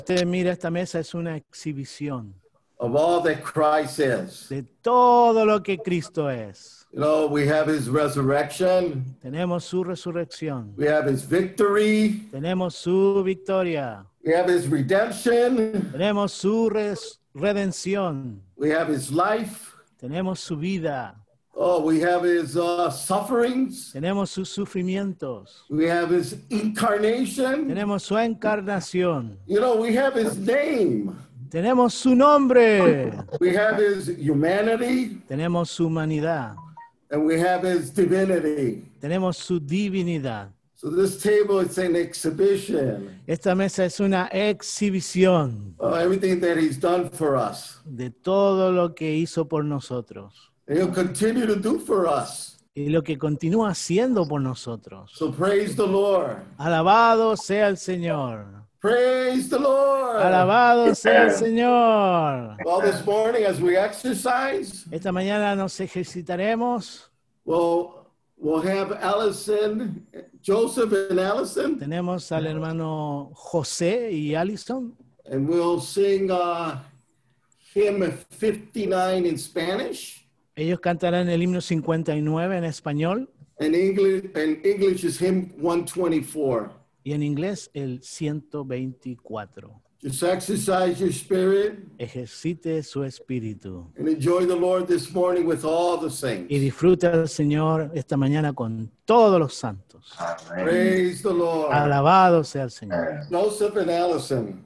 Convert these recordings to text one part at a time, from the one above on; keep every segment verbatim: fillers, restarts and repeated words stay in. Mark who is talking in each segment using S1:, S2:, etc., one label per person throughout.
S1: Usted mira, esta mesa es una exhibición
S2: of all that Christ is.
S1: de todo lo que Cristo es.
S2: You know, we have his resurrection,
S1: Tenemos su resurrección,
S2: we have his victory,
S1: tenemos su victoria,
S2: we have his redemption,
S1: tenemos su res- redención,
S2: we have his life,
S1: tenemos su vida,
S2: oh, we have his uh, sufferings,
S1: tenemos sus sufrimientos,
S2: we have his incarnation.
S1: tenemos su encarnación,
S2: You know, we have his name,
S1: tenemos su nombre,
S2: we have his humanity,
S1: tenemos su humanidad,
S2: and we have his divinity.
S1: tenemos su divinidad.
S2: So this table is an exhibition
S1: Esta mesa es una exhibición
S2: of everything that he's done for us.
S1: de todo lo que hizo por nosotros
S2: And he'll continue to do for us.
S1: y lo que continúa haciendo por nosotros.
S2: So praise the Lord.
S1: Alabado sea el Señor.
S2: Praise the Lord.
S1: Alabado sea el Señor.
S2: Well, this morning as we exercise,
S1: Esta mañana nos ejercitaremos.
S2: we'll, we'll have Allison, Joseph and Allison,
S1: Tenemos al hermano José y Allison
S2: and we'll sing uh, hymn fifty-nine in Spanish.
S1: Ellos cantarán el himno cincuenta y nueve en español
S2: And English, and English is hymn one twenty-four.
S1: y en inglés el ciento veinticuatro.
S2: Just exercise your spirit
S1: Ejercite su espíritu
S2: and enjoy the Lord this morning with all the saints.
S1: y disfrute al Señor esta mañana con todos los santos.
S2: Praise the Lord.
S1: Alabado sea el Señor.
S2: Joseph and Allison.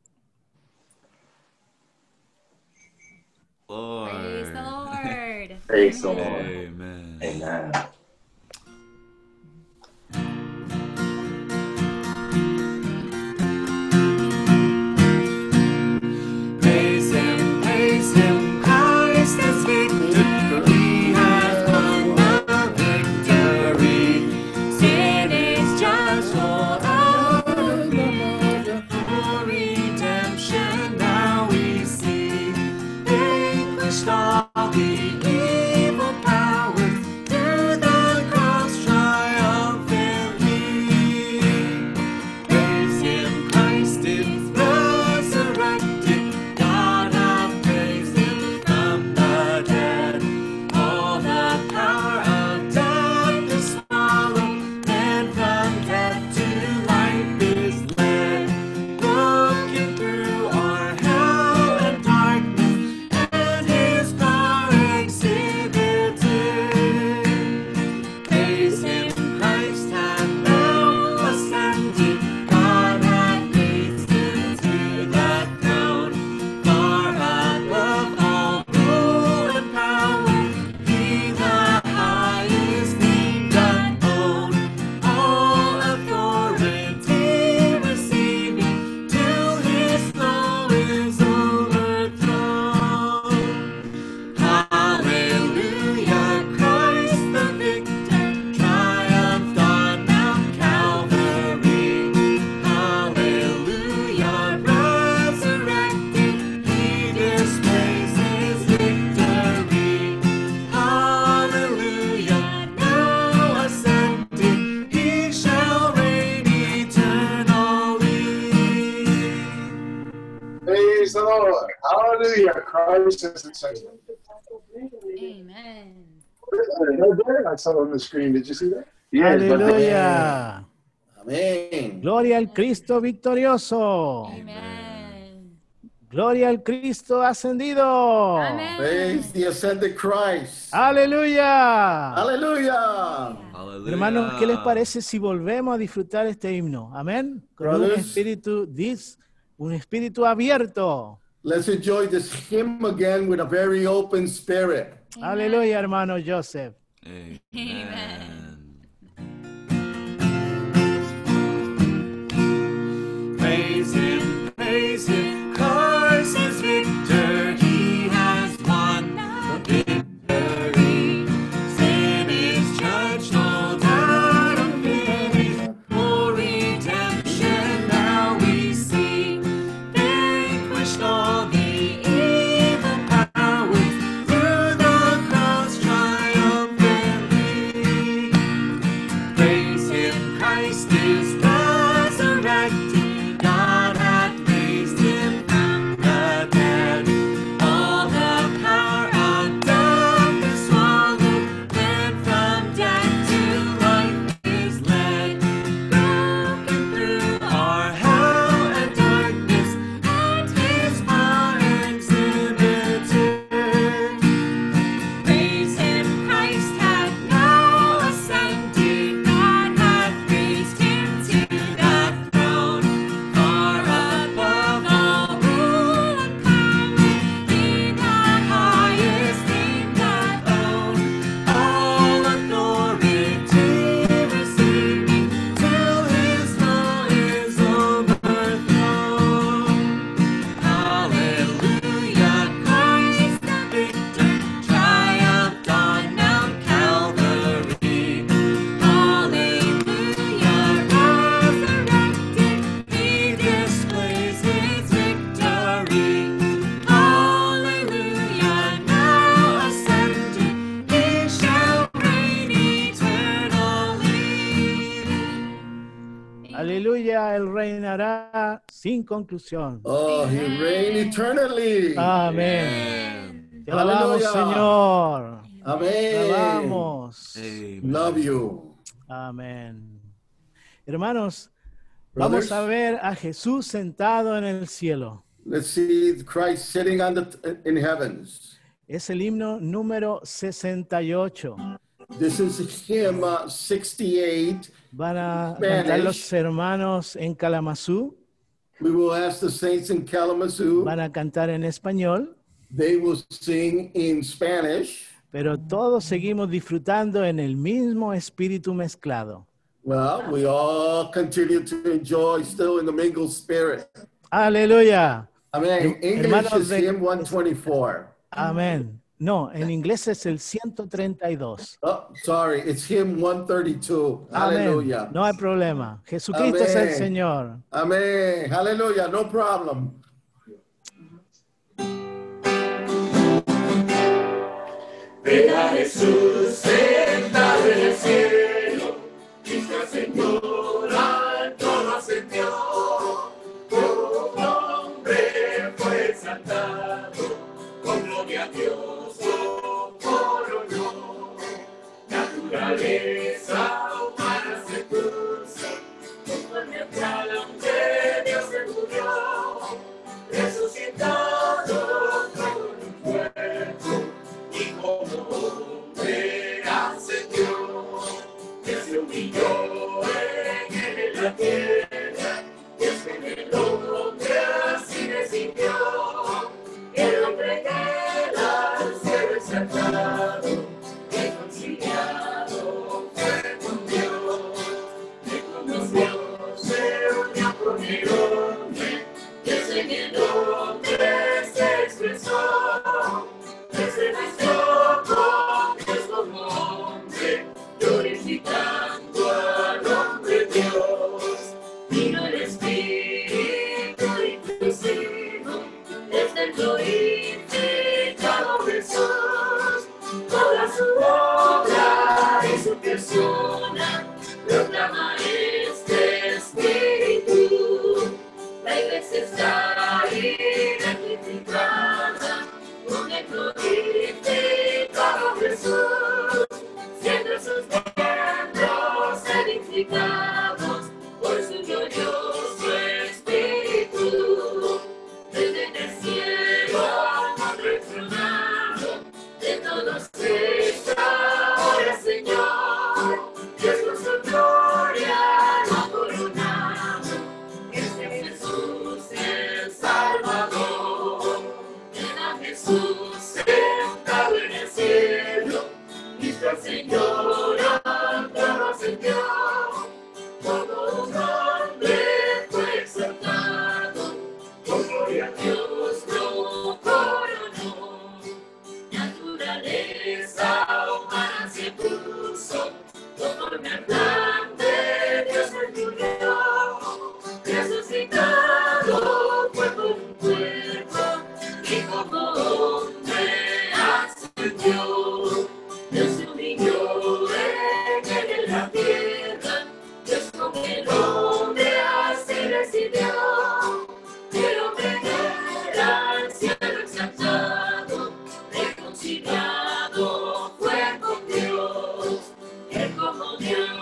S3: Lord.
S4: Praise the Lord.
S5: Praise the Lord.
S3: Amen.
S5: Amen.
S3: Praise him, praise him, Christ is victor. He has won the victory. Sin is judged forever. For redemption now we see. Vanquished all the evil powers. To the cross triumphantly. Praise him, Christ is resurrected. God hath raised him from the dead. All the power of death is swallowed, and from death to life is led. Looking through our hell and darkness, and his power exhibited. Praise him, Christ hath now ascended. God hath raised him to the throne. Far above all rule and power, he the highest name doth own. All authority receiving, till his throne is overthrown. Hallelujah, Christ the victor, triumphed on Mount Calvary. Hallelujah, resurrected, he displays his victory. Hallelujah, now ascended, he shall reign eternally.
S5: Praise the Lord. Hallelujah. Christ is ascended.
S4: Amen.
S5: I saw it on the screen. Did you see that?
S1: Aleluya.
S2: Amen.
S1: Gloria al Cristo victorioso.
S4: Amen.
S1: Gloria al Cristo ascendido.
S4: Amen.
S2: Praise the ascended Christ.
S1: Aleluya.
S2: Hallelujah.
S3: Hallelujah.
S1: Hermanos, ¿qué les parece si volvemos a disfrutar este himno? Amén. Con un
S2: Brothers.
S1: espíritu, dis, un espíritu abierto.
S2: Let's enjoy this hymn again with a very open spirit.
S1: Aleluya, hermano Joseph.
S3: Amen. Praise him, praise him, Christ is victor. He has won the victory. Sin is judged, all doubt unfinished. For redemption now we see. Vanquished all the evil powers. Through the cross triumphantly. Praise him, Christ is resurrected. God hath
S1: vida sin conclusión.
S2: Oh, he reigned eternally.
S1: Amén. Te alabamos,
S2: Aleluya.
S1: Señor. Te
S2: Amen.
S1: alabamos.
S3: Amen.
S2: Love you.
S1: Amén. Hermanos,
S2: Brothers,
S1: vamos a ver a Jesús sentado en el cielo.
S2: let's see Christ sitting on the in heavens.
S1: Es el himno número sesenta y ocho.
S2: This is hymn uh, sixty-eight.
S1: Van a
S2: Spanish.
S1: cantar los hermanos en Kalamazoo.
S2: We will ask the saints in Kalamazoo.
S1: Van a cantar en español,
S2: They will sing in Spanish.
S1: pero todos seguimos disfrutando en el mismo espíritu mezclado.
S2: Well, we all continue to enjoy still in the mingled spirit.
S1: Aleluya.
S2: Amen. English
S1: Hermanos
S2: is
S1: de-
S2: hymn one twenty-four.
S1: Amén. No, en inglés es el ciento treinta y dos.
S2: Oh, sorry, it's hymn one thirty-two.
S1: Amén.
S2: Hallelujah.
S1: No hay problema. Jesucristo es el
S2: Amén.
S1: Señor.
S2: Amen. Hallelujah. No problem.
S3: Ven a Jesús sentado en el cielo, nuestra Señora todo ascendió, como un hombre fue exaltado, con gloria a Dios lo coronó, naturaleza humana se puso, conforme al plan de Dios se murió, resucitado con un cuerpo. Y como hombre ascendió, que se humilló en la tierra, y es con el hombre así decidió, el hombre que al cielo exaltado, reconciliado fue con Dios, reconoció, se unió con el hombre, y ese en el hombre se expresó. Que se vistió con Dios como hombre, glorificando al hombre Dios. Vino el Espíritu inclusivo, desde el glorificado Jesús. Toda su obra y su persona proclama este Espíritu. La iglesia está identificada con el glorificado Jesús, siendo sus miembros edificados por su glorioso Espíritu. Desde el cielo al nombre tronado, de todos está ahora Señor, Dios con su gloria lo ha coronado, este Jesús el Salvador. Jesús sentado en el cielo, nuestra Señora todo ascendió, como un hombre fue exaltado, con gloria a Dios lo coronó, naturaleza humana se puso, conforme al plan de Dios murió, resucitado fue con un cuerpo, y como hombre ascendió, Dios se humilló en la tierra, Dios con el hombre así decidió, el hombre era al cielo exaltado, reconciliado fue con Dios, él como Dios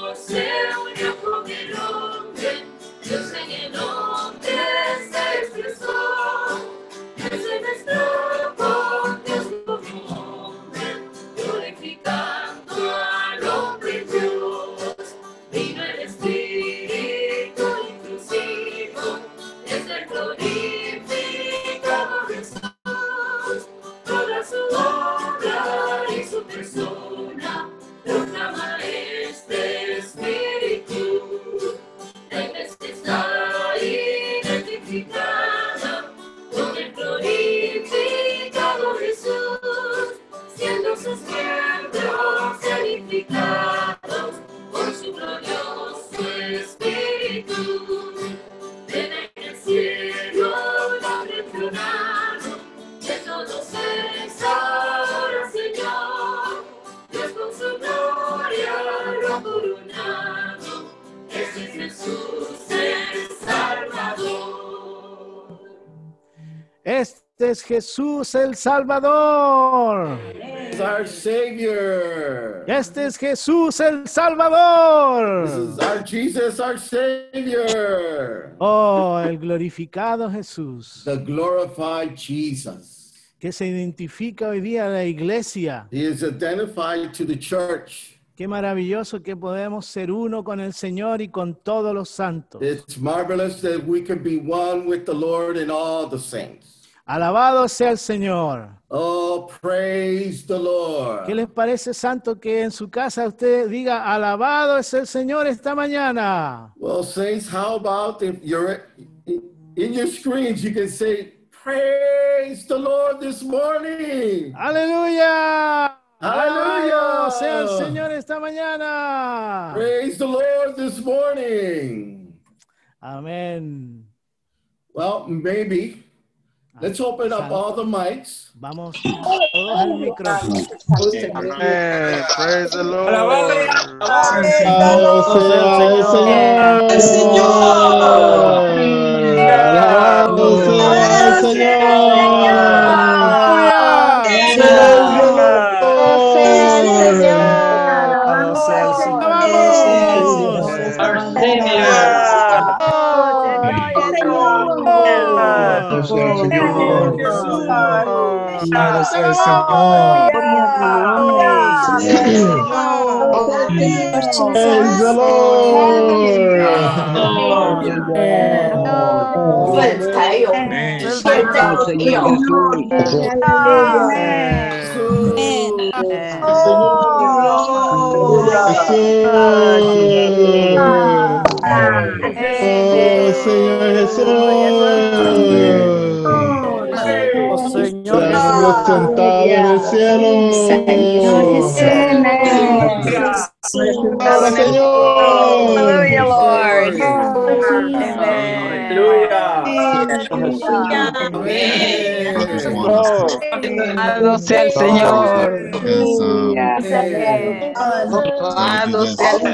S1: Este es Jesús el Salvador.
S2: He's our Savior.
S1: Este es Jesús el Salvador.
S2: This is our Jesus, our Savior.
S1: Oh, el glorificado Jesús,
S2: The glorified Jesus.
S1: que se identifica hoy día a la iglesia.
S2: He is identified to the church.
S1: Qué maravilloso que podemos ser uno con el Señor y con todos los santos.
S2: It's marvelous that we can be one with the Lord and all the saints.
S1: Alabado sea el Señor.
S2: Oh, praise the Lord.
S1: ¿Qué les parece, santo, que en su casa usted diga, alabado es el Señor esta mañana?
S2: Well, saints, how about if you're in your screens, you can say, praise the Lord this morning.
S1: ¡Aleluya!
S2: Aleluya.
S1: ¡Alabado sea el Señor esta mañana!
S2: Praise the Lord this morning.
S1: Amén.
S2: Well, maybe. Let's open up all the mics.
S1: Vamos todos al micrófono.
S6: Amen. Praise the Lord.
S7: Alabado
S8: sea el Señor. Alabado sea el Señor. Señor Jesús, Señor sentado en el cielo. Ahora, Señor.
S7: Aleluya, Lord. Alabado sea el Señor. Alabado sea el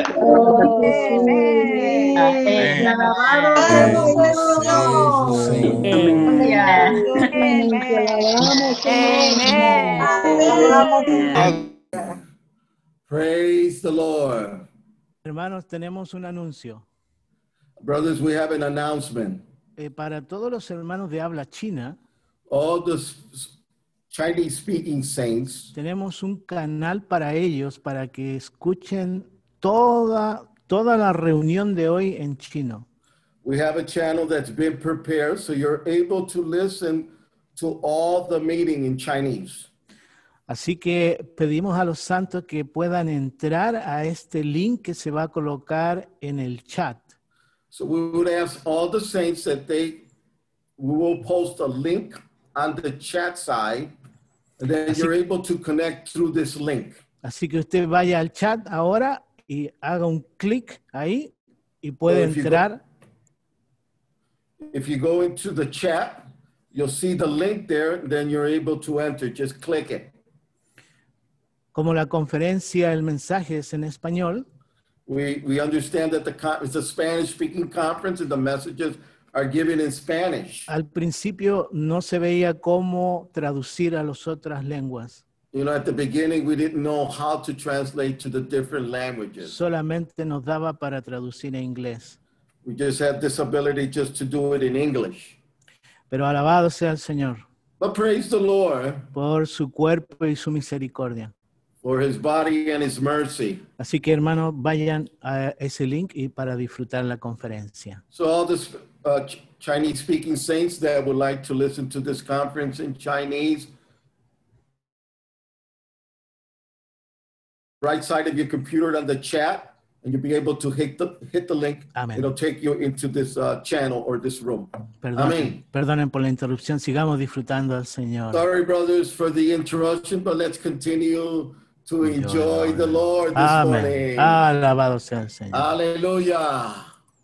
S2: Praise the Lord.
S1: Hermanos, tenemos un anuncio.
S2: Brothers, we have an announcement.
S1: Eh, para todos los hermanos de habla china,
S2: All the Chinese speaking saints,
S1: tenemos un canal para ellos para que escuchen toda, toda la reunión de hoy en chino.
S2: we have a channel that's been prepared so you're able to listen to all the meeting in Chinese.
S1: Así que pedimos a los santos que puedan entrar a este link que se va a colocar en el chat.
S2: So we would ask all the saints that they, we will post a link on the chat side, and then
S1: Así-
S2: you're able to connect through this link.
S1: Así que usted vaya al chat ahora y haga un clic ahí y puede
S2: So if you go-
S1: entrar.
S2: If you go into the chat, you'll see the link there, then you're able to enter. Just click it.
S1: Como la conferencia, el mensaje es en español,
S2: We, we understand that the con- it's a Spanish-speaking conference and the messages are given in Spanish.
S1: al principio no se veía cómo traducir a las otras lenguas.
S2: You know, at the beginning, we didn't know how to translate to the different languages.
S1: Solamente nos daba para traducir en inglés.
S2: We just had this ability just to do it in English.
S1: Pero alabado sea el Señor
S2: But praise the Lord
S1: por su cuerpo y su misericordia.
S2: for his body and his mercy.
S1: Así que hermanos, vayan a ese link y para disfrutar la conferencia.
S2: So all this uh, Ch- Chinese-speaking saints that would like to listen to this conference in Chinese, right side of your computer on the chat, and you'll be able to hit the hit the link.
S1: Amen.
S2: It'll take you into this uh, channel or this room.
S1: Perdonen,
S2: Amén.
S1: perdonen por la interrupción, sigamos disfrutando al Señor.
S2: Sorry, brothers, for the interruption, but let's continue to enjoy the Lord this
S1: Amén.
S2: morning.
S1: Alabado sea el Señor.
S2: Hallelujah.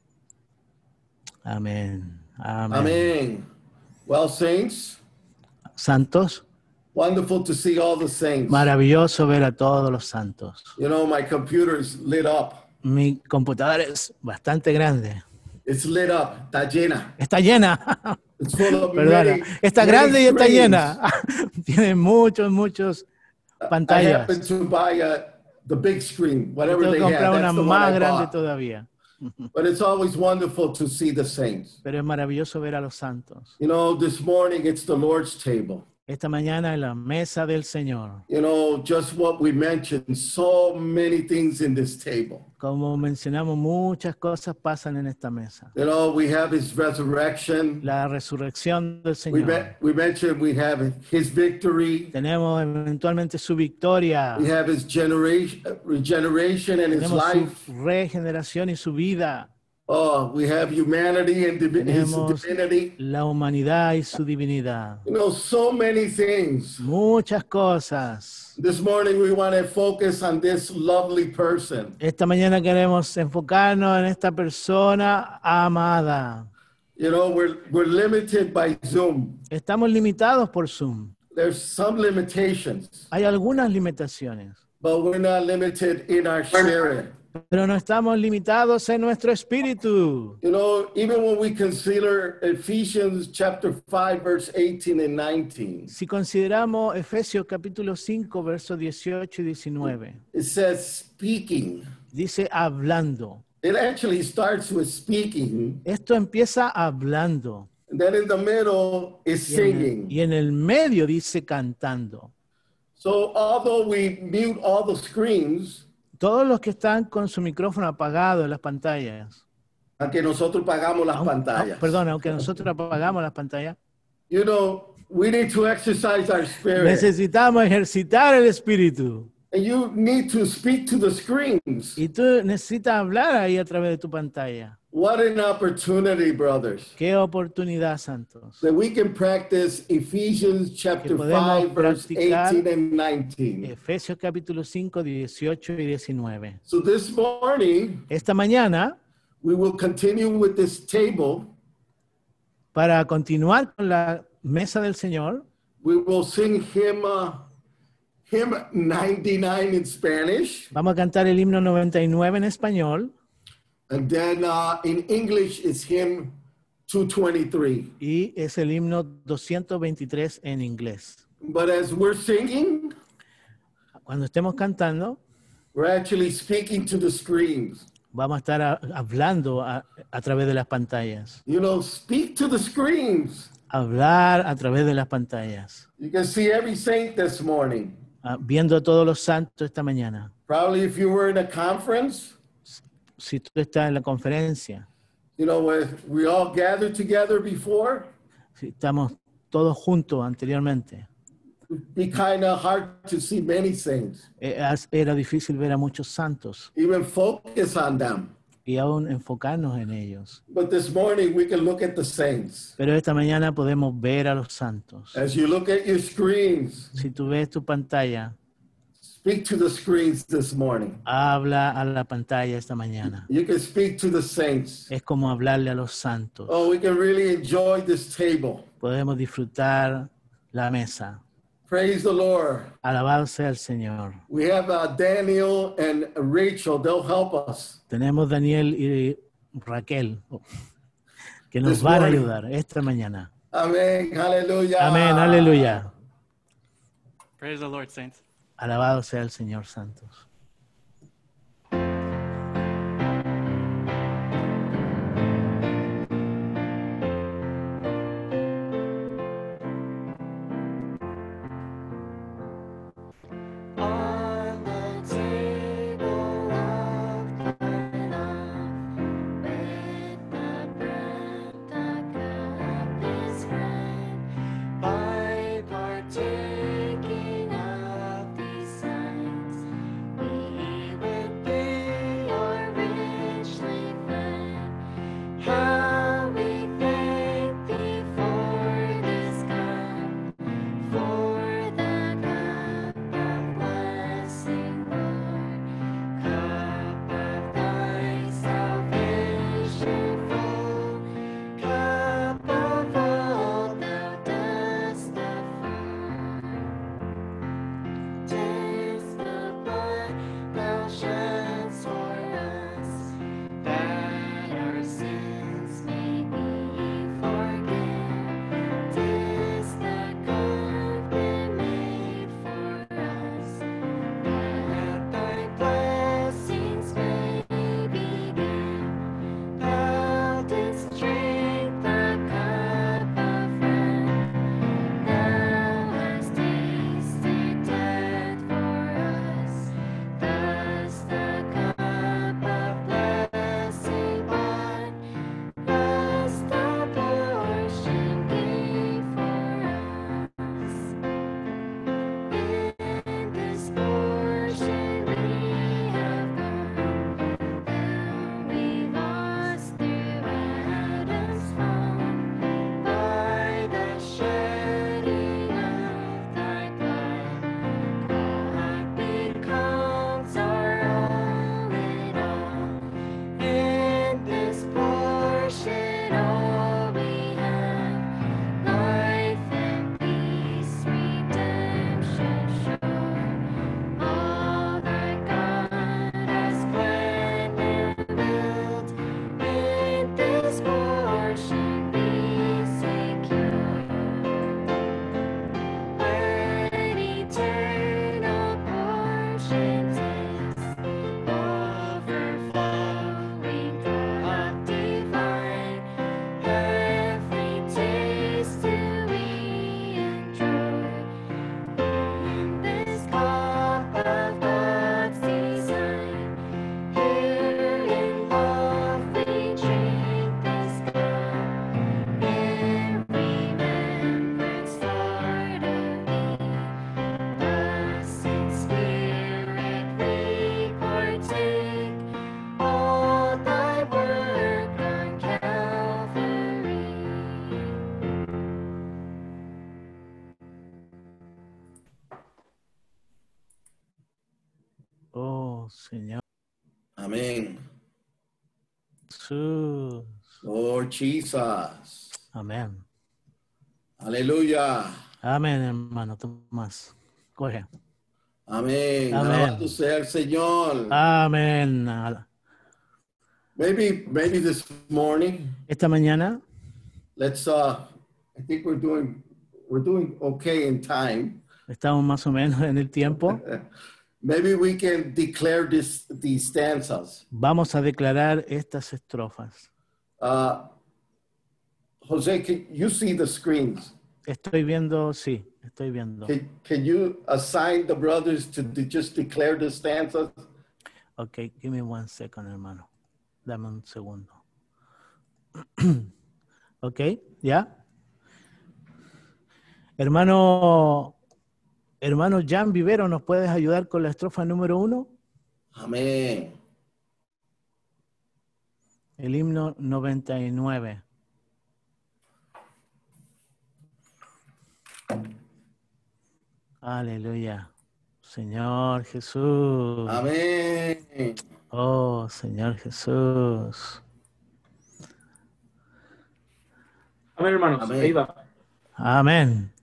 S1: Amén. Amén.
S2: Amen. Well, saints,
S1: Santos,
S2: wonderful to see all the saints.
S1: maravilloso ver a todos los santos.
S2: You know, my computer is lit up.
S1: Mi computadora es bastante grande.
S2: It's lit up. Está llena.
S1: Está llena.
S2: It's full of
S1: Perdona.
S2: many,
S1: Está
S2: many
S1: grande y está
S2: screens.
S1: llena. Tiene muchos, muchos
S2: I
S1: pantallas.
S2: happen to buy a, the big screen,
S1: Yo
S2: whatever
S1: tengo que
S2: they have.
S1: comprar una
S2: That's the one
S1: más
S2: I
S1: grande
S2: bought.
S1: todavía.
S2: But it's always wonderful to see the saints.
S1: Pero es maravilloso ver a los santos.
S2: You know, this morning it's the Lord's table.
S1: Esta mañana en la mesa del Señor.
S2: You know, just what we mentioned, so many things in this table.
S1: Como mencionamos, muchas cosas pasan en esta mesa.
S2: You know, we have his resurrection.
S1: La resurrección del
S2: We,
S1: Señor.
S2: me- we mentioned we have his victory.
S1: Tenemos eventualmente su victoria.
S2: We have his generation, regeneration and his
S1: Tenemos
S2: life.
S1: su regeneración y su vida.
S2: Oh, we have humanity and divi- his
S1: Tenemos
S2: divinity.
S1: la humanidad y su divinidad.
S2: You know, so many things.
S1: Muchas cosas.
S2: This morning we want to focus on this lovely person.
S1: Esta mañana queremos enfocarnos en esta persona amada.
S2: You know, we're, we're limited by Zoom.
S1: Estamos limitados por Zoom.
S2: There's some limitations,
S1: Hay algunas limitaciones,
S2: but we're not limited in our spirit.
S1: pero no estamos limitados en nuestro espíritu.
S2: You know, even when we consider Ephesians chapter five, verse eighteen and nineteen,
S1: Si consideramos Efesios capítulo cinco, versos dieciocho y diecinueve,
S2: it says speaking.
S1: dice hablando.
S2: It actually starts with speaking,
S1: Esto empieza hablando
S2: and then in the middle is
S1: y en, el,
S2: singing.
S1: y en el medio dice cantando.
S2: So although we mute all the screens,
S1: Todos los que están con su micrófono apagado en las pantallas,
S2: aunque nosotros pagamos las
S1: aun-
S2: pantallas,
S1: aun- perdón, aunque nosotros apagamos las pantallas,
S2: you know, we need to exercise our spirit.
S1: necesitamos ejercitar el espíritu.
S2: And you need to speak to the screens.
S1: Y tú necesitas hablar ahí a través de tu pantalla.
S2: What an opportunity, brothers,
S1: Qué oportunidad, santos.
S2: that we can practice Ephesians chapter
S1: podemos
S2: five, verse
S1: practicar
S2: eighteen and nineteen.
S1: Efesios capítulo cinco, dieciocho y diecinueve.
S2: So this morning,
S1: Esta mañana,
S2: we will continue with this table.
S1: para continuar con la mesa del Señor,
S2: We will sing hymn, uh, hymn ninety-nine in Spanish.
S1: vamos a cantar el himno noventa y nueve en español
S2: And then uh, in English, it's hymn two twenty-three.
S1: y es el himno doscientos veintitrés en inglés.
S2: But as we're singing,
S1: Cuando estemos cantando,
S2: we're actually speaking to the screens.
S1: vamos a estar a- hablando a, a través de las pantallas.
S2: You know, speak to the screens.
S1: Hablar a través de las pantallas.
S2: You can see every saint this morning.
S1: Ah, viendo a todos los santos esta mañana.
S2: Probably if you were in a conference,
S1: Si tú estás en la conferencia,
S2: you know, where we all gathered together before,
S1: si estamos todos juntos anteriormente,
S2: it'd be kind of hard to see many saints,
S1: eh, as- era difícil ver a muchos santos
S2: even focus on them.
S1: y aún enfocarnos en ellos.
S2: But this morning we can look at the saints.
S1: Pero esta mañana podemos ver a los santos.
S2: As you look at your screens,
S1: Si tú ves tu pantalla,
S2: speak to the screens this morning.
S1: habla a la pantalla esta mañana.
S2: You can speak to the saints.
S1: Es como hablarle a los santos.
S2: Oh, we can really enjoy this table.
S1: Podemos disfrutar la mesa.
S2: Praise the Lord.
S1: Alabado sea el Señor.
S2: We have uh, Daniel and Rachel. They'll help us.
S1: Tenemos Daniel y Raquel que nos
S2: This
S1: van a
S2: morning.
S1: ayudar esta mañana.
S2: Amén. Aleluya.
S1: Amén, aleluya.
S3: Praise the Lord, saints.
S1: Alabado sea el Señor Santos.
S3: On the table of my love, with the bread, the cup is red. By partaking of these signs, we
S1: Oh, Señor
S2: Amén.
S1: Jesús.
S2: Lord Jesus.
S1: Amén.
S2: Aleluya.
S1: Amén, hermano Tomás. Coge.
S2: Amén.
S1: Amén.
S2: Alabado sea el Señor.
S1: Amén.
S2: Maybe, maybe this morning,
S1: Esta mañana
S2: let's, uh, I think we're doing, we're doing okay in time.
S1: estamos más o menos en el tiempo.
S2: Maybe we can declare this, these stanzas.
S1: Vamos a declarar estas estrofas.
S2: Uh, Jose, can you see the screens?
S1: Estoy viendo, sí, estoy viendo.
S2: Can, can you assign the brothers to de- just declare the stanzas?
S1: Ok, give me one second, hermano. Dame un segundo. Ok, ¿ya? Hermano, hermano Jan Vivero, ¿nos puedes ayudar con la estrofa número uno?
S2: Amén.
S1: El himno noventa y nueve. Aleluya. Señor Jesús.
S2: Amén.
S1: Oh, Señor Jesús.
S9: Amén, hermanos.
S2: Amén.
S9: Ahí va.
S1: Amén.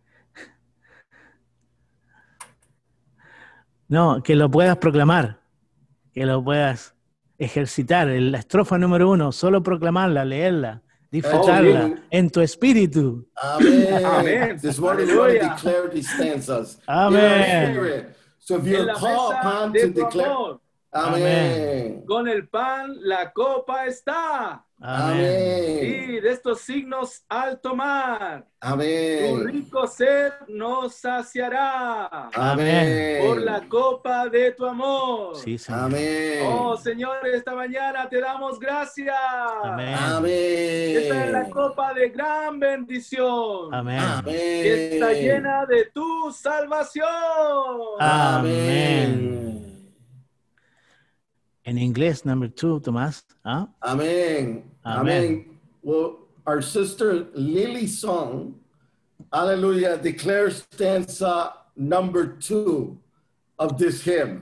S1: No, que lo puedas proclamar, que lo puedas ejercitar. La estrofa número uno, solo proclamarla, leerla, disfrutarla
S2: Oh,
S1: en tu espíritu.
S2: Amen.
S9: Amen.
S2: This morning we want to
S9: Hallelujah.
S2: declare these stanzas.
S1: Amen.
S2: In our spirit. So if
S9: En
S2: you're
S9: la
S2: called
S9: mesa
S2: upon
S9: de
S2: to
S9: tu
S2: declare,
S9: amor,
S2: Amen.
S9: con el pan, la copa está.
S1: Amén.
S2: Amen.
S9: Y de estos signos al tomar, tu
S2: Amen.
S9: rico ser nos saciará.
S2: Amen.
S9: Por la copa de tu amor.
S1: Sí, Señor.
S2: Amen.
S9: Oh, Señor, esta mañana te damos gracias.
S1: Amén.
S9: Esta es la
S2: Amen.
S9: copa de gran bendición.
S1: Amén.
S9: Que está llena de tu salvación.
S1: Amén. En inglés, number two, Tomás. ¿Ah?
S2: Amen.
S1: Amen.
S2: Amen. Well, our sister Lily Song, hallelujah, declares stanza number two of this hymn.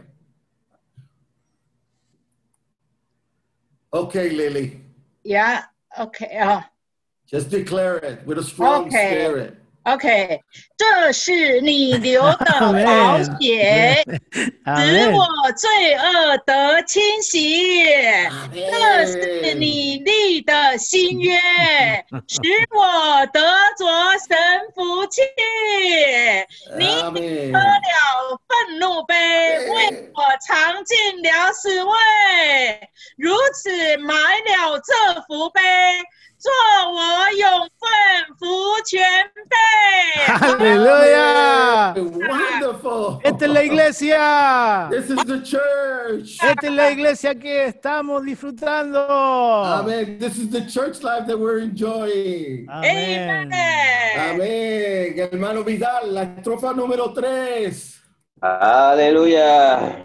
S2: Okay, Lily,
S7: Yeah, okay. Uh,
S2: just declare it with a strong
S7: Okay.
S2: spirit.
S7: OK，这是你流的宝血，使
S1: Amén.
S7: 我罪恶得清洗。这是你立的新约，使我得着神福气。你
S2: Amen.
S7: 喝了愤怒杯，为我尝尽了死味，如此买了这福杯，做我永分福全备。
S1: Aleluya.
S2: Wonderful.
S1: Esta es la iglesia.
S2: This is the church.
S1: Esta es la iglesia que estamos disfrutando.
S2: Amen. This is the church life that we're enjoying.
S1: Amén.
S2: Amén. Hermano Vidal, la estrofa número tres.
S10: Aleluya.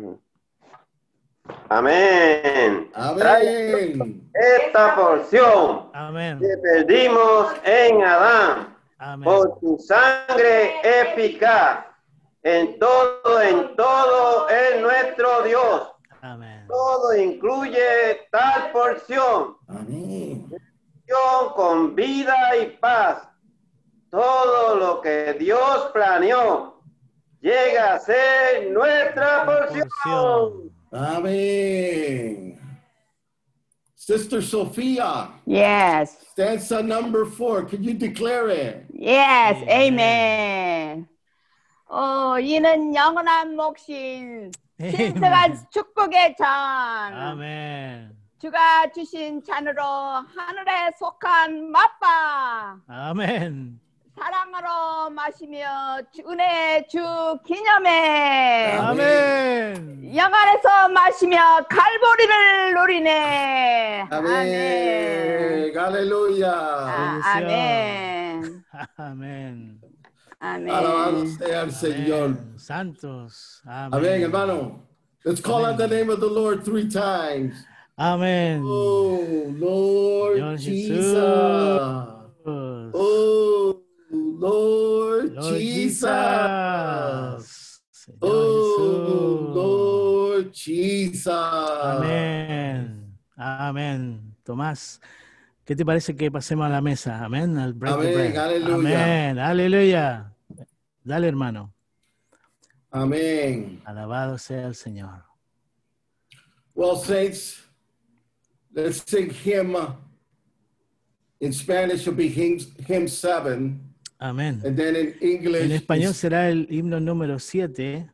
S10: Amén.
S2: Amén.
S10: Esta porción
S1: Amén.
S10: que perdimos en Adán
S1: Amén.
S10: por tu sangre eficaz. En todo, en todo es nuestro Dios.
S1: Amén.
S10: Todo incluye tal porción.
S2: Amén.
S10: Con vida y paz. Todo lo que Dios planeó llega a ser nuestra porción.
S1: Porción.
S2: Amén. Sister Sophia,
S11: Yes,
S2: stanza number four. Can you declare it?
S11: yes,
S1: Amen.
S11: amen. 어, 이는 영원한 목신,
S1: Amen.
S11: 신성한 축복의 전,
S1: Amén.
S11: 주가 주신 잔으로 하늘에 속한 맛바,
S1: Amén.
S11: 사랑으로 마시며 주- 은혜의 주 기념에
S1: Amén.
S11: 영안에서 마시며 갈보리를 누리네.
S2: Amén. Aleluya.
S11: 아, 아멘.
S1: Amén.
S2: Alabado
S11: 아멘.
S2: sea el Señor.
S1: Amén. Santos.
S2: Amén,
S1: Amén.
S2: hermano. Let's call out the name of the Lord three times.
S1: Amén.
S2: Oh, Lord
S1: Señor
S2: Jesus.
S1: Jesús.
S2: Oh, Lord,
S1: Lord
S2: Jesus.
S1: Jesus. Señor
S2: Oh,
S1: Jesús.
S2: Lord Jesus.
S1: Amén. Amén. Tomás, ¿qué te parece que pasemos a la mesa? Amén. Al break the
S2: Amén.
S1: bread.
S2: Aleluya.
S1: Amén. Aleluya. Dale, hermano.
S2: Amén.
S1: Alabado sea el Señor.
S2: Well, saints, let's sing hymn. uh, In Spanish, it'll be hymn, hymn seven.
S1: Amén.
S2: And then in English,
S1: En español
S2: it's-
S1: será el himno número siete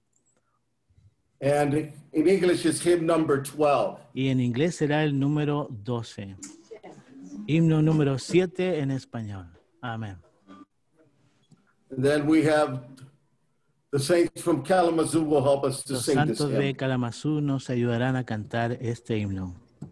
S2: and in English, it's hymn number twelve.
S1: y en inglés será el número doce. Himno número siete en español. Amén.
S2: And then we have the saints from Kalamazoo will help us to
S1: Los
S2: sing this
S1: santos de
S2: hymn.
S1: Kalamazoo nos ayudarán a cantar este himno.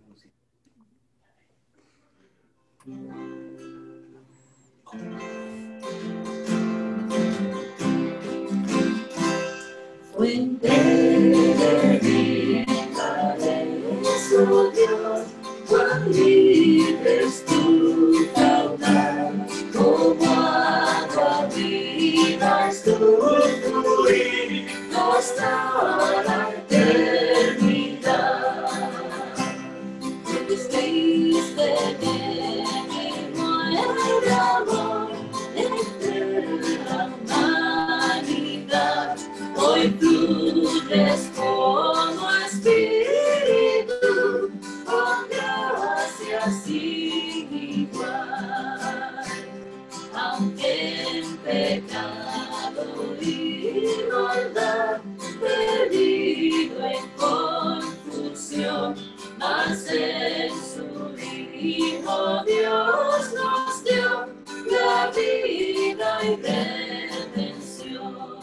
S3: Fuente de vida eres, oh Dios, cuán libre es tu caudal, como agua viva es tu fluir, hasta la eternidad. Estuviste bien y muere amor entre la humanidad. Hoy fluyes como espíritu, con gracia sin igual. Aunque en pecado y maldad, perdido en confusión, mas en su Hijo Dios nos dio la vida y redención.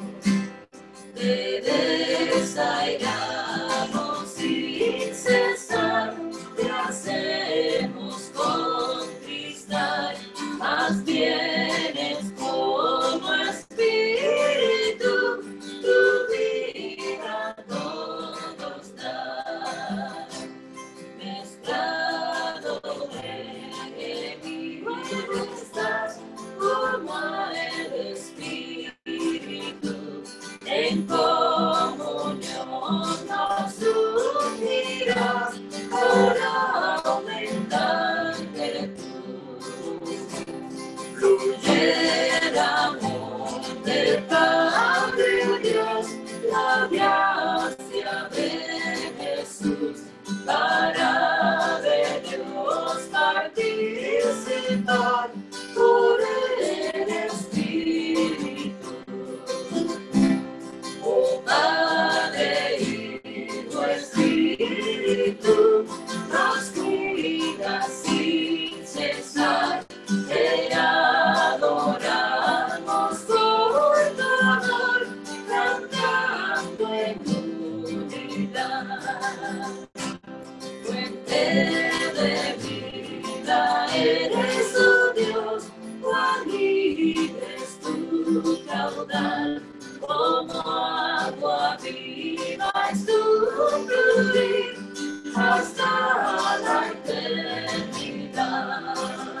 S3: Te desairamos sin cesar, te hacemos contristar, más bien es como espíritu, tu vida a todos da. Mezclado en mi estás, como el espíritu, en comunión nos unirás para aumentarte tú. Fluye el amor del Padre Dios, la gracia de Jesús, para de Dios participar por el Espíritu. Oh Padre, Hijo, Espíritu, nos cuida sin cesar, te adoramos por tu amor, cantando en unidad. Fuente de vida eres, oh Dios, cuán libre es tu caudal, como agua viva es tu fluir, hasta la eternidad.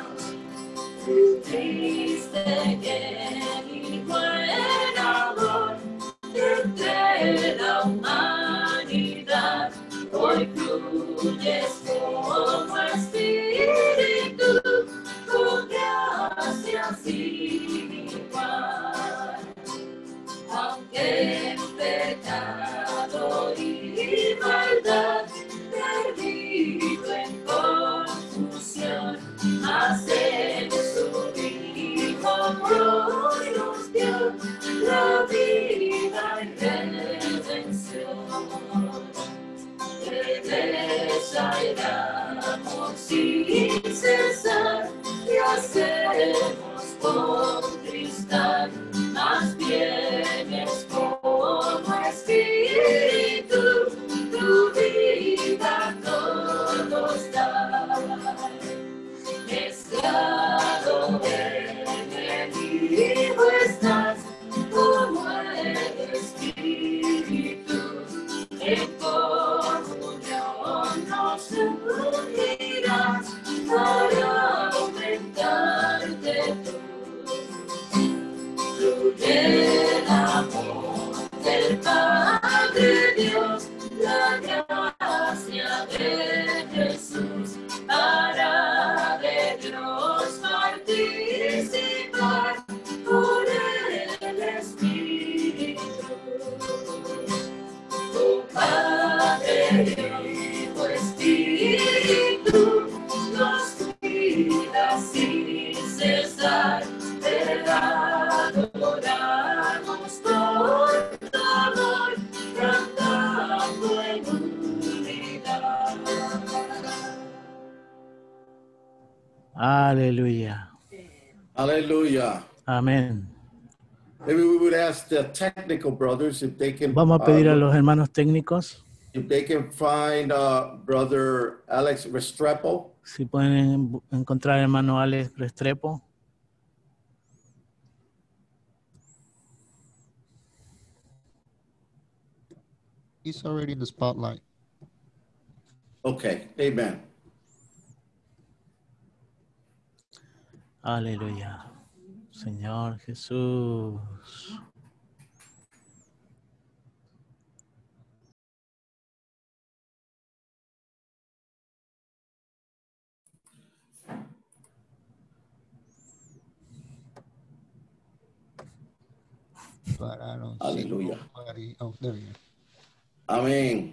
S3: Triste que mi buen amor entre la humanidad, hoy fluyes como espíritu, con gracia sin igual. Aunque en pecado y maldad, perdido en confusión, mas en su Hijo hoy nos dio la vida y redención. Te desairamos sin cesar, te hacemos contristar, más bien es como espíritu, tu vida a todos da. Mezclado en el gozar con el Espíritu. Oh Padre, Hijo, Espíritu, nos cuida sin cesar, te adoramos con amor, cantando en unidad.
S1: Aleluya.
S2: Hallelujah.
S1: Amén.
S2: Maybe we would ask the technical brothers if they can,
S1: Vamos a pedir a
S2: uh,
S1: los hermanos técnicos
S2: if they can find uh, Brother Alex Restrepo.
S1: si pueden bu- encontrar al hermano Alex Restrepo.
S8: He's already in the spotlight.
S2: Okay, amen.
S1: Aleluya. Señor Jesús.
S8: But I don't
S2: Hallelujah.
S8: see nobody. Oh, there you go.
S2: Amén.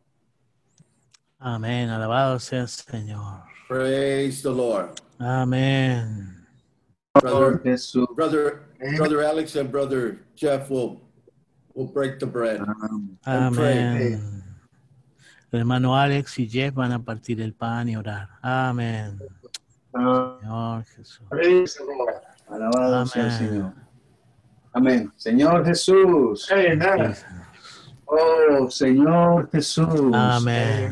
S1: Amén. Alabado sea el Señor.
S2: Praise the Lord.
S1: Amén.
S2: Brother, brother, brother Alex and brother Jeff will will break the bread and pray.
S1: Amén. El hermano Alex y Jeff van a partir el pan y orar. Amén. Señor Jesús.
S12: Praise the Lord. Alabado sea el
S1: Amén.
S12: Señor. Amén. Señor Jesús.
S5: Amen.
S12: Oh, Señor Jesús.
S1: Amén.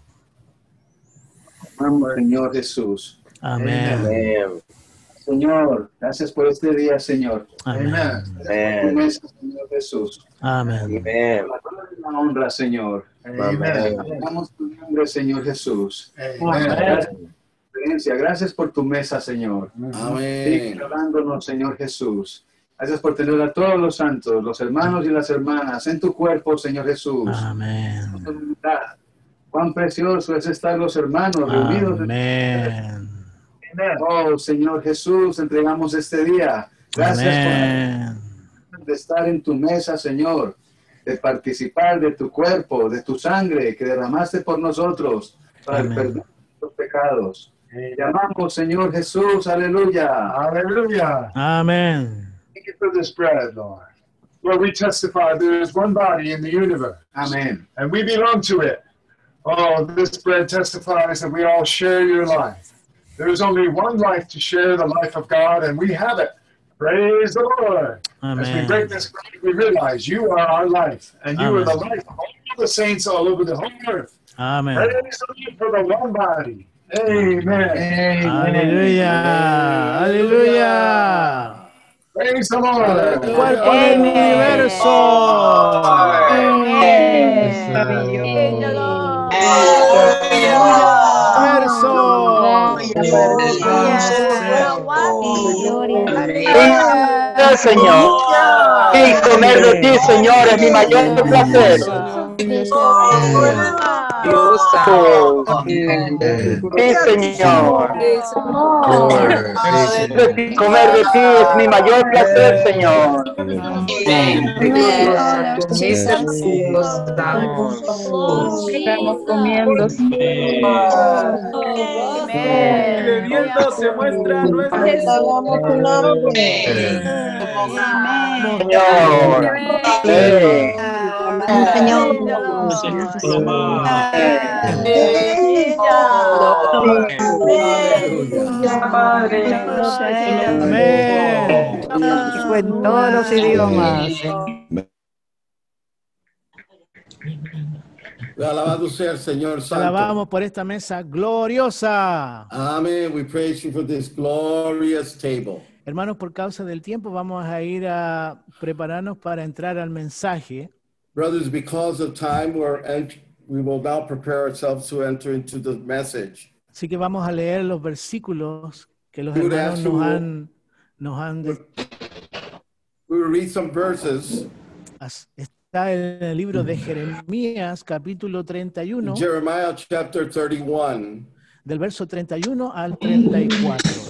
S12: Amamos, Señor Jesús.
S1: Amén.
S12: Señor, gracias por este día, Señor.
S1: Amén.
S12: Gracias por tu mesa, Señor Jesús.
S1: Amén.
S12: La honra, Señor.
S5: Amen.
S12: Damos tu nombre, Señor Jesús.
S5: Amen.
S12: Gracias por tu presencia. Gracias por tu mesa, Señor.
S2: Amén.
S12: Sigue hablándonos, Señor Jesús. Gracias por tener a todos los santos, los hermanos y las hermanas en tu cuerpo, Señor Jesús.
S1: Amén.
S12: Cuán precioso es estar los hermanos reunidos.
S1: Amén.
S12: Oh, Señor Jesús, entregamos este día. Gracias
S1: Amén.
S12: por de estar en tu mesa, Señor, de participar de tu cuerpo, de tu sangre que derramaste por nosotros para el
S1: Amén.
S12: perdón de los pecados. Llamamos, Señor Jesús, aleluya.
S5: Hallelujah.
S1: Amén.
S5: Thank you for this bread, Lord. Lord, we testify there is one body in the universe.
S12: Amen.
S5: And we belong to it. Oh, this bread testifies that we all share your life. There is only one life to share, the life of God, and we have it. Praise the Lord. As we
S1: Amén.
S5: break this bread, we realize you are our life, and you are the
S1: Amen.
S5: life of all the saints all over the whole earth.
S1: Amén.
S5: Praise the Lord for the one body. Amen.
S1: Aleluya. Aleluya.
S5: Praise the Lord.
S1: Cuerpo del universo.
S13: Del Señor. Y comer de ti, Señor, es mi mayor placer. Sí, Señor. Comer de ti es mi mayor placer, Señor.
S11: Estamos comiendo.
S9: Y bebiendo se muestra nuestra
S1: Amén.
S11: En todos los idiomas.
S2: Alabado sea el Señor
S1: Te
S2: Santo.
S1: alabamos por esta mesa gloriosa.
S2: Amen. We praise you for this glorious table.
S1: Hermanos, por causa del tiempo vamos a ir a prepararnos para entrar al mensaje.
S2: Brothers, because of time, we're ent- we will now prepare ourselves to enter into the message.
S1: Así que vamos a leer los versículos que los
S2: We would
S1: hermanos
S2: ask
S1: nos
S2: you-
S1: han, nos han de-
S2: We will read some verses.
S1: as- está en el libro de Jeremías, capítulo treinta y uno,
S2: Jeremiah chapter thirty-one.
S1: del verso treinta y uno al treinta y cuatro.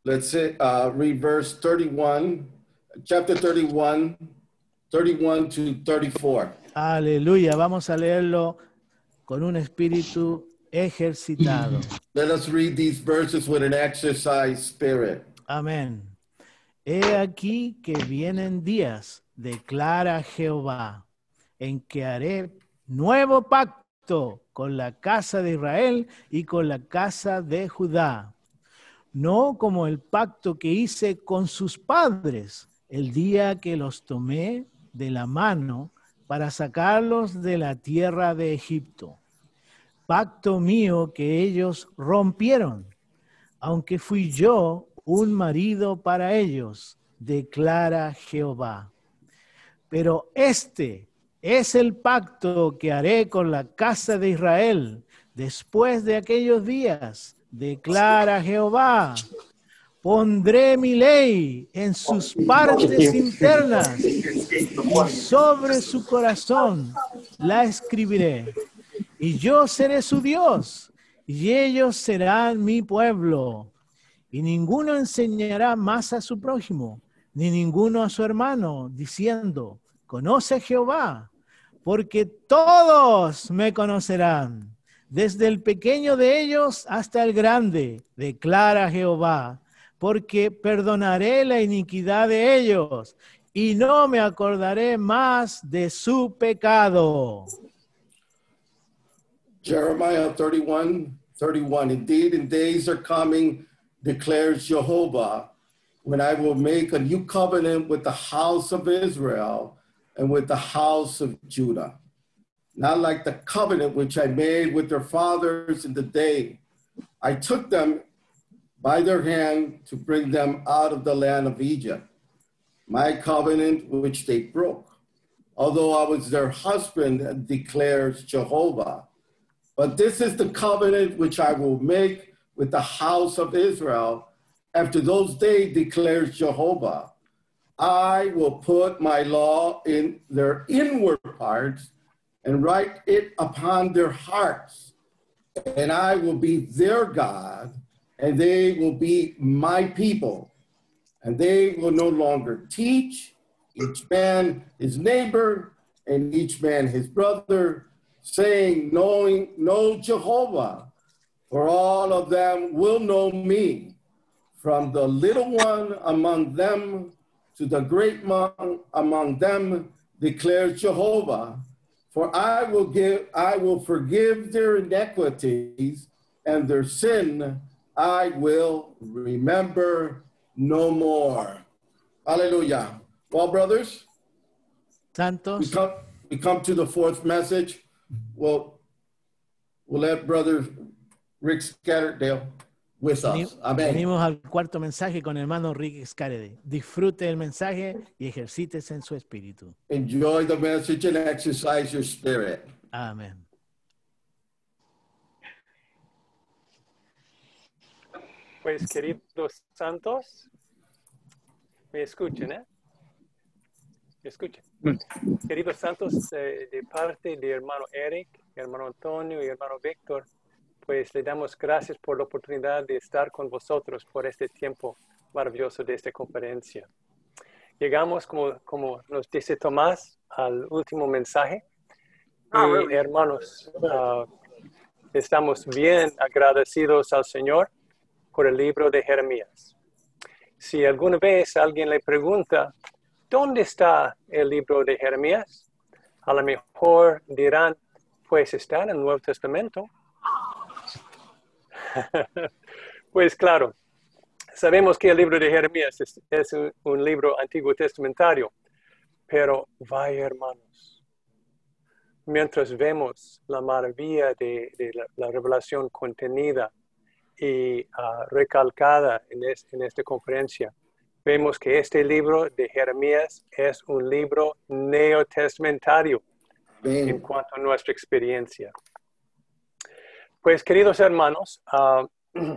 S2: let's say, uh, read verse thirty-one, chapter thirty-one, thirty-one to thirty-four.
S1: Aleluya, vamos a leerlo con un espíritu ejercitado.
S2: Let us read these verses with an exercise spirit.
S1: Amén. He aquí que vienen días, declara Jehová, en que haré nuevo pacto con la casa de Israel y con la casa de Judá. No como el pacto que hice con sus padres el día que los tomé de la mano para sacarlos de la tierra de Egipto. Pacto mío que ellos rompieron, aunque fui yo un marido para ellos, declara Jehová. Pero este es el pacto que haré con la casa de Israel después de aquellos días, declara Jehová. Pondré mi ley en sus partes internas y sobre su corazón la escribiré. Y yo seré su Dios y ellos serán mi pueblo. Y ninguno enseñará más a su prójimo, ni ninguno a su hermano, diciendo, conoce a Jehová, porque todos me conocerán, desde el pequeño de ellos hasta el grande, declara Jehová, porque perdonaré la iniquidad de ellos y no me acordaré más de su pecado.
S2: Jeremiah thirty-one, thirty-one. Indeed, in days are coming, declares Jehovah, when I will make a new covenant with the house of Israel and with the house of Judah. Not like the covenant which I made with their fathers in the day I took them by their hand to bring them out of the land of Egypt, my covenant which they broke, although I was their husband, declares Jehovah. But this is the covenant which I will make with the house of Israel after those days, declares Jehovah. I will put my law in their inward parts and write it upon their hearts. And I will be their God, and they will be my people. And they will no longer teach each man his neighbor and each man his brother, saying, knowing, know Jehovah, for all of them will know me, from the little one among them to the great one among them, declares Jehovah. For I will give, I will forgive their iniquities, and their sin I will remember no more. Hallelujah. Well, brothers,
S1: Santos,
S2: we come, we come to the fourth message. Well, we'll let Brother Rick Scatterdale with us. Amén.
S1: venimos al cuarto mensaje con el hermano Rick Scarede. Disfrute el mensaje y ejercítese en su espíritu.
S2: Enjoy the message and exercise your spirit.
S1: Amén.
S14: Pues, queridos santos, me escuchen, ¿eh? Me escuchen. Queridos santos, eh, de parte de hermano Eric, hermano Antonio y hermano Víctor, pues le damos gracias por la oportunidad de estar con vosotros por este tiempo maravilloso de esta conferencia. Llegamos, como, como nos dice Tomás, al último mensaje. Y hermanos, uh, estamos bien agradecidos al Señor por el libro de Jeremías. Si alguna vez alguien le pregunta, ¿dónde está el libro de Jeremías? A lo mejor dirán, pues está en el Nuevo Testamento. Pues claro, sabemos que el libro de Jeremías es, es un, un libro antiguo testamentario, pero vaya hermanos, mientras vemos la maravilla de, de la, la revelación contenida y uh, recalcada en, es, en esta conferencia, vemos que este libro de Jeremías es un libro neotestamentario Bien. En cuanto a nuestra experiencia. Pues, queridos hermanos, uh,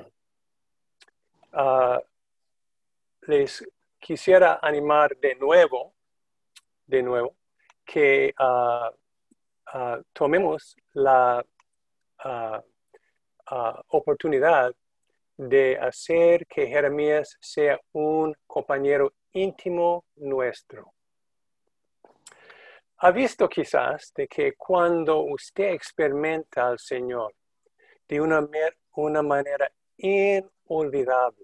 S14: uh, les quisiera animar de nuevo, de nuevo, que uh, uh, tomemos la uh, uh, oportunidad de hacer que Jeremías sea un compañero íntimo nuestro. Ha visto quizás de que cuando usted experimenta al Señor de una, una manera inolvidable,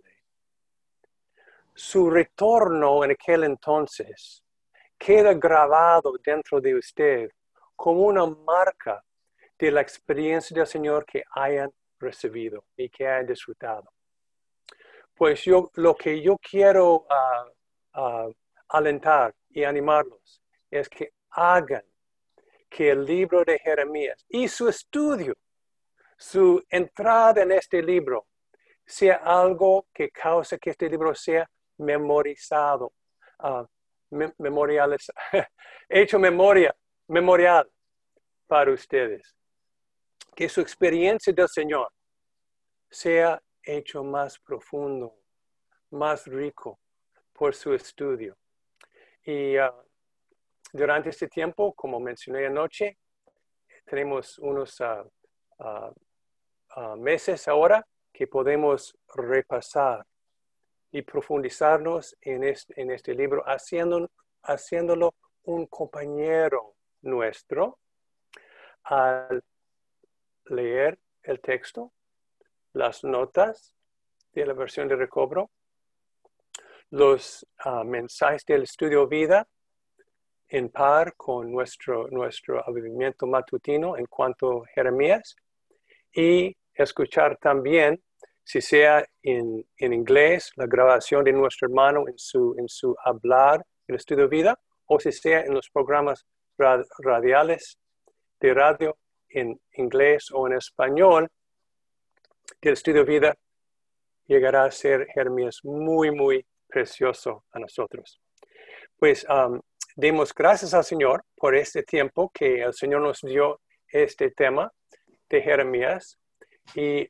S14: su retorno en aquel entonces queda grabado dentro de usted como una marca de la experiencia del Señor que hayan recibido y que hayan disfrutado. Pues yo, lo que yo quiero uh, uh, alentar y animarlos es que hagan que el libro de Jeremías y su estudio, su entrada en este libro, sea algo que cause que este libro sea memorizado, uh, me memoriales, hecho memoria, memorial para ustedes. Que su experiencia del Señor sea hecho más profundo, más rico por su estudio. Y uh, durante este tiempo, como mencioné anoche, tenemos unos uh, uh, uh, meses ahora que podemos repasar y profundizarnos en este, en este libro, haciendo, haciéndolo un compañero nuestro al leer el texto, las notas de la versión de recobro, los uh, mensajes del estudio vida en par con nuestro, nuestro avivamiento matutino en cuanto a Jeremías, y escuchar también, si sea en, en inglés, la grabación de nuestro hermano en su, en su hablar, el estudio vida, o si sea en los programas rad, radiales de radio en inglés o en español, del estudio vida llegará a ser Jeremías muy, muy precioso a nosotros. Pues um, demos gracias al Señor por este tiempo que el Señor nos dio este tema de Jeremías, y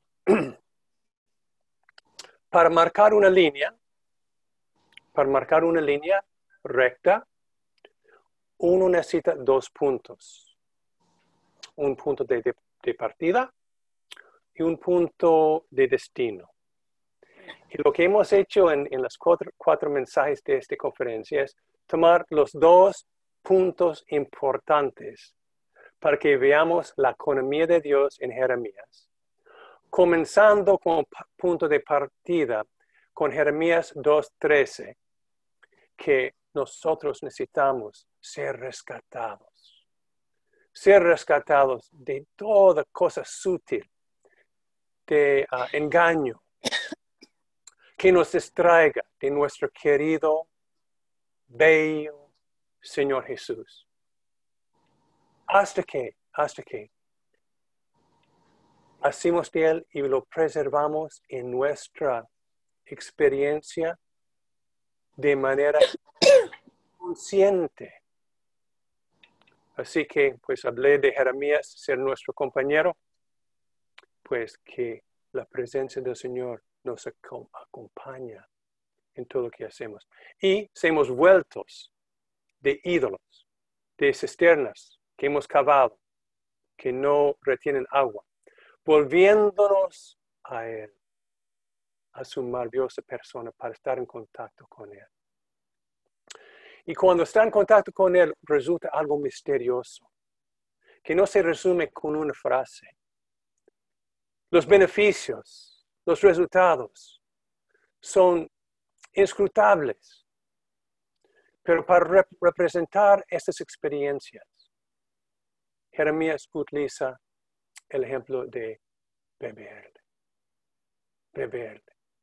S14: para marcar una línea, para marcar una línea recta, uno necesita dos puntos. Un punto de, de, de partida y un punto de destino. Y lo que hemos hecho en, en los cuatro, cuatro mensajes de esta conferencia es tomar los dos puntos importantes para que veamos la economía de Dios en Jeremías, comenzando con punto de partida con Jeremías dos trece, que nosotros necesitamos ser rescatados, ser rescatados de toda cosa sutil, de uh, engaño, que nos distraiga de nuestro querido, bello Señor Jesús. Hasta que, hasta que hacemos de Él y lo preservamos en nuestra experiencia de manera consciente. Así que, pues, hablé de Jeremías ser nuestro compañero, pues que la presencia del Señor nos acompaña en todo lo que hacemos. Y seamos vueltos de ídolos, de cisternas que hemos cavado, que no retienen agua, volviéndonos a Él, a su maravillosa persona, para estar en contacto con Él. Y cuando está en contacto con Él, resulta algo misterioso, que no se resume con una frase. Los beneficios, los resultados son inscrutables. Pero para rep representar estas experiencias, Jeremías utiliza el ejemplo de beber. Beber.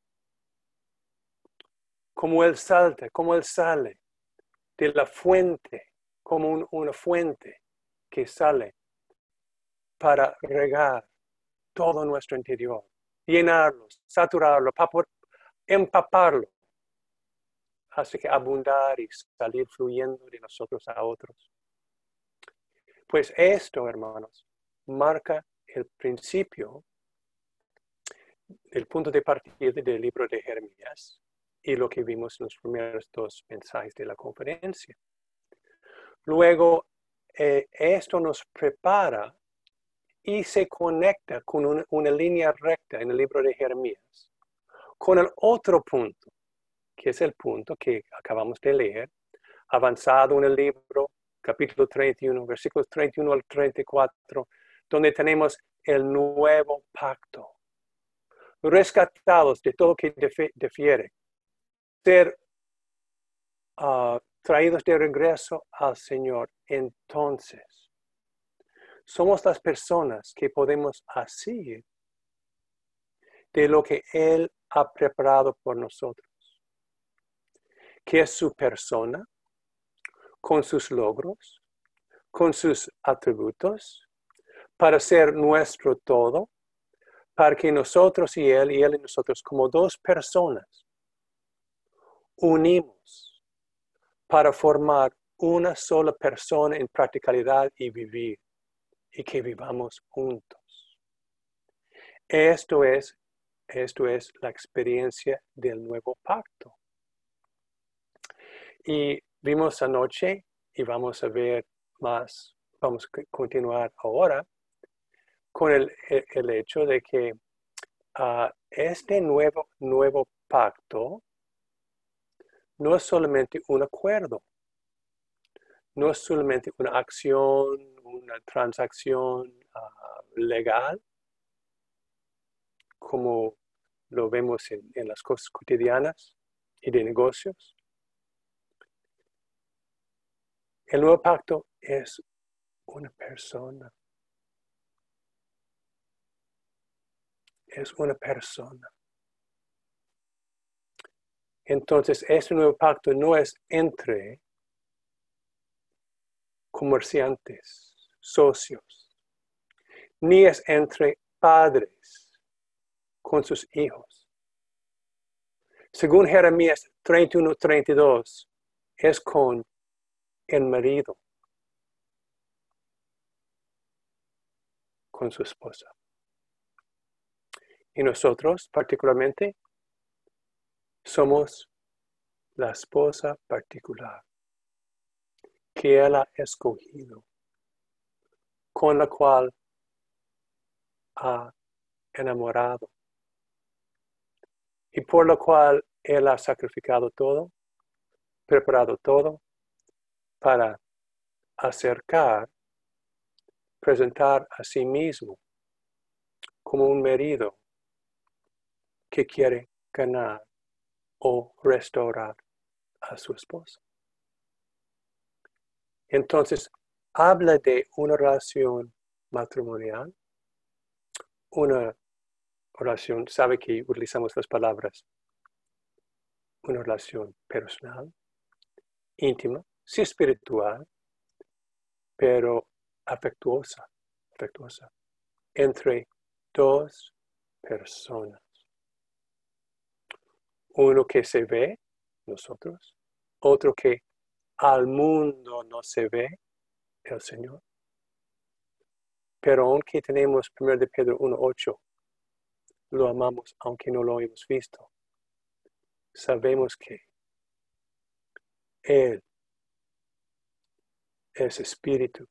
S14: Como Él salta, como Él sale de la fuente, como un, una fuente que sale para regar todo nuestro interior, llenarlo, saturarlo, empaparlo, hasta que abundar y salir fluyendo de nosotros a otros. Pues esto, hermanos, marca el principio, el punto de partida del libro de Jeremías y lo que vimos en los primeros dos mensajes de la conferencia. Luego, eh, esto nos prepara y se conecta con una, una línea recta en el libro de Jeremías, con el otro punto, que es el punto que acabamos de leer, avanzado en el libro, capítulo treinta y uno, versículos treinta y uno al treinta y cuatro, donde tenemos el nuevo pacto. Rescatados de todo que difiere, ser uh, traídos de regreso al Señor. Entonces, somos las personas que podemos asir de lo que Él ha preparado por nosotros, que es su persona, con sus logros, con sus atributos, para ser nuestro todo, para que nosotros y Él y Él y nosotros como dos personas unimos para formar una sola persona en practicalidad y vivir, y que vivamos juntos. Esto es, esto es la experiencia del nuevo pacto. Y vimos anoche, y vamos a ver más, vamos a continuar ahora, con el, el, el hecho de que uh, este nuevo, nuevo pacto no es solamente un acuerdo, no es solamente una acción, una transacción uh, legal, como lo vemos en, en las cosas cotidianas y de negocios. El nuevo pacto es una persona. Es una persona. Entonces, este nuevo pacto no es entre comerciantes, socios, ni es entre padres con sus hijos. Según Jeremías treinta y uno treinta y dos, es con el marido, con su esposa. Y nosotros, particularmente, somos la esposa particular que Él ha escogido, con la cual ha enamorado y por la cual Él ha sacrificado todo, preparado todo para acercar, presentar a sí mismo como un marido que quiere ganar o restaurar a su esposa. Entonces, habla de una relación matrimonial, una relación, sabe que utilizamos las palabras, una relación personal, íntima, sí espiritual, pero afectuosa, afectuosa, entre dos personas. Uno que se ve, nosotros, otro que al mundo no se ve, el Señor. Pero aunque tenemos primero de Pedro uno ocho, lo amamos aunque no lo hemos visto. Sabemos que Él es Espíritu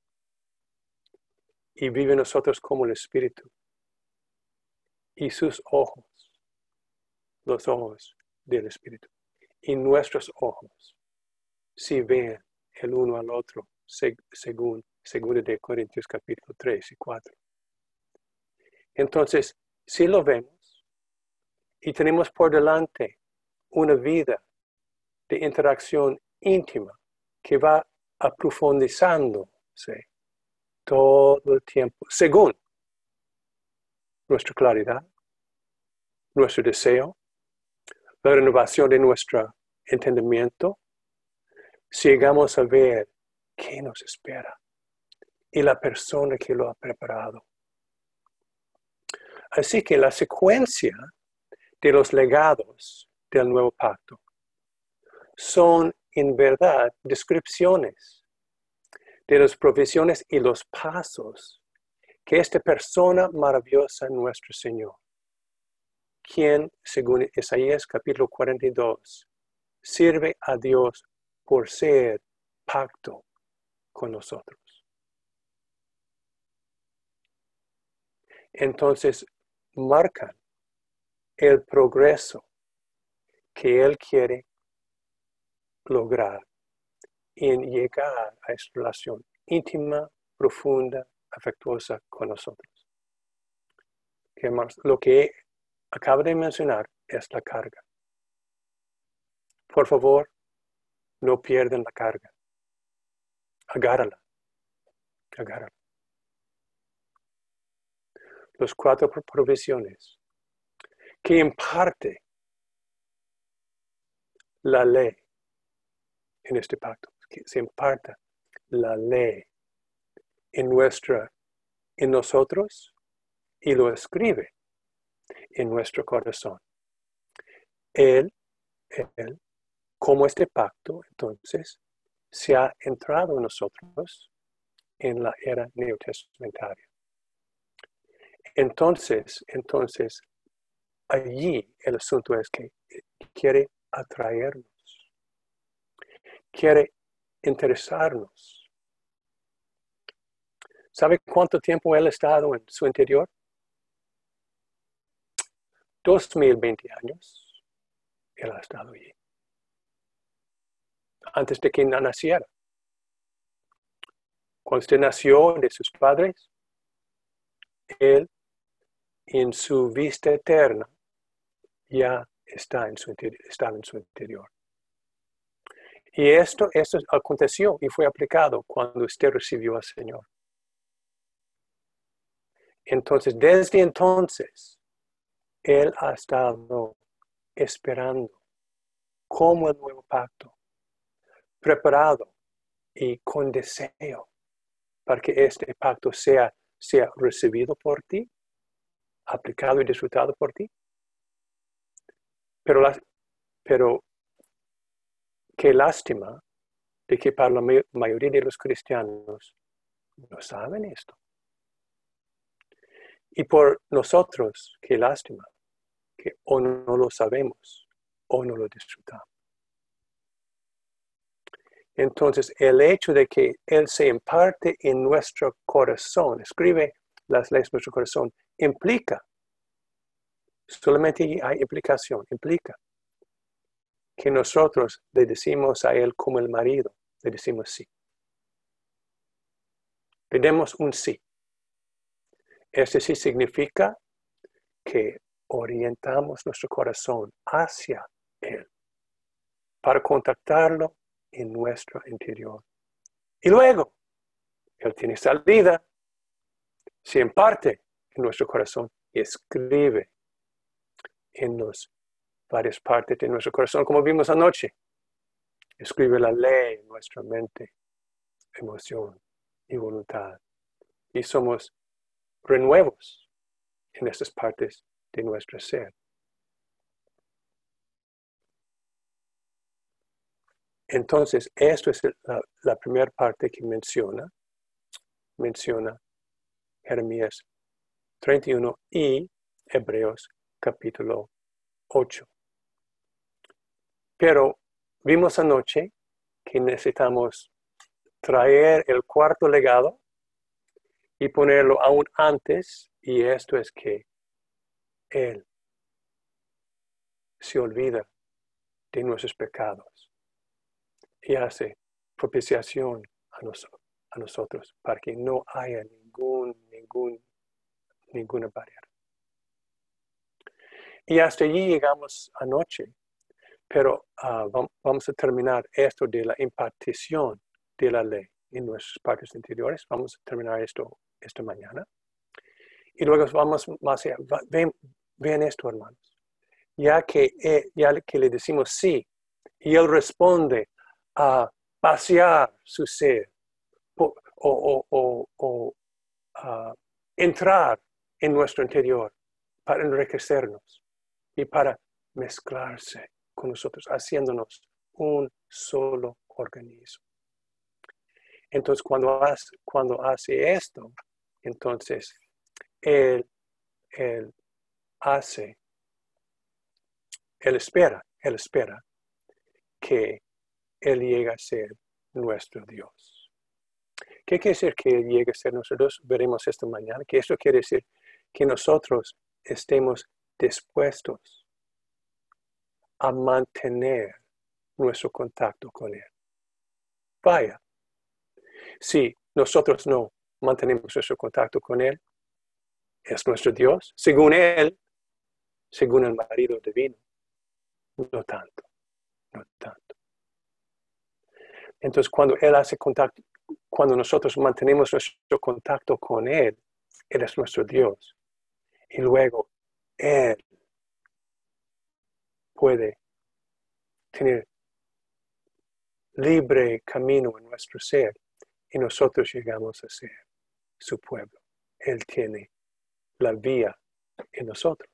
S14: y vive en nosotros como el Espíritu. Y sus ojos, los ojos del Espíritu, y nuestros ojos, si ven el uno al otro, según según de Corintios capítulo tres y cuatro. Entonces, si lo vemos y tenemos por delante una vida de interacción íntima que va aprofundizándose todo el tiempo, según nuestra claridad, nuestro deseo, la renovación de nuestro entendimiento, si llegamos a ver qué nos espera y la persona que lo ha preparado. Así que la secuencia de los legados del nuevo pacto son en verdad descripciones de las provisiones y los pasos que esta persona maravillosa, nuestro Señor, quien, según Isaías capítulo cuarenta y dos, sirve a Dios por ser pacto con nosotros. Entonces, marcan el progreso que Él quiere lograr en llegar a esta relación íntima, profunda, afectuosa con nosotros. Que, hermanos, lo que acabo de mencionar es la carga. Por favor, no pierdan la carga. Agárrala. Agárrala. Las cuatro provisiones que imparte la ley en este pacto, que se imparta la ley en nuestra, en nosotros y lo escribe en nuestro corazón. Él, él, como este pacto, entonces, se ha entrado en nosotros en la era neotestamentaria. Entonces, entonces, allí el asunto es que quiere atraernos, quiere interesarnos. ¿Sabe cuánto tiempo Él ha estado en su interior? Dos mil veinte años. Él ha estado allí. Antes de que naciera. Cuando usted nació de sus padres, Él, en su vista eterna, ya está en su interior, estaba en su interior. Y esto, esto aconteció y fue aplicado cuando usted recibió al Señor. Entonces, desde entonces, Él ha estado esperando como el nuevo pacto, preparado y con deseo para que este pacto sea, sea recibido por ti, aplicado y disfrutado por ti. Pero, la, pero qué lástima de que para la mayoría de los cristianos no saben esto. Y por nosotros, qué lástima, que o no lo sabemos o no lo disfrutamos. Entonces, el hecho de que Él se imparte en nuestro corazón, escribe las leyes en nuestro corazón, implica, solamente hay implicación, implica que nosotros le decimos a Él como el marido, le decimos sí. Le demos un sí. Este sí significa que orientamos nuestro corazón hacia Él para contactarlo en nuestro interior. Y luego, Él tiene salida, se imparte en nuestro corazón y escribe en las varias partes de nuestro corazón, como vimos anoche. Escribe la ley en nuestra mente, emoción y voluntad. Y somos renuevos en estas partes de nuestro ser. Entonces, esto es la, la primera parte que menciona, menciona Jeremías treinta y uno y Hebreos capítulo ocho. Pero vimos anoche que necesitamos traer el cuarto legado y ponerlo aún antes, y esto es que Él se olvida de nuestros pecados y hace propiciación a, nos, a nosotros para que no haya ningún, ningún, ninguna barrera. Y hasta allí llegamos anoche, pero uh, vamos a terminar esto de la impartición de la ley en nuestras partes interiores. Vamos a terminar esto esta mañana. Y luego vamos más allá. Ven, ven esto, hermanos. Ya que, eh, ya que le decimos sí, y Él responde a pasear su ser o, o, o, o uh, entrar en nuestro interior para enriquecernos y para mezclarse con nosotros, haciéndonos un solo organismo. Entonces, cuando hace, cuando hace esto, entonces Él, él hace, Él espera, Él espera que Él llegue a ser nuestro Dios. ¿Qué quiere decir que Él llegue a ser nuestro Dios? Veremos esta mañana. Que esto quiere decir que nosotros estemos dispuestos a mantener nuestro contacto con Él. Vaya, si nosotros no mantenemos nuestro contacto con Él, es nuestro Dios, según Él, según el marido divino, no tanto, no tanto. Entonces, cuando Él hace contacto, cuando nosotros mantenemos nuestro contacto con Él, Él es nuestro Dios. Y luego Él puede tener libre camino en nuestro ser y nosotros llegamos a ser su pueblo. Él tiene la vía en nosotros.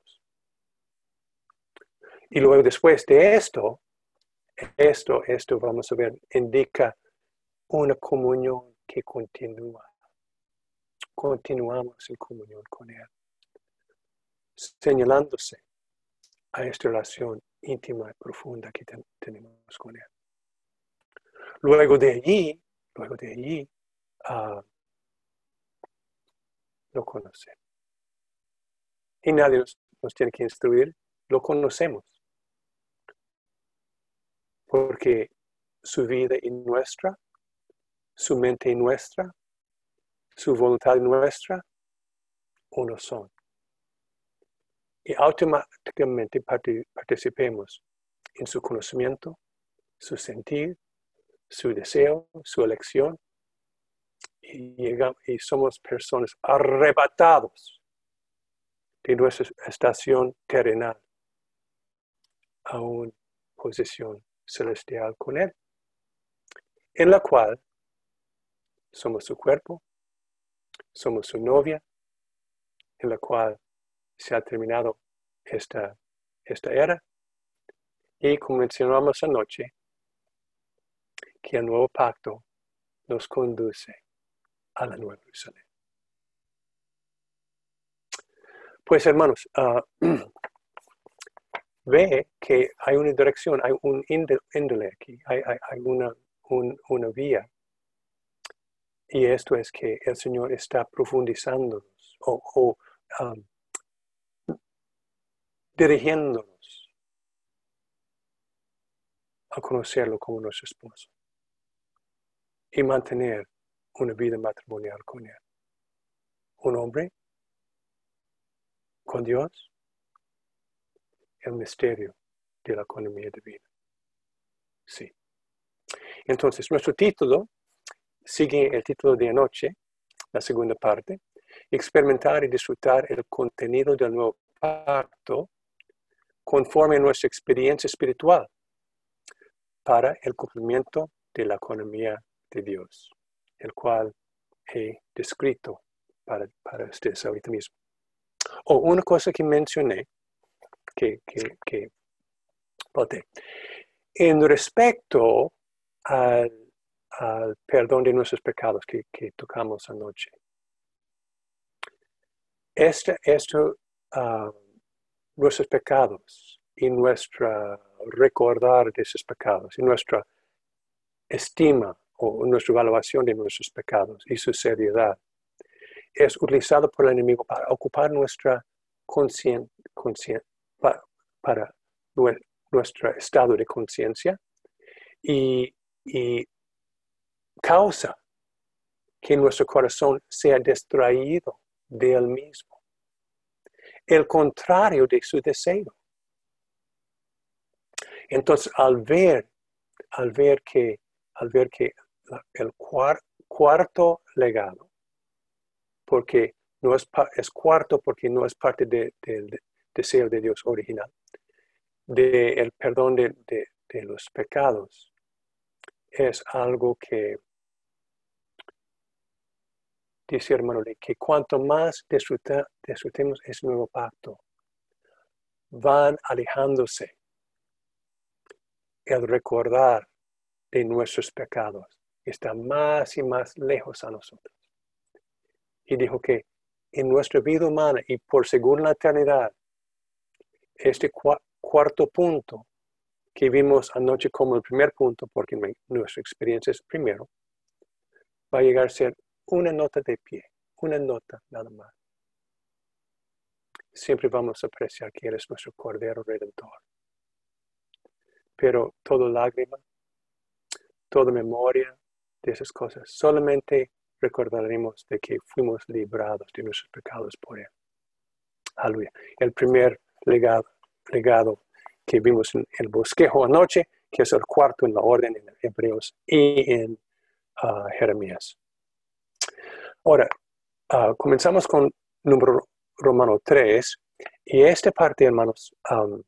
S14: Y luego después de esto, esto, esto vamos a ver, indica una comunión que continúa. Continuamos en comunión con Él, señalándose a esta relación íntima y profunda que ten- tenemos con Él. Luego de allí, luego de allí, uh, lo conocemos. Y nadie nos, nos tiene que instruir, lo conocemos. Porque su vida y nuestra, su mente y nuestra, su voluntad y nuestra, uno son. Y automáticamente parti- participemos en su conocimiento, su sentir, su deseo, su elección, y, llegamos, y somos personas arrebatados de nuestra estación terrenal a una posición celestial con Él, en la cual somos su cuerpo, somos su novia, en la cual se ha terminado esta, esta era, y como mencionamos anoche, que el nuevo pacto nos conduce a la Nueva Jerusalén. Pues hermanos, uh, ve que hay una dirección, hay un índole aquí, hay, hay, hay una, un, una vía. Y esto es que el Señor está profundizándonos o, o um, dirigiéndonos a conocerlo como nuestro esposo y mantener una vida matrimonial con Él. Un hombre con Dios, el misterio de la economía divina. Sí. Entonces, nuestro título sigue el título de anoche, la segunda parte, experimentar y disfrutar el contenido del nuevo pacto conforme a nuestra experiencia espiritual para el cumplimiento de la economía de Dios, el cual he descrito para, para ustedes ahorita mismo. O oh, una cosa que mencioné, que, que, que boté, en respecto al, al perdón de nuestros pecados que, que tocamos anoche. Este, esto, uh, nuestros pecados y nuestra recordar de esos pecados y nuestra estima o nuestra evaluación de nuestros pecados y su seriedad es utilizado por el enemigo para ocupar nuestra conciencia, concien, para, para nuestro estado de conciencia y, y causa que nuestro corazón sea distraído de él mismo. El contrario de su deseo. Entonces, al ver, al ver que, al ver que el cuar, cuarto legado, porque no es, es cuarto porque no es parte del de, de deseo de Dios original, del de perdón de, de, de los pecados, es algo que, dice hermano Lee, que cuanto más disfruta, disfrutemos ese nuevo pacto, van alejándose el recordar de nuestros pecados. Está más y más lejos a nosotros. Y dijo que en nuestra vida humana y por según la eternidad, este cu cuarto punto que vimos anoche como el primer punto, porque nuestra experiencia es primero, va a llegar a ser una nota de pie, una nota nada más. Siempre vamos a apreciar que Él es nuestro Cordero Redentor. pero todo lágrima, toda memoria de esas cosas, solamente recordaremos de que fuimos librados de nuestros pecados por Él. Aleluya. El primer legado, legado que vimos en el bosquejo anoche, que es el cuarto en la orden en Hebreos y en uh, Jeremías. Ahora, uh, comenzamos con número romano tres, y esta parte, hermanos, um,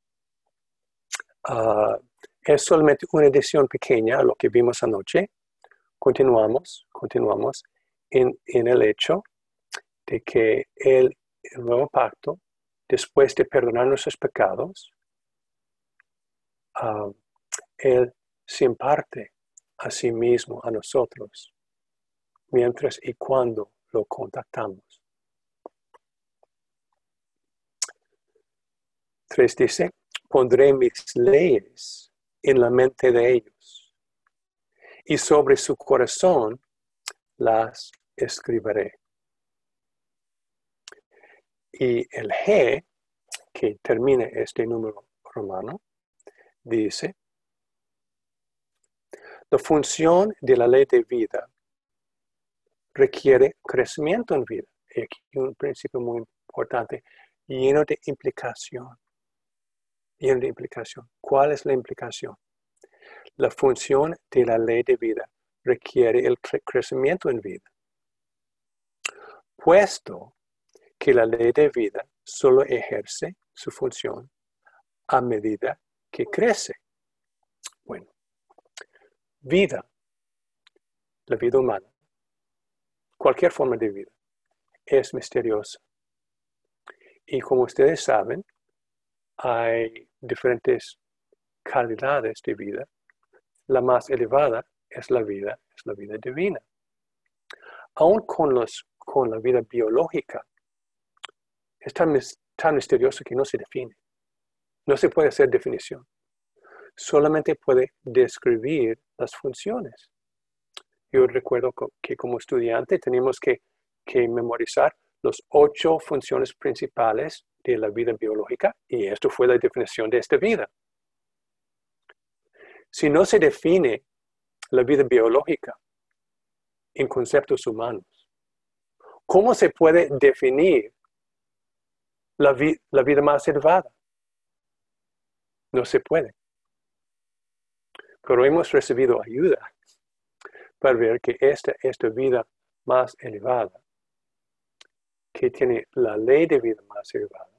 S14: uh, es solamente una edición pequeña a lo que vimos anoche. Continuamos, continuamos en, en el hecho de que el, el nuevo pacto, después de perdonar nuestros pecados, uh, Él se imparte a sí mismo, a nosotros, mientras y cuando lo contactamos. tres dice, pondré mis leyes en la mente de ellos, y sobre su corazón las escribiré. Y el G, que termina este número romano, dice, la función de la ley de vida requiere crecimiento en vida. Y aquí un principio muy importante, lleno de implicación. Lleno de implicación. ¿Cuál es la implicación? La función de la ley de vida requiere el cre- crecimiento en vida. Puesto que la ley de vida solo ejerce su función a medida que crece. Bueno, vida, la vida humana, cualquier forma de vida, es misteriosa. Y como ustedes saben, hay diferentes calidades de vida. La más elevada es la vida, es la vida divina. Aún con, los, con la vida biológica, es tan, tan misterioso que no se define. No se puede hacer definición. Solamente puede describir las funciones. Yo recuerdo que como estudiante teníamos que, que memorizar las ocho funciones principales de la vida biológica, y esto fue la definición de esta vida. Si no se define la vida biológica en conceptos humanos, ¿cómo se puede definir la, vi- la vida más elevada? No se puede. Pero hemos recibido ayuda para ver que esta, esta vida más elevada, que tiene la ley de vida más elevada,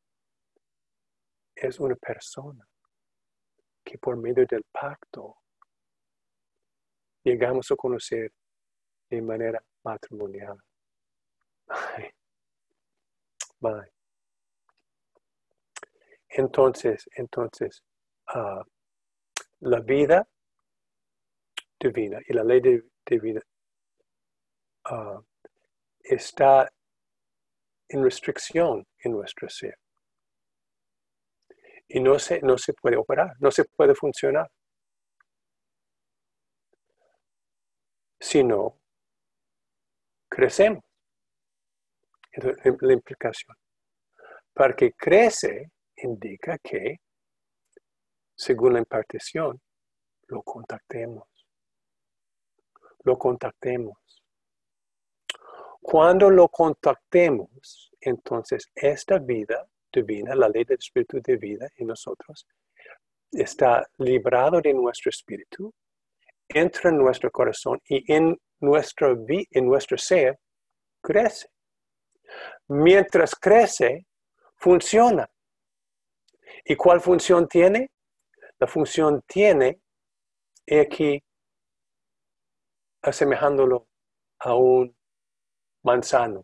S14: es una persona que por medio del pacto llegamos a conocer de manera matrimonial. Ay, ay. Entonces, entonces, uh, la vida divina y la ley de, de vida uh, está en restricción en nuestro ser. Y no se, no se puede operar, no se puede funcionar. Si no, crecemos. Entonces, la implicación. Para que crece, indica que, según la impartición, lo contactemos. Lo contactemos. Cuando lo contactemos, entonces esta vida divina, la ley del espíritu de vida en nosotros, está librado de nuestro espíritu, entra en nuestro corazón y en nuestro, vi- en nuestro ser crece. Mientras crece, funciona. ¿Y cuál función tiene? La función tiene, he aquí, asemejándolo a un manzano.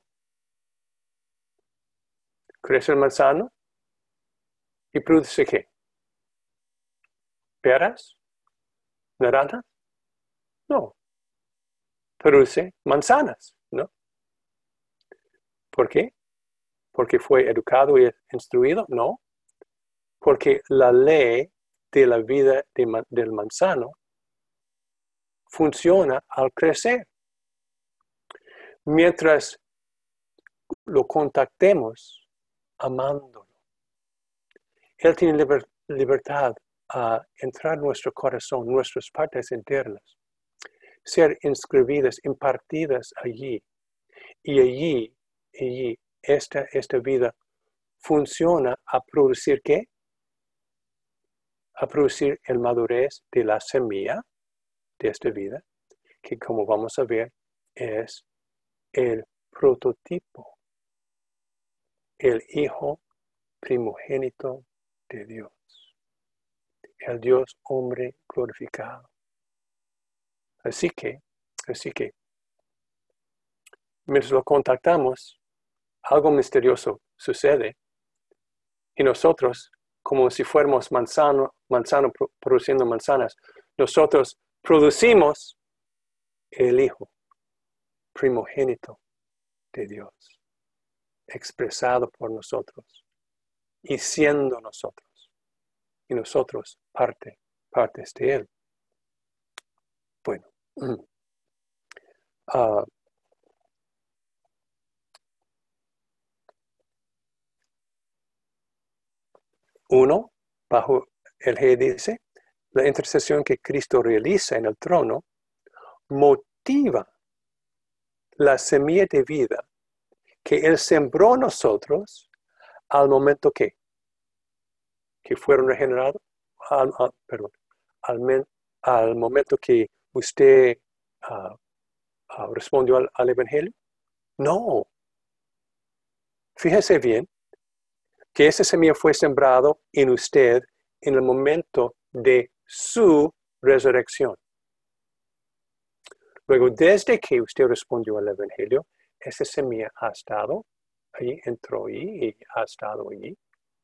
S14: Crece el manzano y produce ¿qué? ¿Peras? ¿Naranjas? No. Produce manzanas, ¿no? ¿Por qué? ¿Porque fue educado y instruido? No. Porque la ley de la vida de ma- del manzano funciona al crecer. Mientras lo contactemos amándolo. Él tiene liber- libertad a entrar en nuestro corazón, nuestras partes internas, ser inscribidas, impartidas allí. Y allí, allí esta, esta vida funciona a producir ¿qué? A producir el madurez de la semilla de esta vida, que como vamos a ver es el prototipo, el hijo primogénito de Dios, el Dios hombre glorificado. Así que, así que, mientras lo contactamos, algo misterioso sucede y nosotros, como si fuéramos manzano, manzano produciendo manzanas, nosotros producimos el hijo primogénito de Dios, expresado por nosotros y siendo nosotros, y nosotros parte, partes de él. Bueno, uh, uno, bajo el G dice, la intercesión que Cristo realiza en el trono motiva la semilla de vida que Él sembró en nosotros al momento que, que fueron regenerados, al, al, perdón, al, al momento que usted uh, uh, respondió al, al Evangelio. No. Fíjese bien que esa semilla fue sembrado en usted en el momento de su resurrección. Luego, desde que usted respondió al Evangelio, esa semilla ha estado allí, entró allí y ha estado allí.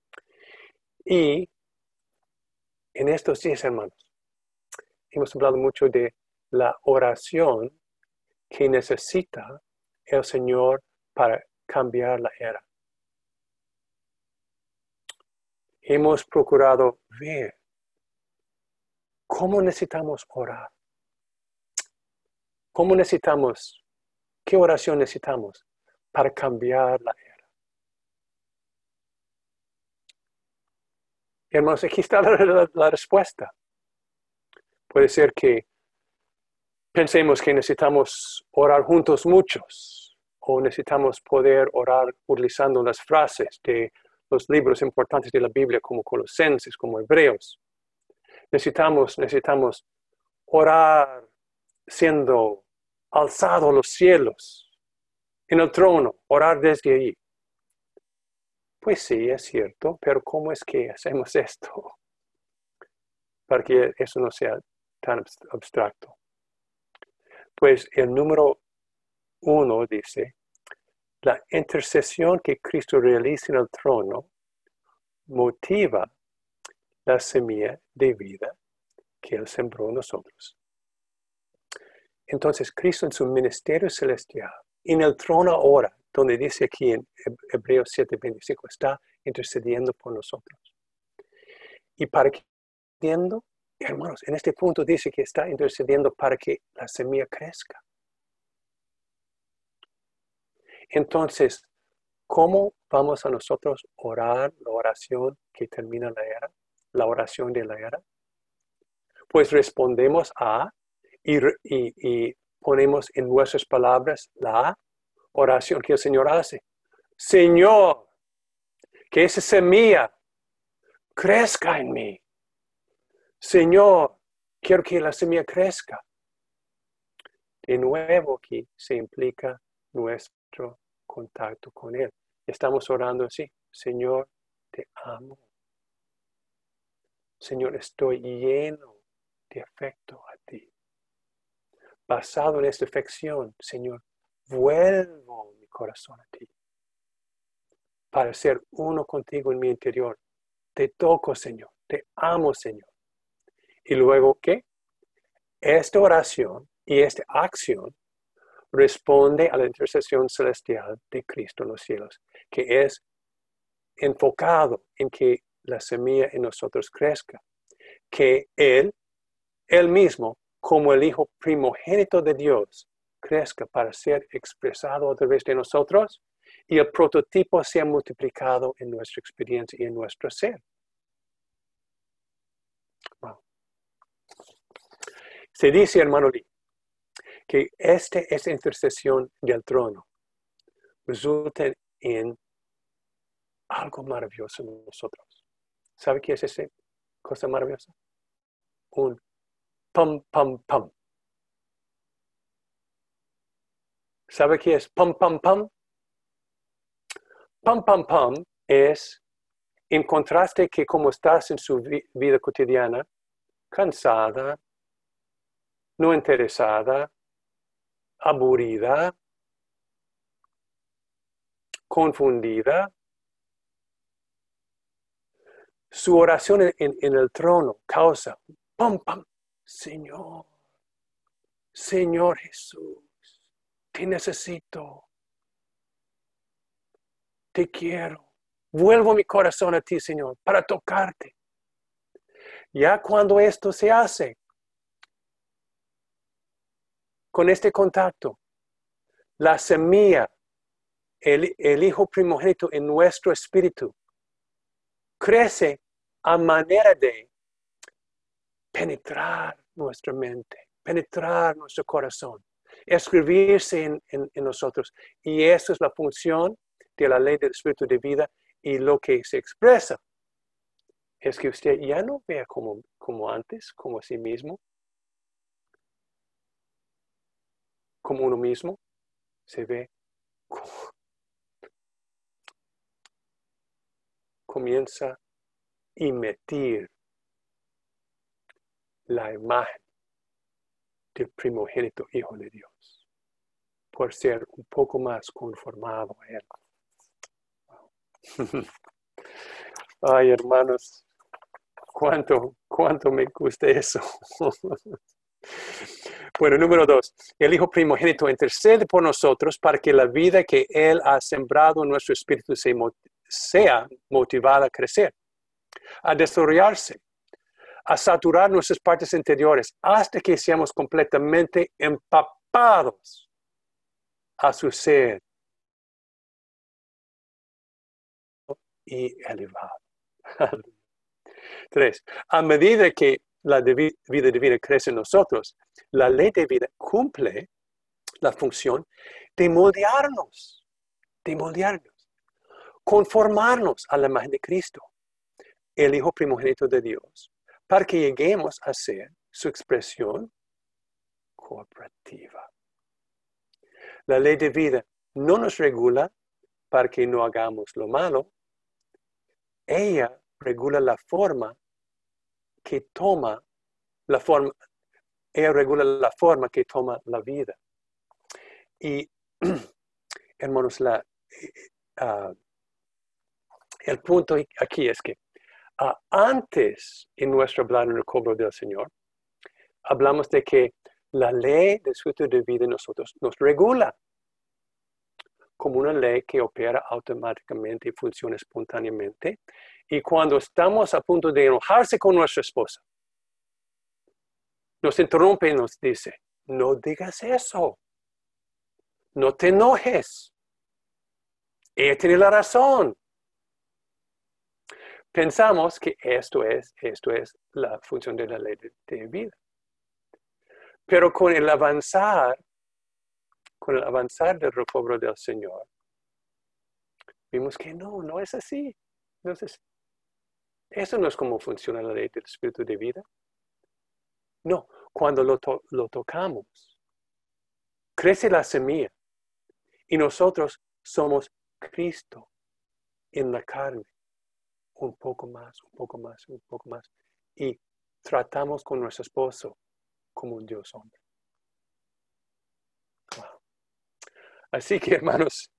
S14: Y en estos días, hermanos, hemos hablado mucho de la oración que necesita el Señor para cambiar la era. Hemos procurado ver cómo necesitamos orar. ¿Cómo necesitamos? ¿Qué oración necesitamos para cambiar la era? Hermanos, aquí está la, la, la respuesta. Puede ser que pensemos que necesitamos orar juntos muchos, o necesitamos poder orar utilizando las frases de los libros importantes de la Biblia, como Colosenses, como Hebreos. Necesitamos, necesitamos orar siendo alzado a los cielos, en el trono, orar desde allí. Pues sí, es cierto, pero ¿cómo es que hacemos esto? Para que eso no sea tan abstracto. Pues el número uno dice, la intercesión que Cristo realiza en el trono motiva la semilla de vida que Él sembró en nosotros. Entonces, Cristo en su ministerio celestial, en el trono ahora, donde dice aquí en Hebreos siete veinticinco, está intercediendo por nosotros. Y para que, hermanos, en este punto dice que está intercediendo para que la semilla crezca. Entonces, ¿cómo vamos a nosotros orar la oración que termina la era? La oración de la era. Pues respondemos a y, y, y ponemos en nuestras palabras la oración que el Señor hace. Señor, que esa semilla crezca en mí. Señor, quiero que la semilla crezca. De nuevo aquí se implica nuestro contacto con Él. Estamos orando así. Señor, te amo. Señor, estoy lleno de afecto a ti. Basado en esta afección, Señor, vuelvo mi corazón a ti. Para ser uno contigo en mi interior. Te toco, Señor. Te amo, Señor. Y luego, ¿qué? Esta oración y esta acción responde a la intercesión celestial de Cristo en los cielos, que es enfocado en que la semilla en nosotros crezca, que Él, Él mismo, como el Hijo primogénito de Dios, crezca para ser expresado a través de nosotros y el prototipo sea multiplicado en nuestra experiencia y en nuestro ser. Se dice, hermano Lee, que este, esta intercesión del trono resulta en algo maravilloso en nosotros. ¿Sabe qué es esa cosa maravillosa? Un pam, pam, pam. ¿Sabe qué es pam, pam, pam? Pam, pam, pam es, en contraste que como estás en su vi- vida cotidiana, cansada, no interesada, aburrida, confundida, su oración en, en- en el trono causa, pam, pam, Señor, Señor Jesús, te necesito, te quiero, vuelvo mi corazón a ti, Señor, para tocarte. Ya cuando esto se hace, con este contacto, la semilla, el, el Hijo primogénito en nuestro espíritu, crece a manera de penetrar nuestra mente, penetrar nuestro corazón, escribirse en, en, en nosotros. Y esa es la función de la ley del espíritu de vida, y lo que se expresa es que usted ya no vea como, como antes, como a sí mismo, como uno mismo, se ve como comienza a emitir la imagen del primogénito Hijo de Dios, por ser un poco más conformado a Él. Ay, hermanos, cuánto, cuánto me gusta eso. Bueno, número dos, el Hijo primogénito intercede por nosotros para que la vida que Él ha sembrado en nuestro espíritu se mo- sea motivada a crecer, a desarrollarse, a saturar nuestras partes interiores hasta que seamos completamente empapados a su ser y elevado. Tres, a medida que la devi- vida divina crece en nosotros, la ley de vida cumple la función de moldearnos, de moldearnos, conformarnos a la imagen de Cristo, el Hijo primogénito de Dios, para que lleguemos a ser su expresión cooperativa. La ley de vida no nos regula para que no hagamos lo malo. Ella regula la forma que toma la forma, ella regula la forma que toma la vida. Y, hermanos, la, uh, el punto aquí es que uh, antes, en nuestro hablar en el cobro del Señor, hablamos de que la ley del Espíritu de vida en nosotros nos regula como una ley que opera automáticamente y funciona espontáneamente. Y cuando estamos a punto de enojarse con nuestra esposa, nos interrumpe y nos dice, no digas eso, no te enojes, ella tiene la razón. Pensamos que esto es, esto es la función de la ley de, de vida. Pero con el avanzar, con el avanzar del recobro del Señor, vimos que no, no es así. Entonces, eso no es como funciona la ley del Espíritu de vida. No, cuando lo, to lo tocamos, crece la semilla y nosotros somos Cristo en la carne. Un poco más, un poco más, un poco más. Y tratamos con nuestro esposo como un Dios hombre. Wow. Así que, hermanos,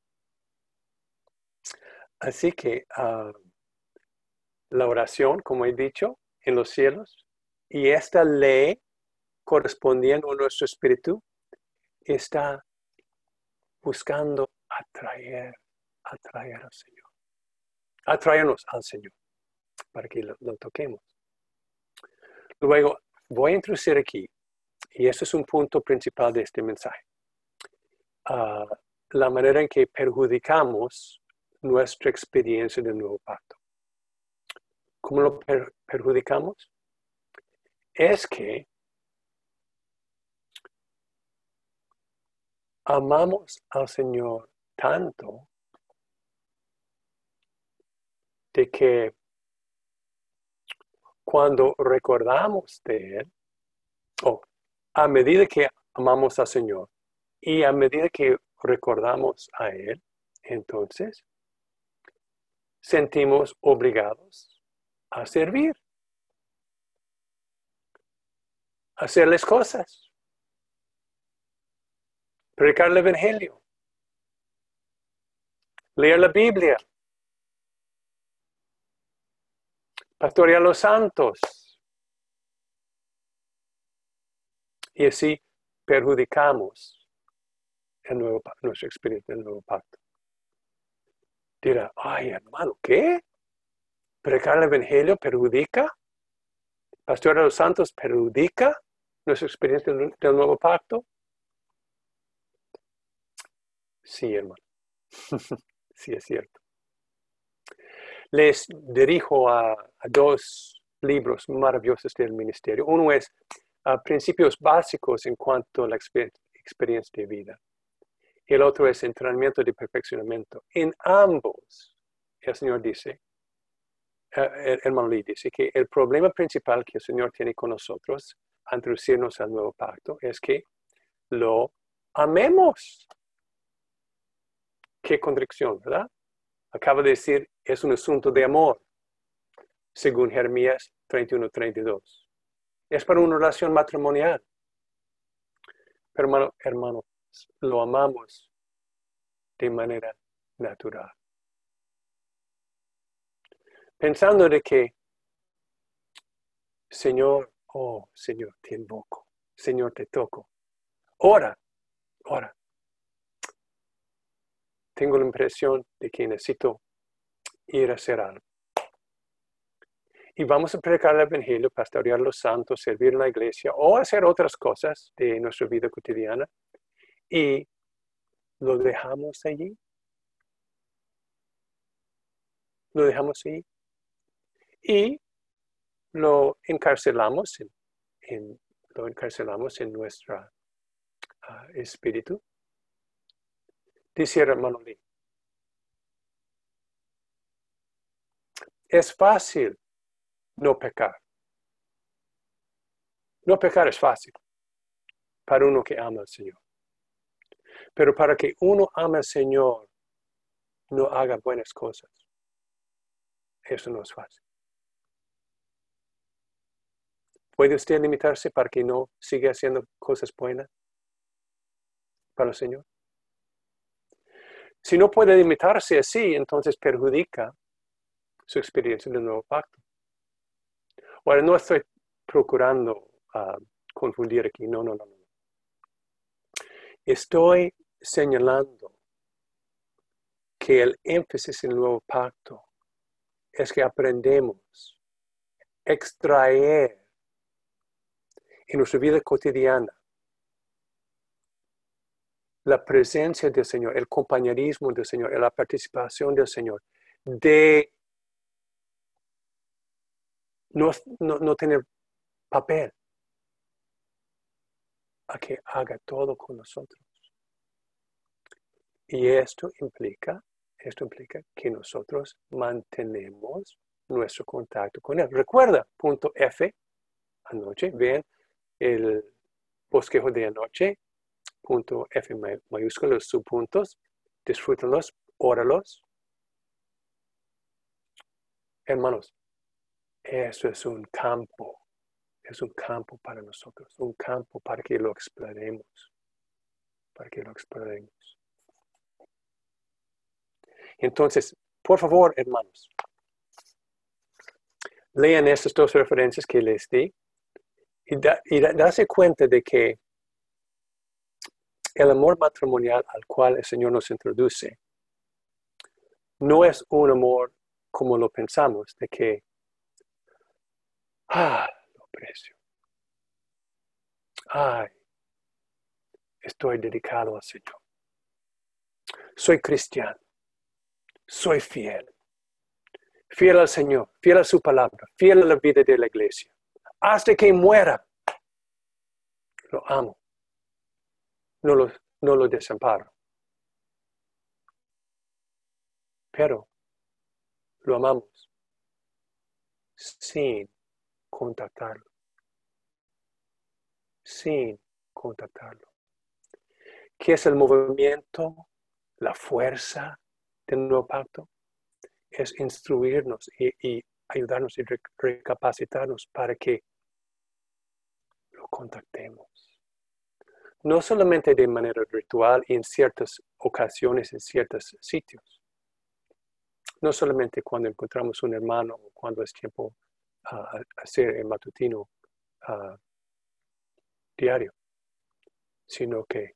S14: así que uh, la oración, como he dicho, en los cielos, y esta ley correspondiendo a nuestro espíritu, está buscando atraer, atraer al Señor. Atraernos al Señor, para que lo, lo toquemos. Luego, voy a introducir aquí, y ese es un punto principal de este mensaje, uh, la manera en que perjudicamos nuestra experiencia del nuevo pacto. ¿Cómo lo per perjudicamos? Es que amamos al Señor tanto de que cuando recordamos de Él, o a medida que amamos al Señor y a medida que recordamos a Él, entonces sentimos obligados a servir, a hacerles cosas, predicar el Evangelio, leer la Biblia, pastorear a los santos. Y así perjudicamos el nuevo, nuestra experiencia del nuevo pacto. Dirá, ay hermano, ¿qué? ¿Predicar el Evangelio perjudica? ¿Pastorear a los santos perjudica nuestra experiencia del, del nuevo pacto? Sí, hermano. Sí, es cierto. Les dirijo a, a dos libros maravillosos del ministerio. Uno es uh, Principios Básicos en cuanto a la exper experiencia de vida. Y el otro es Entrenamiento de Perfeccionamiento. En ambos, el Señor dice, uh, el hermano Lee dice que el problema principal que el Señor tiene con nosotros, al introducirnos al nuevo pacto, es que lo amemos. Qué contradicción, ¿verdad? Acaba de decir, es un asunto de amor, según Jeremías treinta y uno treinta y dos. Es para una relación matrimonial. Pero hermano, hermano, lo amamos de manera natural. Pensando de que, Señor, oh Señor, te invoco, Señor, te toco. Ora, ora. Tengo la impresión de que necesito ir a hacer algo. Y vamos a predicar el Evangelio, pastorear a los santos, servir en la iglesia o hacer otras cosas de nuestra vida cotidiana. Y lo dejamos allí. Lo dejamos allí. Y lo encarcelamos en, en, lo encarcelamos en nuestro uh, espíritu. Dice el hermano Lee, es fácil no pecar. No pecar es fácil para uno que ama al Señor. Pero para que uno ame al Señor, no haga buenas cosas. Eso no es fácil. ¿Puede usted limitarse para que no siga haciendo cosas buenas para el Señor? Si no puede limitarse así, entonces perjudica su experiencia del nuevo pacto. Ahora, no estoy procurando uh, confundir aquí, no, no, no, no. Estoy señalando que el énfasis en el nuevo pacto es que aprendemos a extraer en nuestra vida cotidiana la presencia del Señor, el compañerismo del Señor, la participación del Señor, de no, no, no tener papel, a que haga todo con nosotros. Y esto implica, esto implica que nosotros mantenemos nuestro contacto con Él. Recuerda, punto F, anoche, vean el bosquejo de anoche, punto F mayúsculo, los subpuntos, disfrútenlos, óralos. Hermanos, eso es un campo, es un campo para nosotros, un campo para que lo exploremos, para que lo exploremos. Entonces, por favor, hermanos, lean estas dos referencias que les di y, da, y da, darse cuenta de que el amor matrimonial al cual el Señor nos introduce no es un amor como lo pensamos, de que, ah, lo aprecio. Ay, estoy dedicado al Señor. Soy cristiano. Soy fiel. Fiel al Señor, fiel a su palabra, fiel a la vida de la iglesia. Hasta que muera, lo amo. No lo, no lo desamparo. Pero lo amamos sin contactarlo. Sin contactarlo. ¿Qué es el movimiento, la fuerza del nuevo pacto? Es instruirnos y, y ayudarnos y recapacitarnos para que lo contactemos. No solamente de manera ritual y en ciertas ocasiones, en ciertos sitios. No solamente cuando encontramos un hermano o cuando es tiempo uh, hacer el matutino uh, diario, sino que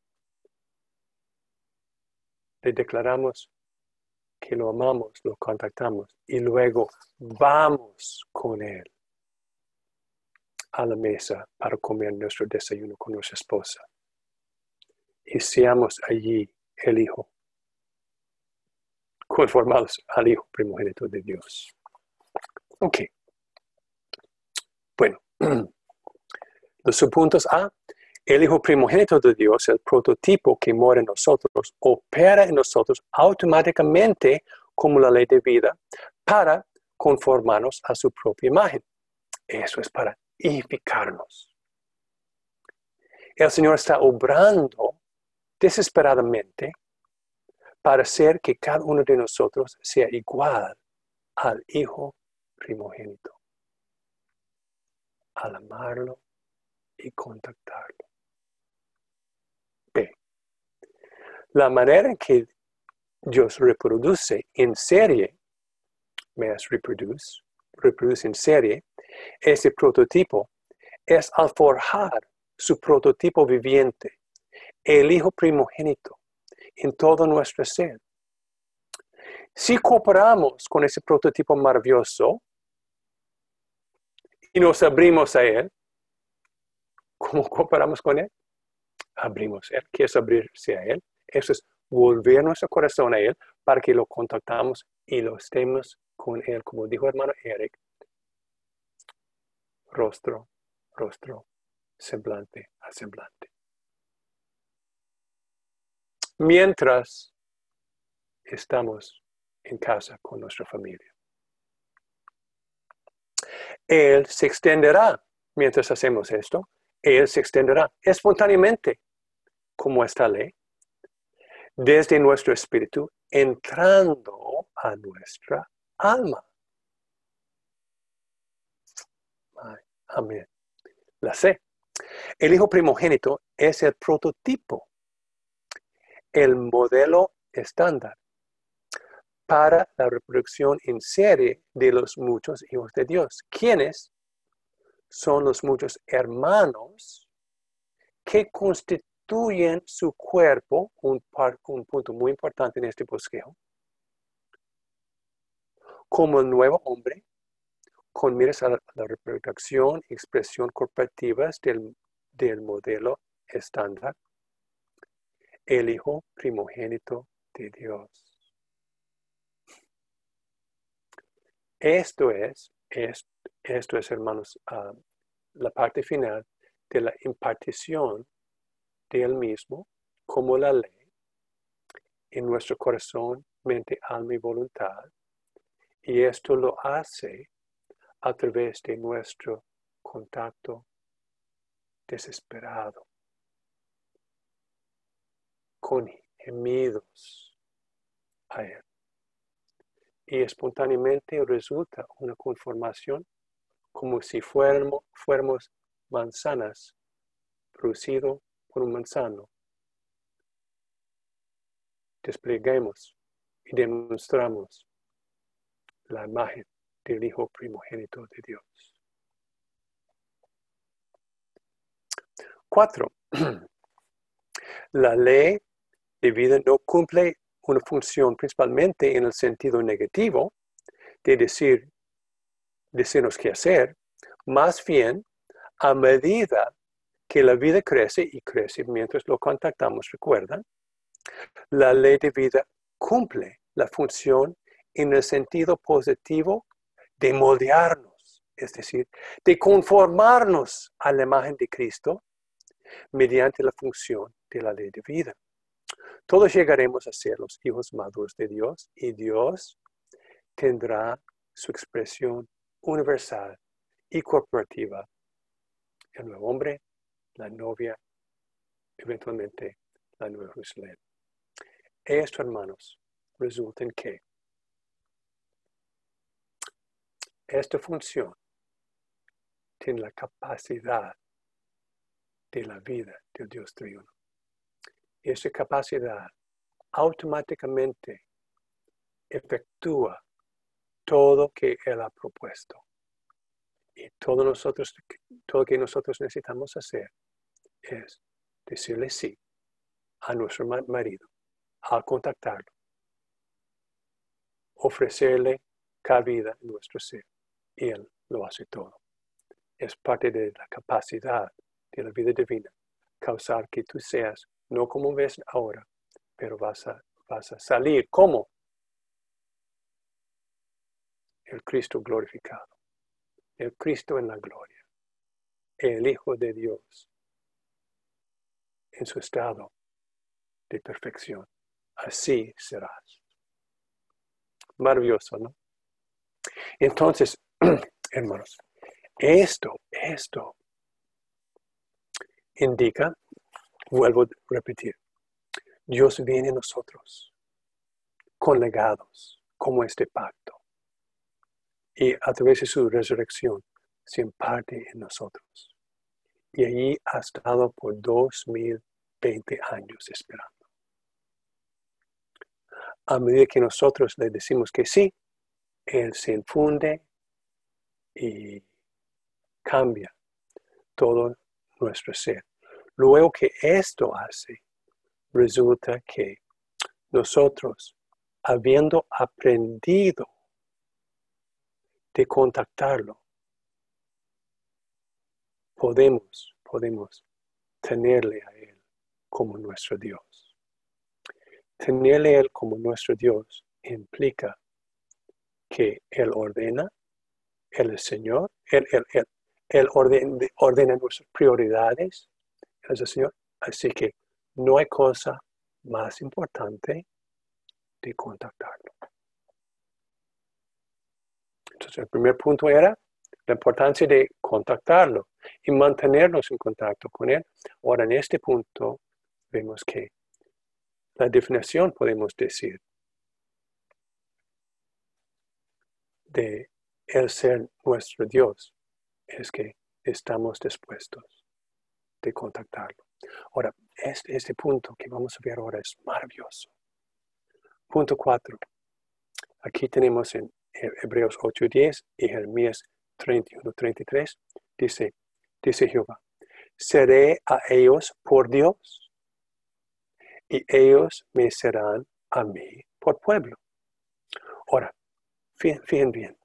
S14: le declaramos que lo amamos, lo contactamos y luego vamos con él a la mesa para comer nuestro desayuno con nuestra esposa. Y seamos allí el Hijo, conformados al Hijo primogénito de Dios. Ok. Bueno, los subpuntos A. El Hijo primogénito de Dios, el prototipo que mora en nosotros, opera en nosotros automáticamente como la ley de vida para conformarnos a su propia imagen. Eso es para edificarnos. El Señor está obrando desesperadamente para hacer que cada uno de nosotros sea igual al Hijo primogénito, al amarlo y contactarlo. B. La manera en que Dios reproduce en serie, más reproduce, reproduce en serie, ese prototipo es al forjar su prototipo viviente, el Hijo primogénito, en todo nuestro ser. Si cooperamos con ese prototipo maravilloso y nos abrimos a él, ¿cómo cooperamos con él? Abrimos él. ¿Qué es abrirse a él? Eso es volver nuestro corazón a él para que lo contactamos y lo estemos con él, como dijo hermano Eric, rostro, rostro, semblante a semblante. Mientras estamos en casa con nuestra familia. Él se extenderá mientras hacemos esto. Él se extenderá espontáneamente, como esta ley, desde nuestro espíritu, entrando a nuestra alma. Ay, amén. La C. El Hijo primogénito es el prototipo, el modelo estándar para la reproducción en serie de los muchos hijos de Dios. ¿Quiénes son los muchos hermanos que constituyen su cuerpo? Un, par, un punto muy importante en este bosquejo. Como el nuevo hombre, con miras a la, a la reproducción y expresión corporativas del, del modelo estándar, el Hijo primogénito de Dios. Esto es, es esto es, hermanos, uh, la parte final de la impartición de Él mismo como la ley en nuestro corazón, mente, alma y voluntad. Y esto lo hace a través de nuestro contacto desesperado, con gemidos a Él. Y espontáneamente resulta una conformación como si fuéramos, fuéramos manzanas producido por un manzano. Despleguemos y demostramos la imagen del Hijo primogénito de Dios. Cuatro. La ley de vida no cumple una función principalmente en el sentido negativo de decir, decirnos qué hacer, más bien a medida que la vida crece y crece mientras lo contactamos, recuerdan, la ley de vida cumple la función en el sentido positivo de moldearnos, es decir, de conformarnos a la imagen de Cristo mediante la función de la ley de vida. Todos llegaremos a ser los hijos maduros de Dios y Dios tendrá su expresión universal y corporativa. El nuevo hombre, la novia, eventualmente la nueva Jerusalén. Esto, hermanos, resulta en que esta función tiene la capacidad de la vida del Dios triuno. Esa capacidad automáticamente efectúa todo que Él ha propuesto. Y todo, nosotros, todo que nosotros necesitamos hacer es decirle sí a nuestro marido, al contactarlo, ofrecerle cabida en nuestro ser. Y Él lo hace todo. Es parte de la capacidad de la vida divina, causar que tú seas, no como ves ahora, pero vas a, vas a salir como el Cristo glorificado, el Cristo en la gloria, el Hijo de Dios en su estado de perfección. Así serás. Maravilloso, ¿no? Entonces, hermanos, esto, esto indica, vuelvo a repetir, Dios viene a nosotros con legados como este pacto. Y a través de su resurrección se imparte en nosotros. Y allí ha estado por dos mil veinte años esperando. A medida que nosotros le decimos que sí, Él se infunde y cambia todo nuestro ser. Luego que esto hace, resulta que nosotros, habiendo aprendido de contactarlo, podemos, podemos tenerle a Él como nuestro Dios. Tenerle a Él como nuestro Dios implica que Él ordena, Él es Señor, Él, él, él, él ordena, ordena nuestras prioridades, Él es el Señor. Así que no hay cosa más importante de contactarlo. Entonces el primer punto era la importancia de contactarlo y mantenernos en contacto con Él. Ahora en este punto vemos que la definición, podemos decir, de Él ser nuestro Dios es que estamos dispuestos de contactarlo. Ahora, este, este punto que vamos a ver ahora es maravilloso. Punto cuatro. Aquí tenemos en Hebreos ocho diez y Jeremías treinta y uno treinta y tres. Dice, dice Jehová, seré a ellos por Dios y ellos me serán a mí por pueblo. Ahora, fíjense bien.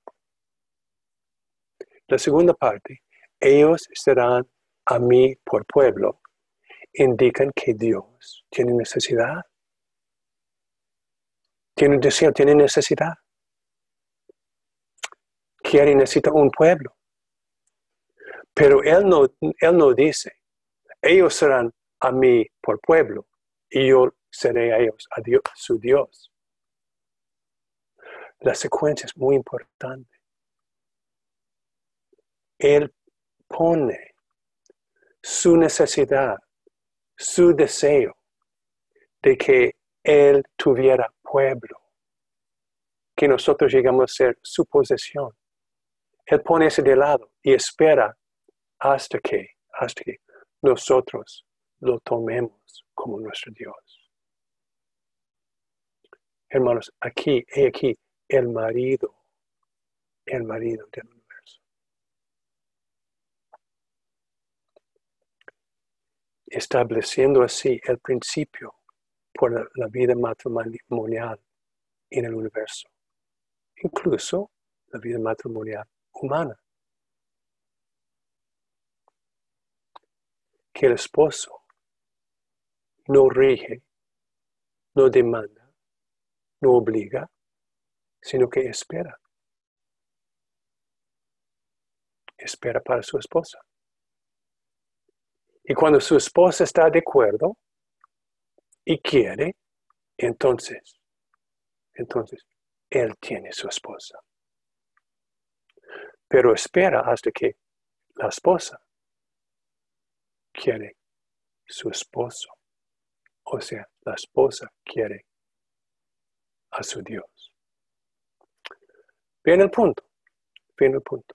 S14: La segunda parte, ellos serán a mí por pueblo, indican que Dios tiene necesidad. Tiene un deseo, tiene necesidad. Quiere y necesita un pueblo. Pero Él no, él no dice, ellos serán a mí por pueblo y yo seré a ellos, a Dios, su Dios. La secuencia es muy importante. Él pone su necesidad, su deseo de que Él tuviera pueblo, que nosotros llegamos a ser su posesión. Él pone ese de lado y espera hasta que, hasta que nosotros lo tomemos como nuestro Dios. Hermanos, aquí, he aquí, el marido, el marido del universo. Estableciendo así el principio por la, la vida matrimonial en el universo. Incluso la vida matrimonial humana. Que el esposo no rige, no demanda, no obliga, sino que espera. Espera para su esposa. Y cuando su esposa está de acuerdo y quiere, entonces, entonces, él tiene su esposa. Pero espera hasta que la esposa quiere su esposo. O sea, la esposa quiere a su Dios. Viene el punto. Viene el punto.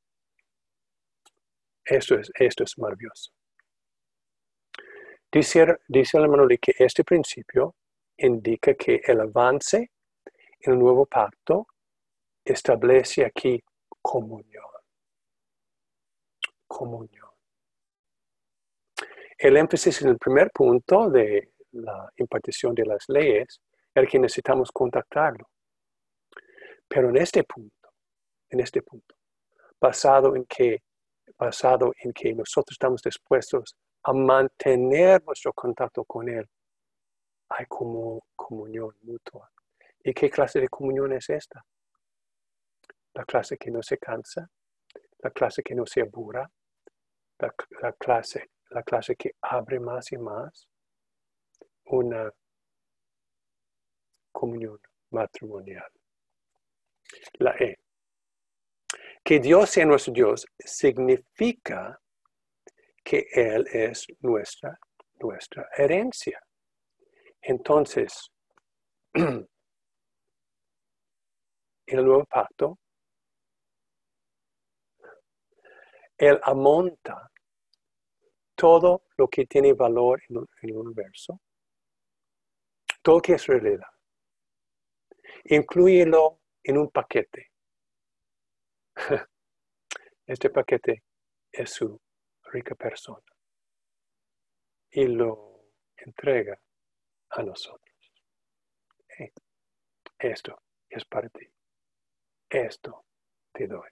S14: Esto es, esto es maravilloso. Dice, dice el hermano Lee que este principio indica que el avance en el nuevo pacto establece aquí comunión. Comunión. El énfasis en el primer punto de la impartición de las leyes era que necesitamos contactarlo. Pero en este punto, en este punto, basado en que, basado en que nosotros estamos dispuestos a mantener nuestro contacto con Él, hay como comunión mutua. ¿Y qué clase de comunión es esta? La clase que no se cansa, la clase que no se aburra, la, la, clase, la clase que abre más y más, una comunión matrimonial. La E. Que Dios sea nuestro Dios significa que Él es nuestra, nuestra herencia. Entonces, en el nuevo pacto, Él amonta todo lo que tiene valor en el universo, todo lo que es realidad. Inclúyelo en un paquete. Este paquete es su rica persona y lo entrega a nosotros. Hey, esto es para ti. Esto te doy.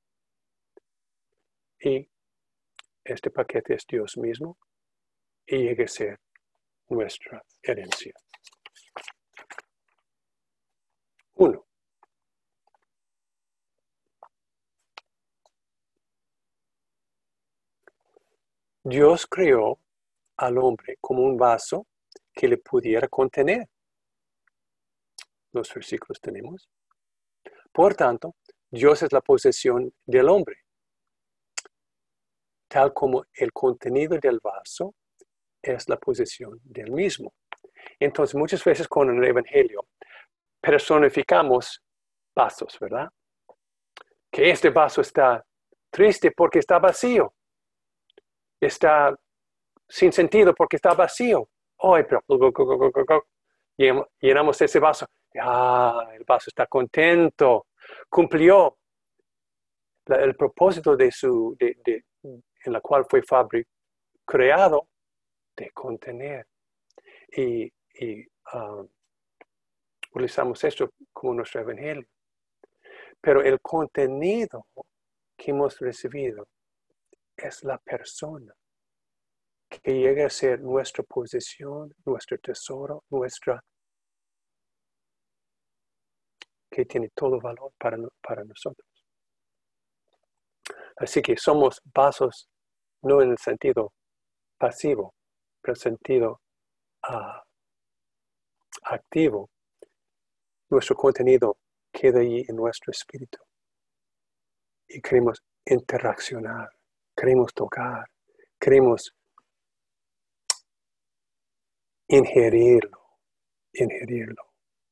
S14: Y este paquete es Dios mismo y llega a ser nuestra herencia. Uno. Dios creó al hombre como un vaso que le pudiera contener. Los versículos tenemos. Por tanto, Dios es la posesión del hombre, tal como el contenido del vaso es la posesión del mismo. Entonces, muchas veces con el Evangelio personificamos vasos, ¿verdad? Que este vaso está triste porque está vacío. Está sin sentido porque está vacío. Oh, pero llenamos ese vaso. Ah, el vaso está contento. Cumplió la, el propósito de su, de, de, en la cual fue fabric, creado de contener. Y, y um, utilizamos esto como nuestro evangelio. Pero el contenido que hemos recibido es la persona que llega a ser nuestra posesión, nuestro tesoro, nuestra, que tiene todo valor para, para nosotros. Así que somos vasos no en el sentido pasivo, pero en el sentido uh, activo. Nuestro contenido queda allí en nuestro espíritu. Y queremos interaccionar, queremos tocar, queremos ingerirlo, ingerirlo.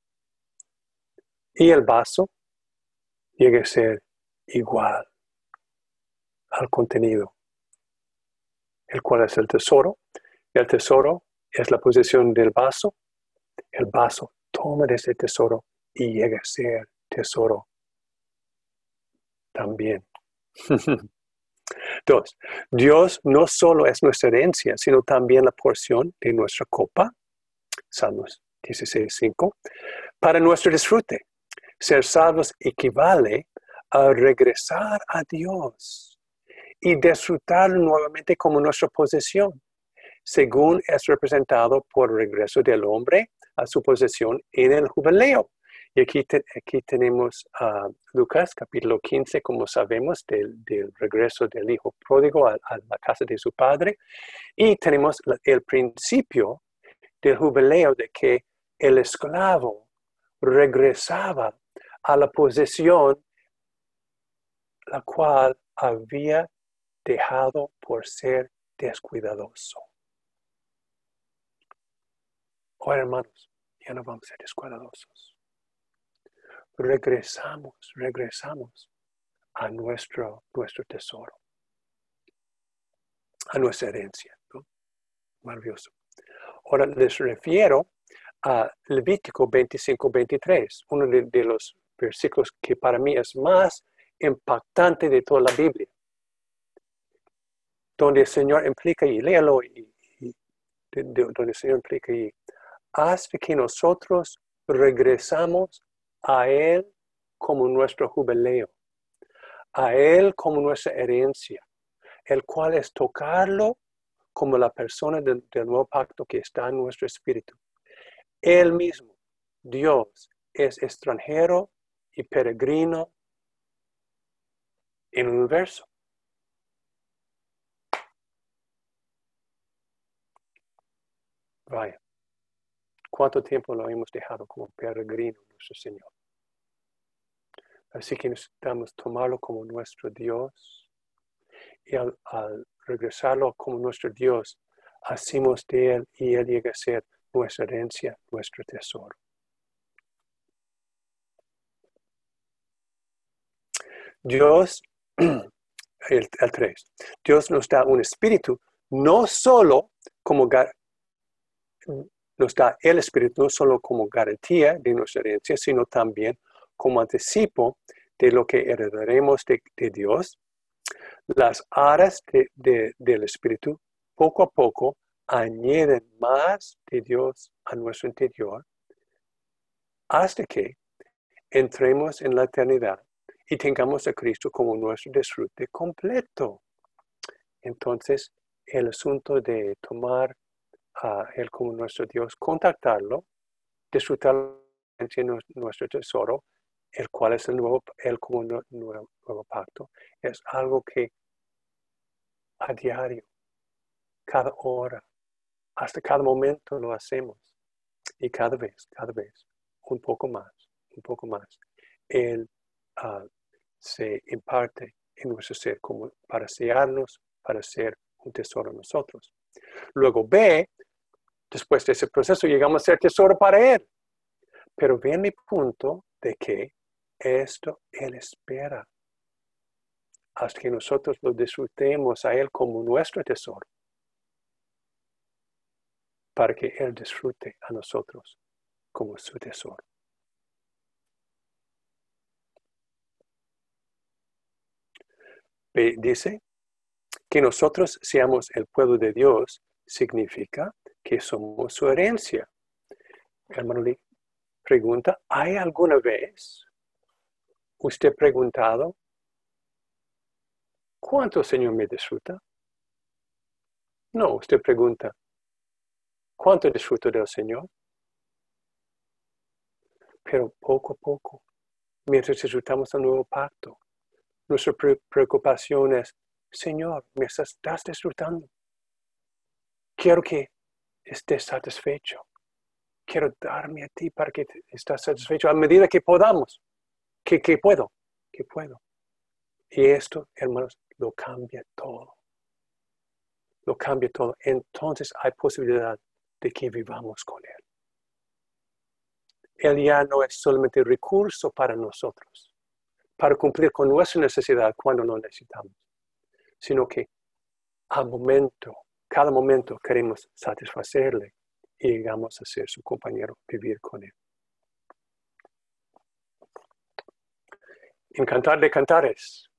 S14: Y el vaso llega a ser igual al contenido, el cual es el tesoro. El tesoro es la posesión del vaso. El vaso toma de ese tesoro y llega a ser tesoro también. Dos, Dios no solo es nuestra herencia, sino también la porción de nuestra copa, Salmos dieciséis, cinco, para nuestro disfrute. Ser salvos equivale a regresar a Dios y disfrutar nuevamente como nuestra posesión, según es representado por el regreso del hombre a su posesión en el jubileo. Y aquí, te, aquí tenemos a uh, Lucas capítulo quince, como sabemos, del, del regreso del hijo pródigo a, a la casa de su padre. Y tenemos el principio del jubileo de que el esclavo regresaba a la posesión la cual había dejado por ser descuidadoso. Ahora, hermanos, ya no vamos a ser descuidadosos. Regresamos, regresamos a nuestro, nuestro tesoro, a nuestra herencia, ¿no? Maravilloso. Ahora les refiero a Levítico veinticinco veintitrés, uno de, de los versículos que para mí es más impactante de toda la Biblia, donde el Señor implica, y léalo, y, y, de, de, donde el Señor implica, y haz que nosotros regresamos a Él como nuestro jubileo, a Él como nuestra herencia, el cual es tocarlo como la persona del, del nuevo pacto que está en nuestro espíritu. Él mismo, Dios, es extranjero y peregrino en el universo. Vaya, ¿cuánto tiempo lo hemos dejado como peregrino nuestro Señor? Así que necesitamos tomarlo como nuestro Dios. Y al, al regresarlo como nuestro Dios, hacemos de Él y Él llega a ser nuestra herencia, nuestro tesoro. Dios, el, el tres, Dios nos da un espíritu, no solo como, nos da el espíritu, no solo como garantía de nuestra herencia, sino también como anticipo de lo que heredaremos de, de Dios. Las aras de, de, del espíritu, poco a poco, añaden más de Dios a nuestro interior, hasta que entremos en la eternidad y tengamos a Cristo como nuestro disfrute completo. Entonces, el asunto de tomar a Él como nuestro Dios, contactarlo, disfrutar de nuestro tesoro, el cual es el nuevo, Él como nuevo, nuevo, nuevo pacto, es algo que a diario, cada hora, hasta cada momento lo hacemos. Y cada vez, cada vez, un poco más, un poco más, Él uh, se imparte en nuestro ser como para sellarnos, para ser un tesoro en nosotros. Luego B, después de ese proceso llegamos a ser tesoro para Él. Pero vean mi punto de que esto Él espera hasta que nosotros lo disfrutemos a Él como nuestro tesoro, para que Él disfrute a nosotros como su tesoro. Dice que nosotros seamos el pueblo de Dios, significa que somos su herencia. Hermano Lee pregunta, ¿hay alguna vez usted preguntado cuánto el Señor me disfruta? No, usted pregunta, ¿cuánto disfruto del Señor? Pero poco a poco, mientras disfrutamos del nuevo pacto, nuestra preocupación es, Señor, ¿me estás disfrutando? Quiero que estés satisfecho. Quiero darme a ti para que estés satisfecho a medida que podamos. Que, que puedo, que puedo. Y esto, hermanos, lo cambia todo. Lo cambia todo. Entonces hay posibilidad de que vivamos con Él. Él ya no es solamente recurso para nosotros, para cumplir con nuestra necesidad cuando lo necesitamos, sino que al momento, cada momento queremos satisfacerle y llegamos a ser su compañero, vivir con Él. En Cantar de Cantares,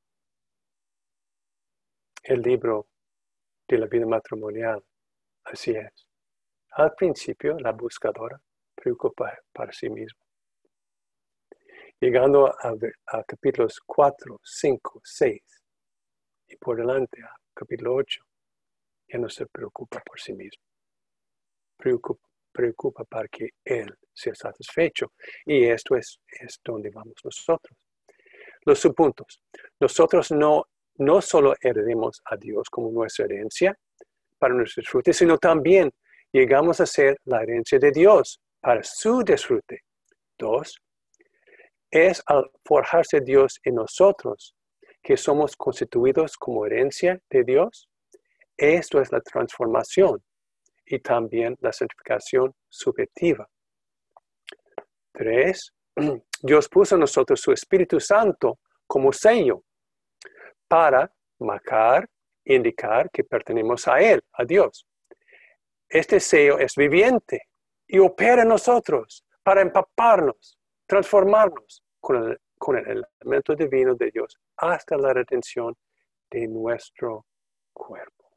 S14: el libro de la vida matrimonial, así es. Al principio, la buscadora preocupa para sí misma. Llegando a, a capítulos cuatro, cinco, seis y por delante a capítulo ocho, ya no se preocupa por sí mismo. Preocupa, preocupa para que Él sea satisfecho. Y esto es, es donde vamos nosotros. Los subpuntos. Nosotros no, no solo heredemos a Dios como nuestra herencia para nuestro disfrute, sino también llegamos a ser la herencia de Dios para su disfrute. Dos, es al forjarse Dios en nosotros que somos constituidos como herencia de Dios. Esto es la transformación y también la santificación subjetiva. Tres, Dios puso en nosotros su Espíritu Santo como sello para marcar, indicar que pertenecemos a Él, a Dios. Este sello es viviente y opera en nosotros para empaparnos, transformarnos con el, con el elemento divino de Dios hasta la redención de nuestro cuerpo.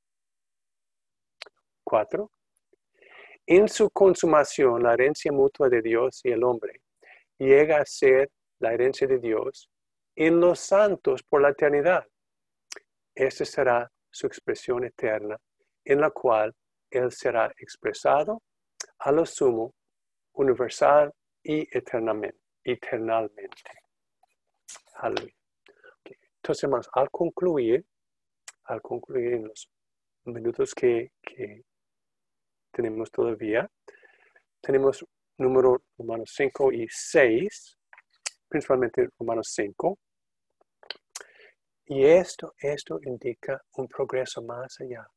S14: Cuatro. En su consumación, la herencia mutua de Dios y el hombre llega a ser la herencia de Dios en los santos por la eternidad. Esta será su expresión eterna, en la cual Él será expresado a lo sumo, universal y eternamente. eternalmente. Aleluya. Okay. Entonces, hermanos, al concluir, al concluir en los minutos que, que tenemos todavía, tenemos número Romanos cinco y seis, principalmente Romanos cinco. Y esto, esto indica un progreso más allá.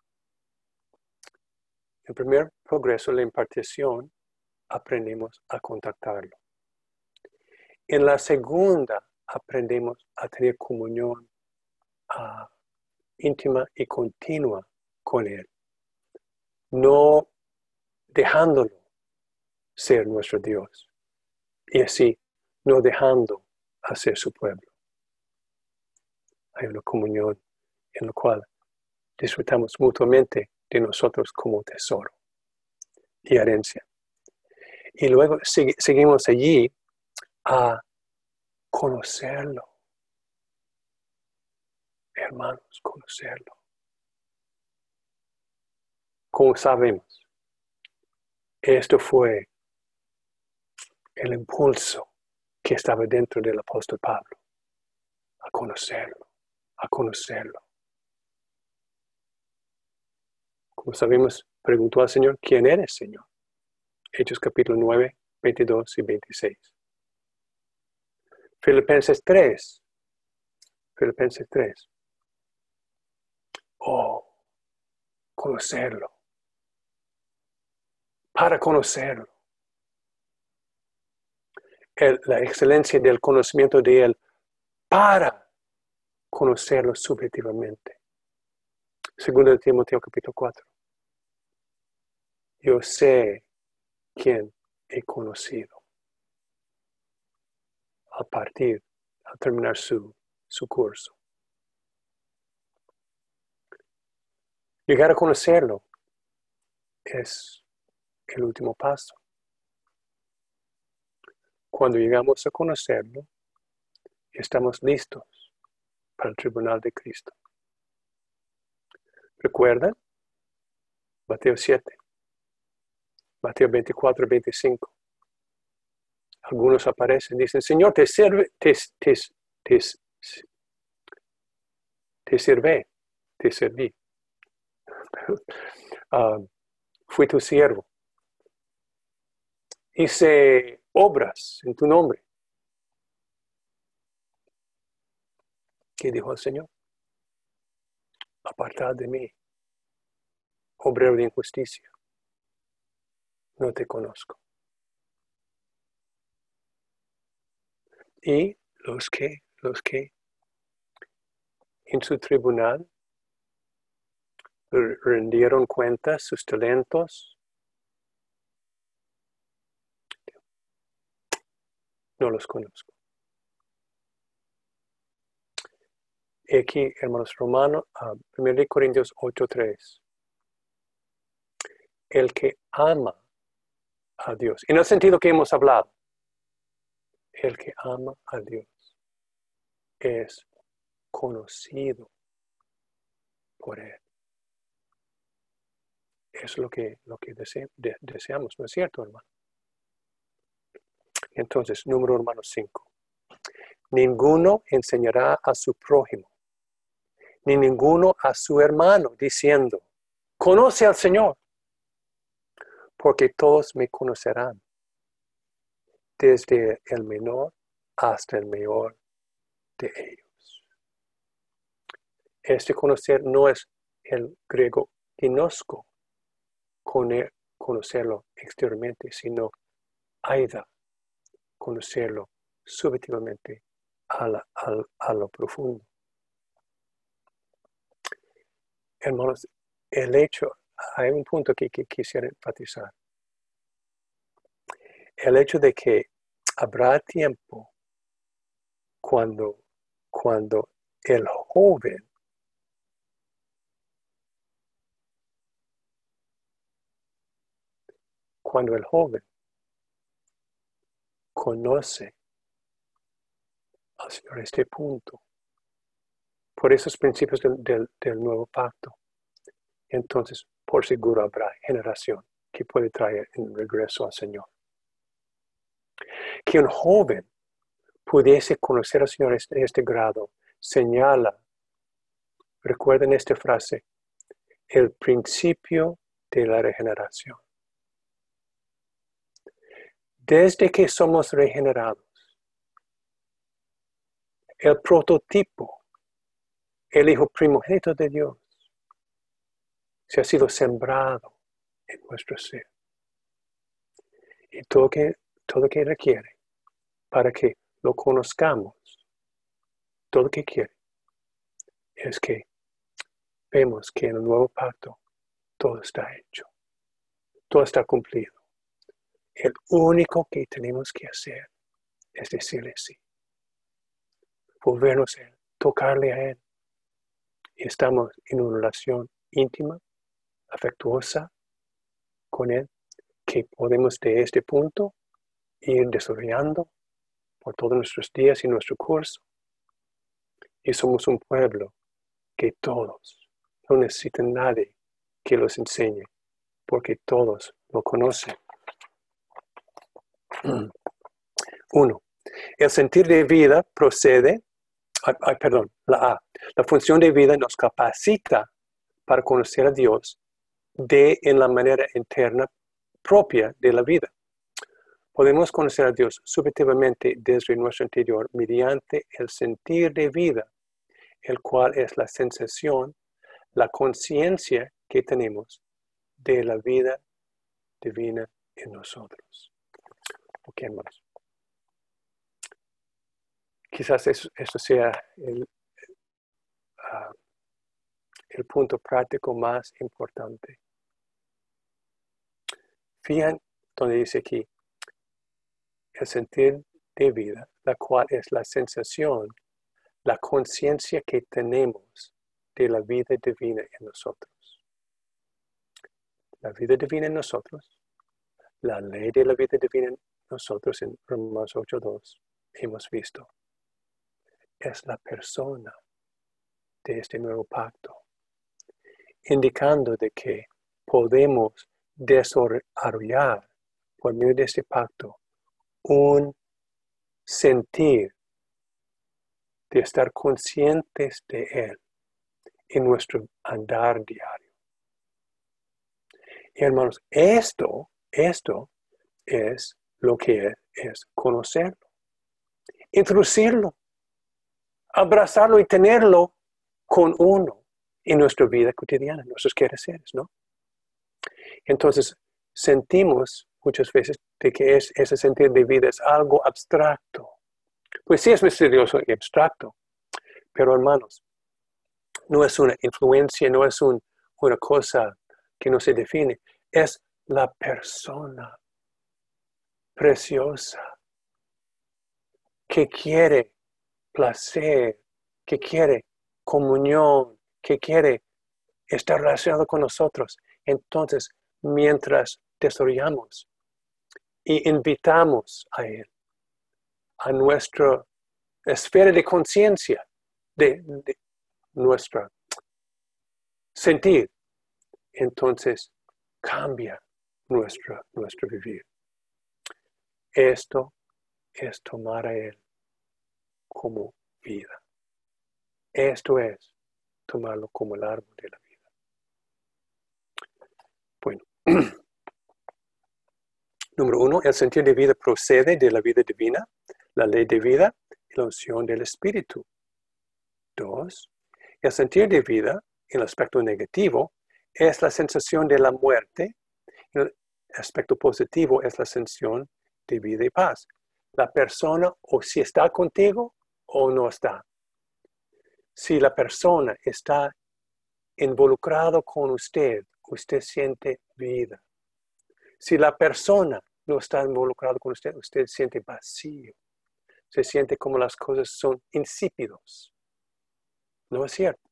S14: El primer progreso, la impartición, aprendemos a contactarlo. En la segunda, aprendemos a tener comunión uh, íntima y continua con Él, no dejándolo ser nuestro Dios y así no dejando a ser su pueblo. Hay una comunión en la cual disfrutamos mutuamente de nosotros como tesoro y herencia. Y luego sig- seguimos allí a conocerlo. Hermanos, conocerlo. Como sabemos, esto fue el impulso que estaba dentro del apóstol Pablo. A conocerlo, a conocerlo. Como sabemos, preguntó al Señor, ¿quién eres, Señor? Hechos capítulo nueve, veintidós y veintiséis. Filipenses tres. Filipenses tres. Oh, conocerlo. Para conocerlo. El, la excelencia del conocimiento de Él para conocerlo subjetivamente. Segundo de Timoteo capítulo cuatro. Yo sé quién he conocido. Al partir, al terminar su, su curso. Llegar a conocerlo es el último paso. Cuando llegamos a conocerlo, estamos listos para el tribunal de Cristo. ¿Recuerdan? Mateo siete, Mateo veinticuatro y veinticinco. Algunos aparecen y dicen, Señor, te sirve, te, te, te, te sirve, te serví. uh, fui tu siervo. Hice obras en tu nombre. ¿Qué dijo el Señor? Apartad de mí, obrero de injusticia. No te conozco. Y los que, los que en su tribunal rendieron cuenta sus talentos, no los conozco. Y aquí, hermanos romanos, uh, primero Corintios ocho tres. El que ama a Dios, en el sentido que hemos hablado, el que ama a Dios es conocido por Él. es lo que, lo que dese, de, deseamos, ¿no es cierto, hermano? Entonces, número hermano cinco. Ninguno enseñará a su prójimo, ni ninguno a su hermano, diciendo, conoce al Señor, porque todos me conocerán, desde el menor hasta el mayor de ellos. Este conocer no es el griego ginosko, conocerlo exteriormente, sino aida, conocerlo subjetivamente a, la, a, a lo profundo. Hermanos, el hecho, hay un punto que, que quisiera enfatizar. El hecho de que habrá tiempo cuando, cuando el joven cuando el joven conoce al Señor a este punto, por esos principios del, del, del nuevo pacto, entonces por seguro habrá generación que puede traer en regreso al Señor. Que un joven pudiese conocer al Señor en este grado señala, recuerden esta frase, el principio de la regeneración. Desde que somos regenerados, el prototipo, el hijo primogénito de Dios, se ha sido sembrado en nuestro ser. Y todo que, todo que requiere para que lo conozcamos, todo lo que quiere, es que vemos que en el nuevo pacto todo está hecho, todo está cumplido. El único que tenemos que hacer es decirle sí. Volvernos a Él, tocarle a Él. Y estamos en una relación íntima, afectuosa con Él, que podemos de este punto ir desarrollando por todos nuestros días y nuestro curso. Y somos un pueblo que todos no necesitan nadie que los enseñe, porque todos lo conocen. Uno, el sentir de vida procede, ay, ay, perdón, la A. La función de vida nos capacita para conocer a Dios de en la manera interna propia de la vida. Podemos conocer a Dios subjetivamente desde nuestro interior mediante el sentir de vida, el cual es la sensación, la conciencia que tenemos de la vida divina en nosotros. Ok, hermanos. Quizás eso, eso sea el, uh, el punto práctico más importante. Fíjense donde dice aquí, el sentir de vida, la cual es la sensación, la conciencia que tenemos de la vida divina en nosotros. La vida divina en nosotros, la ley de la vida divina en nosotros en Romanos ocho dos hemos visto. Es la persona de este nuevo pacto, indicando de que podemos desarrollar por medio de este pacto un sentir de estar conscientes de Él en nuestro andar diario. Y hermanos, esto, esto es lo que es, es conocerlo, introducirlo, abrazarlo y tenerlo con uno en nuestra vida cotidiana, en nuestros quehaceres, ¿no? Entonces, sentimos muchas veces de que es, ese sentir de vida es algo abstracto. Pues sí es misterioso y abstracto, pero hermanos, no es una influencia, no es un, una cosa que no se define, es la persona preciosa que quiere placer, que quiere comunión, que quiere estar relacionado con nosotros. Entonces, mientras desarrollamos y invitamos a Él, a nuestra esfera de conciencia, de, de nuestra sentir, entonces cambia nuestro, nuestro vivir. Esto es tomar a Él como vida. Esto es tomarlo como el árbol de la vida. Bueno, número uno, el sentido de vida procede de la vida divina, la ley de vida y la unción del Espíritu. Dos, el sentido de vida, en el aspecto negativo, es la sensación de la muerte. El aspecto positivo es la sensación de vida y paz. La persona o si está contigo o no está. Si la persona está involucrado con usted, usted siente vida. Si la persona no está involucrada con usted, usted siente vacío. Se siente como las cosas son insípidos. ¿No es cierto?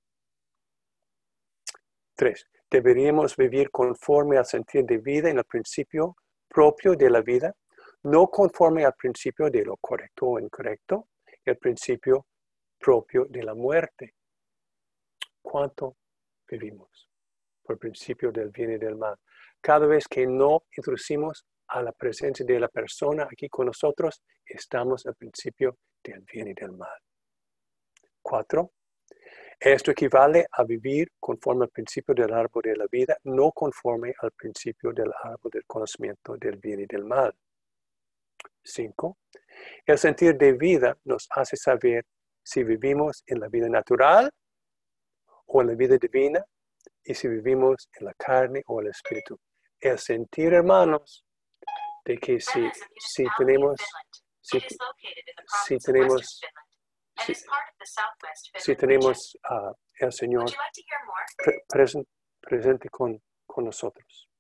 S14: Tres, deberíamos vivir conforme al sentido de vida en el principio propio de la vida, no conforme al principio de lo correcto o incorrecto, el principio propio de la muerte. ¿Cuánto vivimos por el principio del bien y del mal? Cada vez que no introducimos a la presencia de la persona aquí con nosotros, estamos al principio del bien y del mal. Cuatro, esto equivale a vivir conforme al principio del árbol de la vida, no conforme al principio del árbol del conocimiento del bien y del mal. Cinco, el sentir de vida nos hace saber si vivimos en la vida natural o en la vida divina y si vivimos en la carne o el espíritu. El sentir, hermanos, de que si, si tenemos, si, si tenemos, si, si tenemos uh, el Señor pre presen presente con, con nosotros.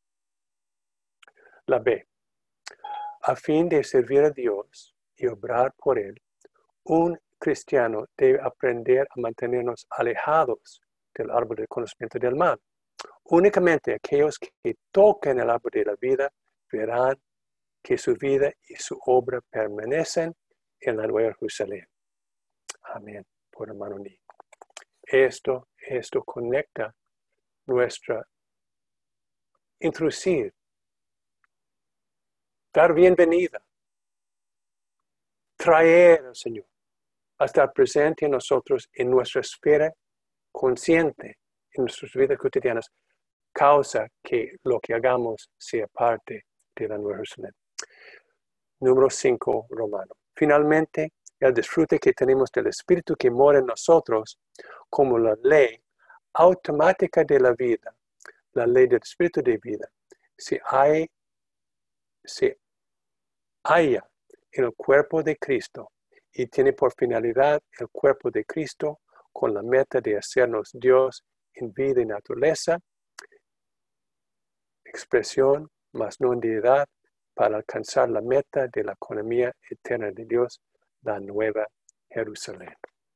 S14: La B. A fin de servir a Dios y obrar por Él, un cristiano debe aprender a mantenernos alejados del árbol del conocimiento del mal. Únicamente aquellos que toquen el árbol de la vida verán que su vida y su obra permanecen en la Nueva Jerusalén. Amén. Por hermano Ni. Esto, esto conecta nuestra introducir, dar bienvenida, traer al Señor a estar presente en nosotros en nuestra esfera consciente, en nuestras vidas cotidianas, causa que lo que hagamos sea parte de la Nueva Jerusalén. Número cinco, Romano. Finalmente, el disfrute que tenemos del Espíritu que mora en nosotros, como la ley automática de la vida, la ley del Espíritu de vida, se, hay, se halla en el cuerpo de Cristo y tiene por finalidad el cuerpo de Cristo con la meta de hacernos Dios en vida y naturaleza, expresión, más no en deidad, para alcanzar la meta de la economía eterna de Dios, la Nueva Jerusalén.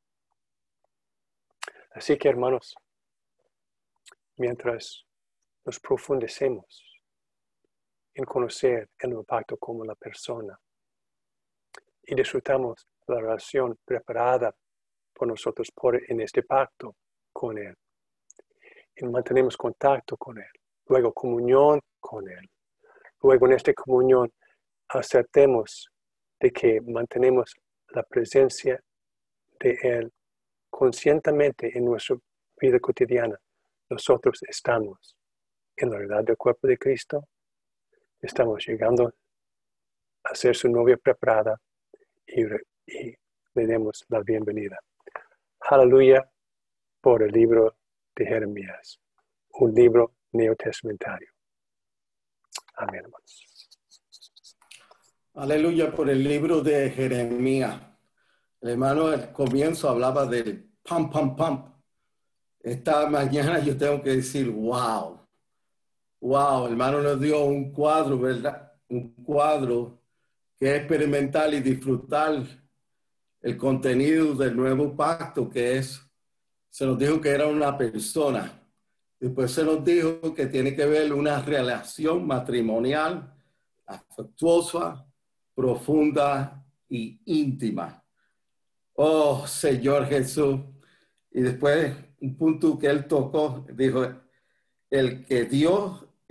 S14: Así que, hermanos, mientras nos profundecemos en conocer el nuevo pacto como la persona y disfrutamos la relación preparada por nosotros por, en este pacto con Él, y mantenemos contacto con Él, luego comunión con Él, luego en esta comunión aceptemos de que mantenemos la presencia de Él conscientemente en nuestra vida cotidiana. Nosotros estamos en la realidad del cuerpo de Cristo, estamos llegando a ser su novia preparada y, y le demos la bienvenida. Aleluya por el libro de Jeremías, un libro neotestamentario. Amén, hermanos.
S2: Aleluya por el libro de Jeremías. El hermano al comienzo hablaba del pam, pam, pam. Esta mañana yo tengo que decir, wow. Wow, el hermano nos dio un cuadro, ¿verdad? Un cuadro que es experimentar y disfrutar el contenido del nuevo pacto, que es, se nos dijo que era una persona. Después se nos dijo que tiene que ver una relación matrimonial, afectuosa, profunda y íntima. Oh, Señor Jesús. Y después un punto que él tocó, dijo, el que Dios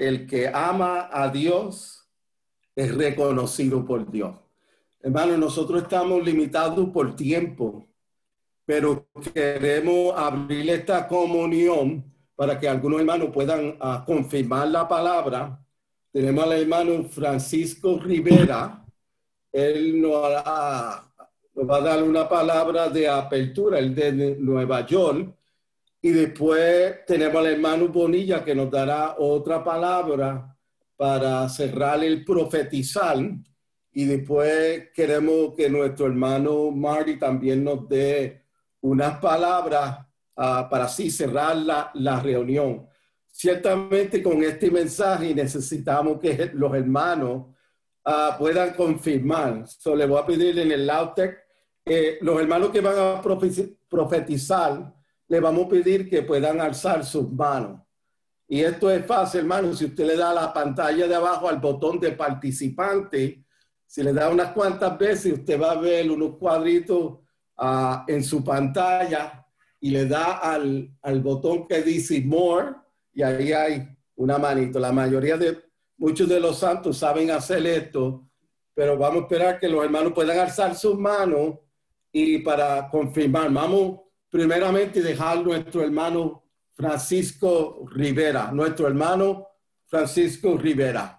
S2: el que ama a Dios es reconocido por Dios. Hermano, nosotros estamos limitados por tiempo, pero queremos abrir esta comunión para que algunos hermanos puedan uh, confirmar la palabra. Tenemos al hermano Francisco Rivera. Él nos, hará, nos va a dar una palabra de apertura, el de Nueva York. Y después tenemos al hermano Bonilla que nos dará otra palabra para cerrar el profetizar. Y después queremos que nuestro hermano Marty también nos dé unas palabras uh, para así cerrar la, la reunión. Ciertamente con este mensaje necesitamos que los hermanos uh, puedan confirmar. So, le voy a pedir en el Lautec, eh, los hermanos que van a profetizar, le vamos a pedir que puedan alzar sus manos. Y esto es fácil, hermano. Si usted le da a la pantalla de abajo al botón de participante, si le da unas cuantas veces, usted va a ver unos cuadritos uh, en su pantalla y le da al, al botón que dice More y ahí hay una manito. La mayoría de, muchos de los santos saben hacer esto, pero vamos a esperar que los hermanos puedan alzar sus manos y para confirmar, vamos primeramente dejar nuestro hermano Francisco Rivera, nuestro hermano Francisco Rivera.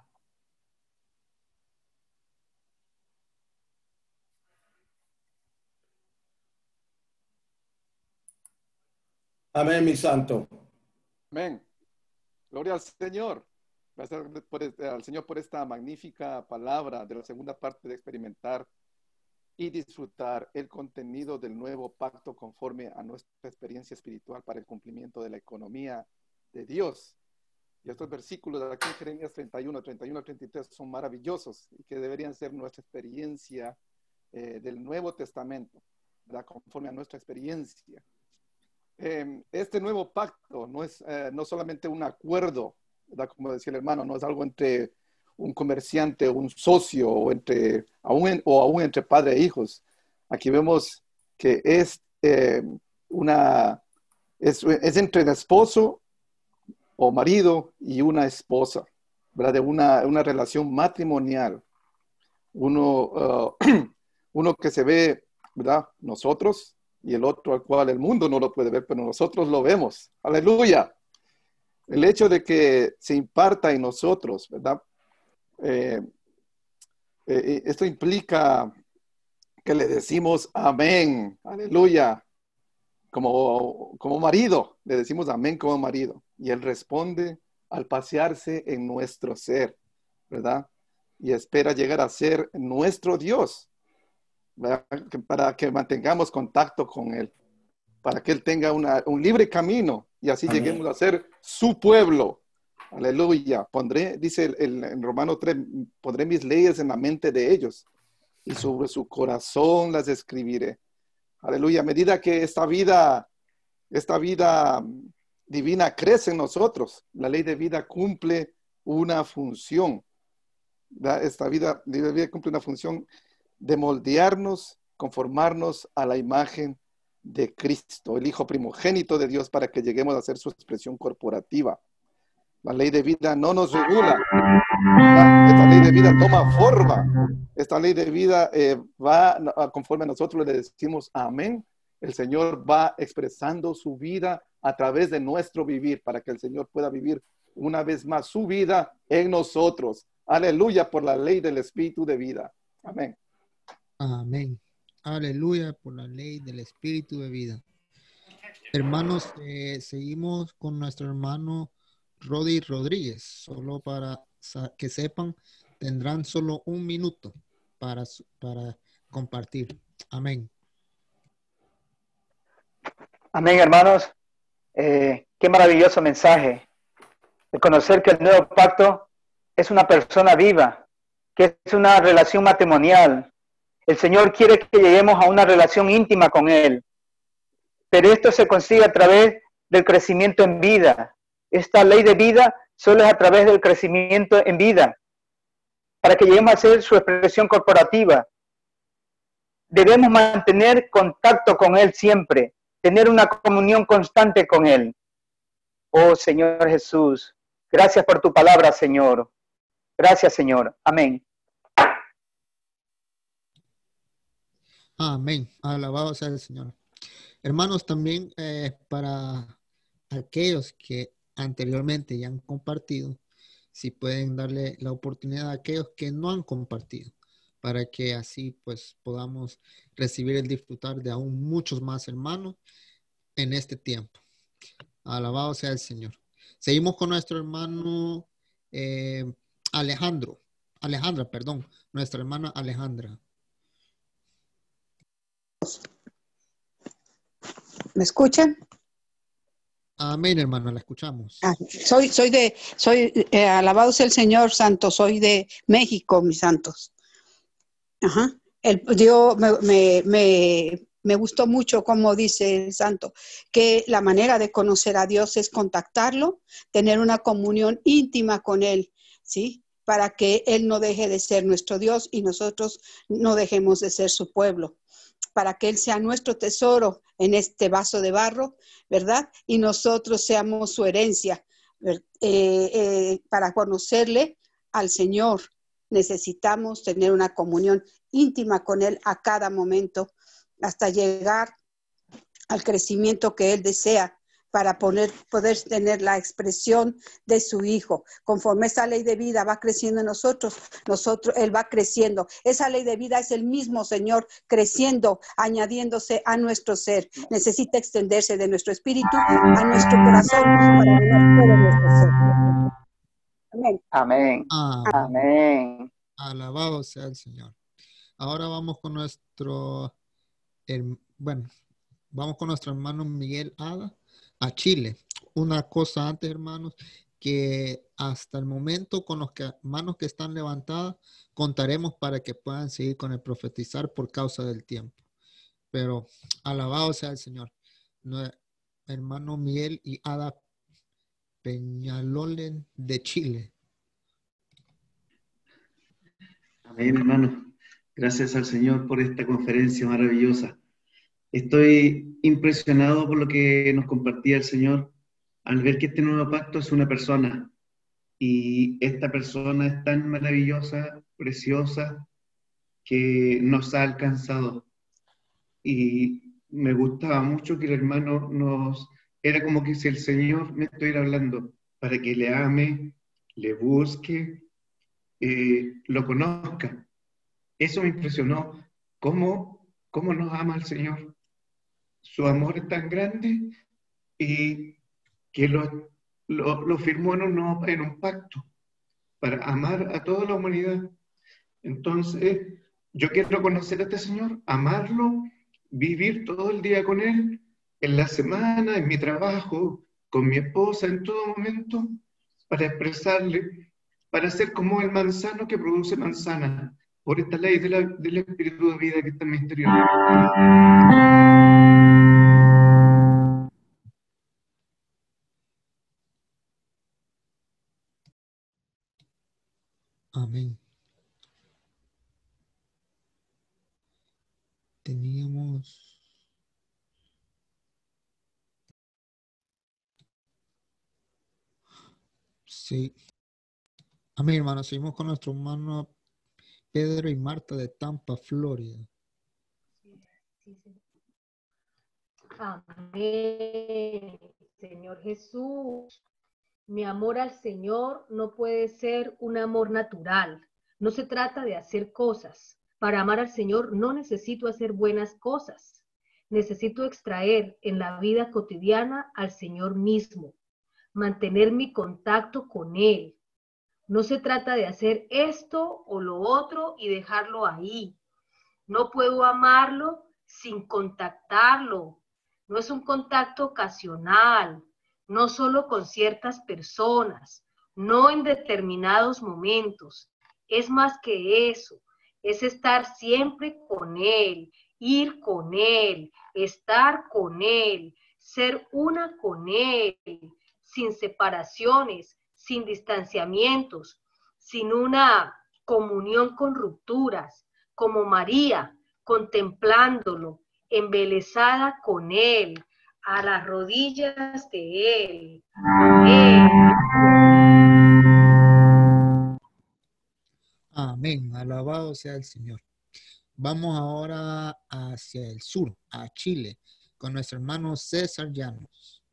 S2: Amén, mi santo.
S15: Amén. Gloria al Señor. Gracias por este, al Señor por esta magnífica palabra de la segunda parte de experimentar y disfrutar el contenido del nuevo pacto conforme a nuestra experiencia espiritual para el cumplimiento de la economía de Dios. Y estos versículos de aquí en Jeremías treinta y uno, treinta y uno a treinta y tres son maravillosos y que deberían ser nuestra experiencia eh, del Nuevo Testamento, ¿verdad? Conforme a nuestra experiencia. Eh, este nuevo pacto no es eh, no solamente un acuerdo, ¿verdad? Como decía el hermano, no es algo entre un comerciante, un socio, o, entre, aún, o aún entre padre e hijos. Aquí vemos que es, eh, una, es, es entre el esposo o marido y una esposa, ¿verdad? De una, una relación matrimonial. Uno, uh, uno que se ve, ¿verdad? Nosotros, y el otro al cual el mundo no lo puede ver, pero nosotros lo vemos. ¡Aleluya! El hecho de que se imparta en nosotros, ¿verdad? Eh, eh, esto implica que le decimos amén, aleluya, como, como marido, le decimos amén como marido, y él responde al pasearse en nuestro ser, ¿verdad? Y espera llegar a ser nuestro Dios, ¿verdad? Para que mantengamos contacto con él, para que él tenga una, un libre camino y así amén. Lleguemos a ser su pueblo. Aleluya. Pondré, dice el, el, en Romano tres, pondré mis leyes en la mente de ellos y sobre su corazón las escribiré. Aleluya. A medida que esta vida, esta vida divina crece en nosotros, la ley de vida cumple una función. Esta vida, vida, vida cumple una función de moldearnos, conformarnos a la imagen de Cristo, el Hijo primogénito de Dios, para que lleguemos a ser su expresión corporativa. La ley de vida no nos regula. Esta ley de vida toma forma. Esta ley de vida eh, va conforme a nosotros le decimos amén. El Señor va expresando su vida a través de nuestro vivir para que el Señor pueda vivir una vez más su vida en nosotros. Aleluya por la ley del Espíritu de vida. Amén.
S8: Amén. Aleluya por la ley del Espíritu de vida. Hermanos, eh, seguimos con nuestro hermano Rodi Rodríguez. Solo para que sepan, tendrán solo un minuto para, para compartir. Amén.
S13: Amén, hermanos. Eh, qué maravilloso mensaje. De conocer que el nuevo pacto es una persona viva, que es una relación matrimonial. El Señor quiere que lleguemos a una relación íntima con Él. Pero esto se consigue a través del crecimiento en vida. Esta ley de vida solo es a través del crecimiento en vida. Para que lleguemos a ser su expresión corporativa, debemos mantener contacto con Él siempre, tener una comunión constante con Él. Oh Señor Jesús, Gracias por tu palabra, Señor. Gracias, Señor. Amén.
S8: Amén. Alabado sea el Señor. Hermanos, también eh, para aquellos que anteriormente ya han compartido, si pueden darle la oportunidad a aquellos que no han compartido, para que así pues podamos recibir el disfrutar de aún muchos más hermanos en este tiempo. Alabado sea el Señor. Seguimos con nuestro hermano eh, Alejandro. Alejandra, perdón. Nuestra hermana Alejandra.
S16: ¿Me escuchan?
S8: Amén, hermano, la escuchamos.
S16: Ah, soy, soy de, soy, eh, alabado sea el Señor Santo, soy de México, mis santos. Ajá. El, Dios me, me, me, me gustó mucho como dice el santo, que la manera de conocer a Dios es contactarlo, tener una comunión íntima con Él, ¿sí? Para que Él no deje de ser nuestro Dios y nosotros no dejemos de ser su pueblo, para que Él sea nuestro tesoro en este vaso de barro, ¿verdad? Y nosotros seamos su herencia. Eh, eh, para conocerle al Señor, necesitamos tener una comunión íntima con Él a cada momento, hasta llegar al crecimiento que Él desea, para poner, poder tener la expresión de su Hijo. Conforme esa ley de vida va creciendo en nosotros, nosotros, Él va creciendo. Esa ley de vida es el mismo Señor creciendo, añadiéndose a nuestro ser. Necesita extenderse de nuestro espíritu a nuestro corazón para llenar todo nuestro ser. Amén.
S13: Amén.
S8: Amén.
S13: Amén.
S8: Alabado sea el Señor. Ahora vamos con nuestro, el, bueno, vamos con nuestro hermano Miguel Ada a Chile. Una cosa antes, hermanos, que hasta el momento con los que, manos que están levantadas, contaremos para que puedan seguir con el profetizar por causa del tiempo. Pero alabado sea el Señor. Nuestro hermano Miguel y Ada Peñalolen de Chile.
S17: Amén, hermano. Gracias al Señor por esta conferencia maravillosa. Estoy impresionado por lo que nos compartía el Señor al ver que este nuevo pacto es una persona y esta persona es tan maravillosa, preciosa, que nos ha alcanzado. Y me gustaba mucho que el hermano nos... Era como que si el Señor me estuviera hablando para que le ame, le busque, eh, lo conozca. Eso me impresionó. ¿Cómo, cómo nos ama el Señor? Su amor es tan grande y que lo, lo, lo firmó en un, en un pacto para amar a toda la humanidad. Entonces, yo quiero conocer a este Señor, amarlo, vivir todo el día con Él, en la semana, en mi trabajo, con mi esposa, en todo momento, para expresarle, para ser como el manzano que produce manzana, por esta ley de la, del espíritu de vida que está en mi interior.
S8: Amén. Teníamos... Sí. Amén, hermano. Seguimos con nuestro hermano Pedro y Marta de Tampa, Florida.
S18: Amén. Señor Jesús. Mi amor al Señor no puede ser un amor natural. No se trata de hacer cosas. Para amar al Señor no necesito hacer buenas cosas. Necesito extraer en la vida cotidiana al Señor mismo. Mantener mi contacto con Él. No se trata de hacer esto o lo otro y dejarlo ahí. No puedo amarlo sin contactarlo. No es un contacto ocasional, no solo con ciertas personas, no en determinados momentos. Es más que eso, es estar siempre con Él, ir con Él, estar con Él, ser una con Él, sin separaciones, sin distanciamientos, sin una comunión con rupturas, como María, contemplándolo, embelesada con Él, a las rodillas de Él, con Él.
S8: Amén. Alabado sea el Señor. Vamos ahora hacia el sur, a Chile, con nuestro hermano César Llanos.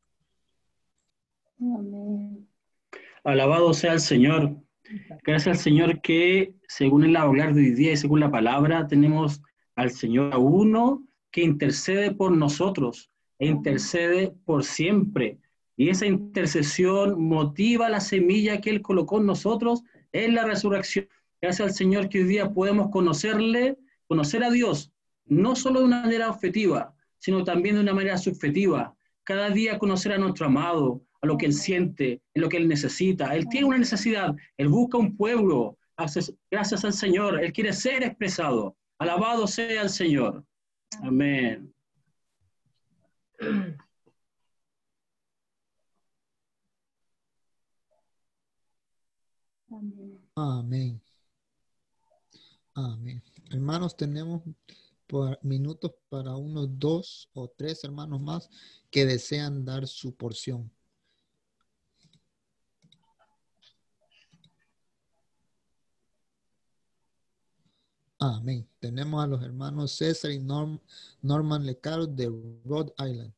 S19: Amén. Alabado sea el Señor. Gracias al Señor que, según el hablar de hoy día y según la palabra, tenemos al Señor a uno que intercede por nosotros e intercede por siempre. Y esa intercesión motiva la semilla que Él colocó en nosotros en la resurrección. Gracias al Señor que hoy día podemos conocerle, conocer a Dios, no solo de una manera objetiva, sino también de una manera subjetiva. Cada día conocer a nuestro amado, a lo que Él siente, a lo que Él necesita. Él tiene una necesidad, Él busca un pueblo. Gracias al Señor, Él quiere ser expresado. Alabado sea el Señor. Amén.
S8: Amén. Amén. Hermanos, tenemos por minutos para unos dos o tres hermanos más que desean dar su porción. Amén. Tenemos a los hermanos César y Norm, Norman Lecaro de Rhode Island.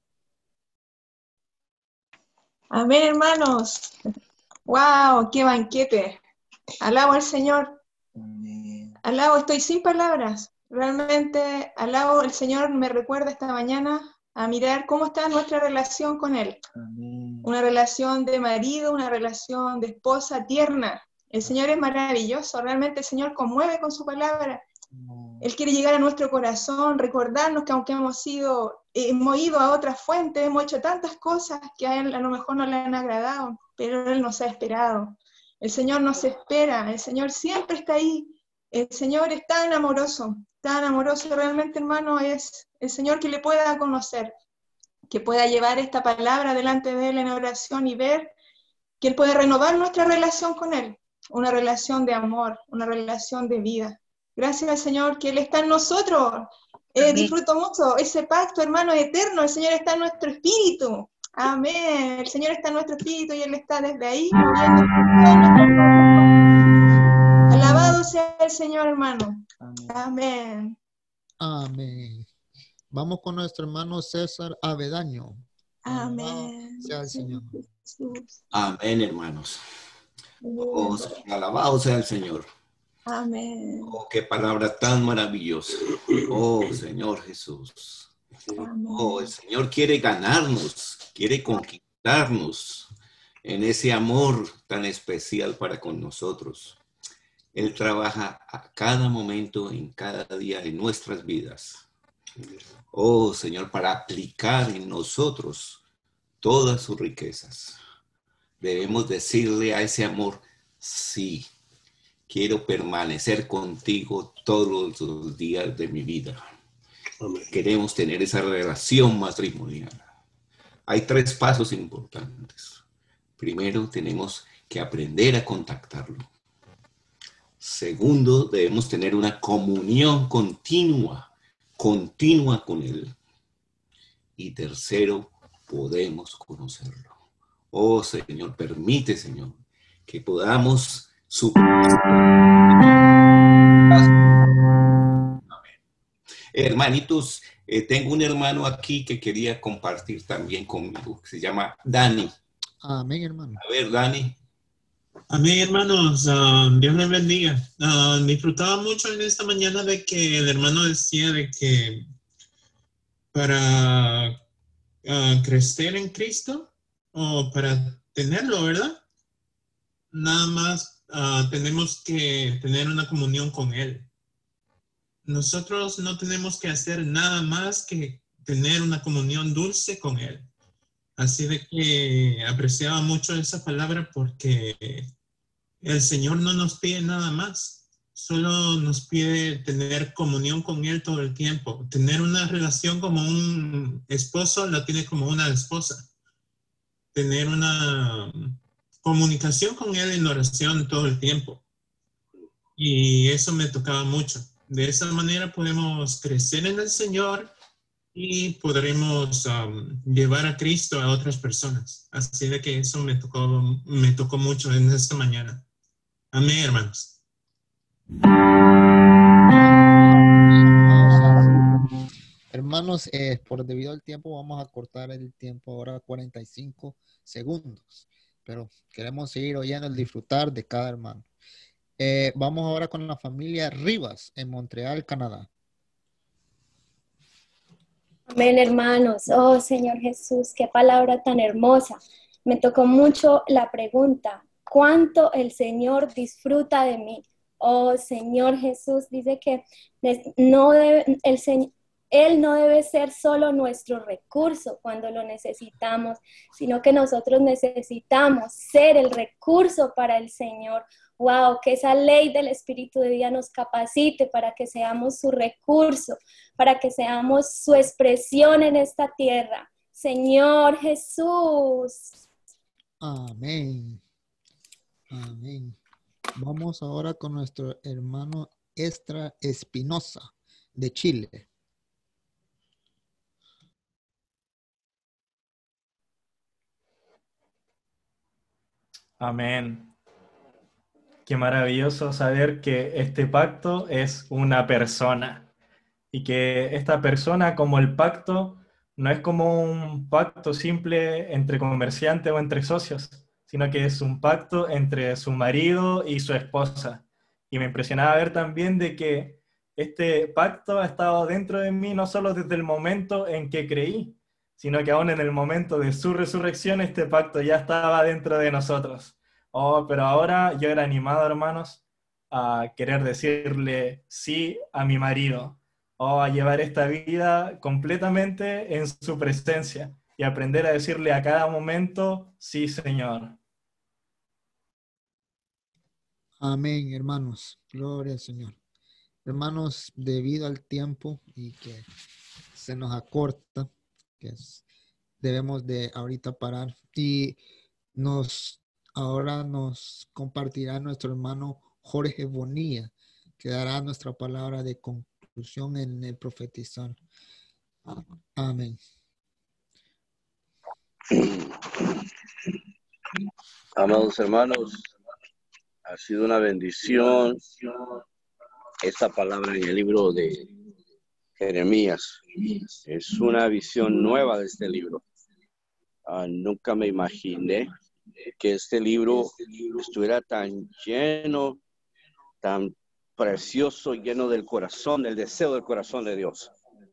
S20: Amén, hermanos. ¡Wow! ¡Qué banquete! Alabo al Señor. Alabo, estoy sin palabras. Realmente alabo, el Señor me recuerda esta mañana a mirar cómo está nuestra relación con Él. Amén. Una relación de marido, una relación de esposa tierna. El Señor es maravilloso. Realmente el Señor conmueve con su palabra. Él quiere llegar a nuestro corazón, recordarnos que aunque hemos sido, hemos ido a otras fuentes, hemos hecho tantas cosas que a Él a lo mejor no le han agradado, pero Él nos ha esperado. El Señor nos espera, el Señor siempre está ahí. El Señor es tan amoroso, tan amoroso realmente, hermano, es el Señor que le pueda conocer, que pueda llevar esta palabra delante de Él en oración y ver que Él puede renovar nuestra relación con Él, una relación de amor, una relación de vida. Gracias al Señor que Él está en nosotros. Eh, disfruto mucho ese pacto, hermano, eterno. El Señor está en nuestro espíritu. Amén. El Señor está en nuestro espíritu y Él está desde ahí moviendo. Alabado sea el Señor, hermano. Amén.
S8: Amén. Vamos con nuestro hermano César Avedaño.
S20: Amén.
S8: Sea el Señor.
S21: Amén, hermanos. Oh, alabado sea el Señor.
S20: Amén.
S21: Oh, qué palabra tan maravillosa. Oh, Señor Jesús.
S20: Amén.
S21: Oh, el Señor quiere ganarnos, quiere conquistarnos en ese amor tan especial para con nosotros. Él trabaja a cada momento, en cada día de nuestras vidas. Oh, Señor, para aplicar en nosotros todas sus riquezas. Debemos decirle a ese amor, sí. Quiero permanecer contigo todos los días de mi vida. Amén. Queremos tener esa relación matrimonial. Hay tres pasos importantes. Primero, tenemos que aprender a contactarlo. Segundo, debemos tener una comunión continua, continua con Él. Y tercero, podemos conocerlo. Oh, Señor, permite, Señor, que podamos Amén. Hermanitos, eh, tengo un hermano aquí que quería compartir también conmigo, que se llama Dani.
S8: Amén, hermano.
S21: A ver, Dani.
S22: Amén, hermanos. Uh, Dios les bendiga. Uh, disfrutaba mucho en esta mañana de que el hermano decía de que para uh, crecer en Cristo o para tenerlo, ¿verdad? Nada más Uh, tenemos que tener una comunión con Él. Nosotros no tenemos que hacer nada más que tener una comunión dulce con Él. Así de que apreciaba mucho esa palabra porque el Señor no nos pide nada más. Solo nos pide tener comunión con Él todo el tiempo. Tener una relación como un esposo la tiene como una esposa. Tener una comunicación con Él en oración todo el tiempo. Y eso me tocaba mucho. De esa manera podemos crecer en el Señor y podremos um, llevar a Cristo a otras personas. Así de que eso me tocó, me tocó mucho en esta mañana. Amén, hermanos.
S8: Hermanos, eh, por debido al tiempo vamos a cortar el tiempo ahora a cuarenta y cinco segundos, pero queremos seguir oyendo el disfrutar de cada hermano. Eh, vamos ahora con la familia Rivas en Montreal, Canadá.
S4: Amén, hermanos. Oh, Señor Jesús, qué palabra tan hermosa. Me tocó mucho la pregunta, ¿cuánto el Señor disfruta de mí? Oh, Señor Jesús, dice que no debe, el Señor, Él no debe ser solo nuestro recurso cuando lo necesitamos, sino que nosotros necesitamos ser el recurso para el Señor. Wow, que esa ley del Espíritu de vida nos capacite para que seamos su recurso, para que seamos su expresión en esta tierra. Señor Jesús.
S8: Amén. Amén. Vamos ahora con nuestro hermano Estra Espinosa de Chile.
S9: Amén. Qué maravilloso saber que este pacto es una persona y que esta persona, como el pacto, no es como un pacto simple entre comerciantes o entre socios, sino que es un pacto entre su marido y su esposa. Y me impresionaba ver también de que este pacto ha estado dentro de mí no solo desde el momento en que creí, sino que aún en el momento de su resurrección este pacto ya estaba dentro de nosotros. Oh, pero ahora yo era animado, hermanos, a querer decirle sí a mi marido, o a llevar esta vida completamente en su presencia y aprender a decirle a cada momento, sí, Señor.
S8: Amén, hermanos. Gloria al Señor. Hermanos, debido al tiempo y que se nos acorta, que es, debemos de ahorita parar y nos... Ahora nos compartirá nuestro hermano Jorge Bonilla, que dará nuestra palabra de conclusión en el profetizar. Amén.
S6: Amados hermanos, ha sido una bendición esta palabra en el libro de Jeremías. Es una visión nueva de este libro. Uh, nunca me imaginé que este libro estuviera tan lleno, tan precioso, lleno del corazón, del deseo del corazón de Dios.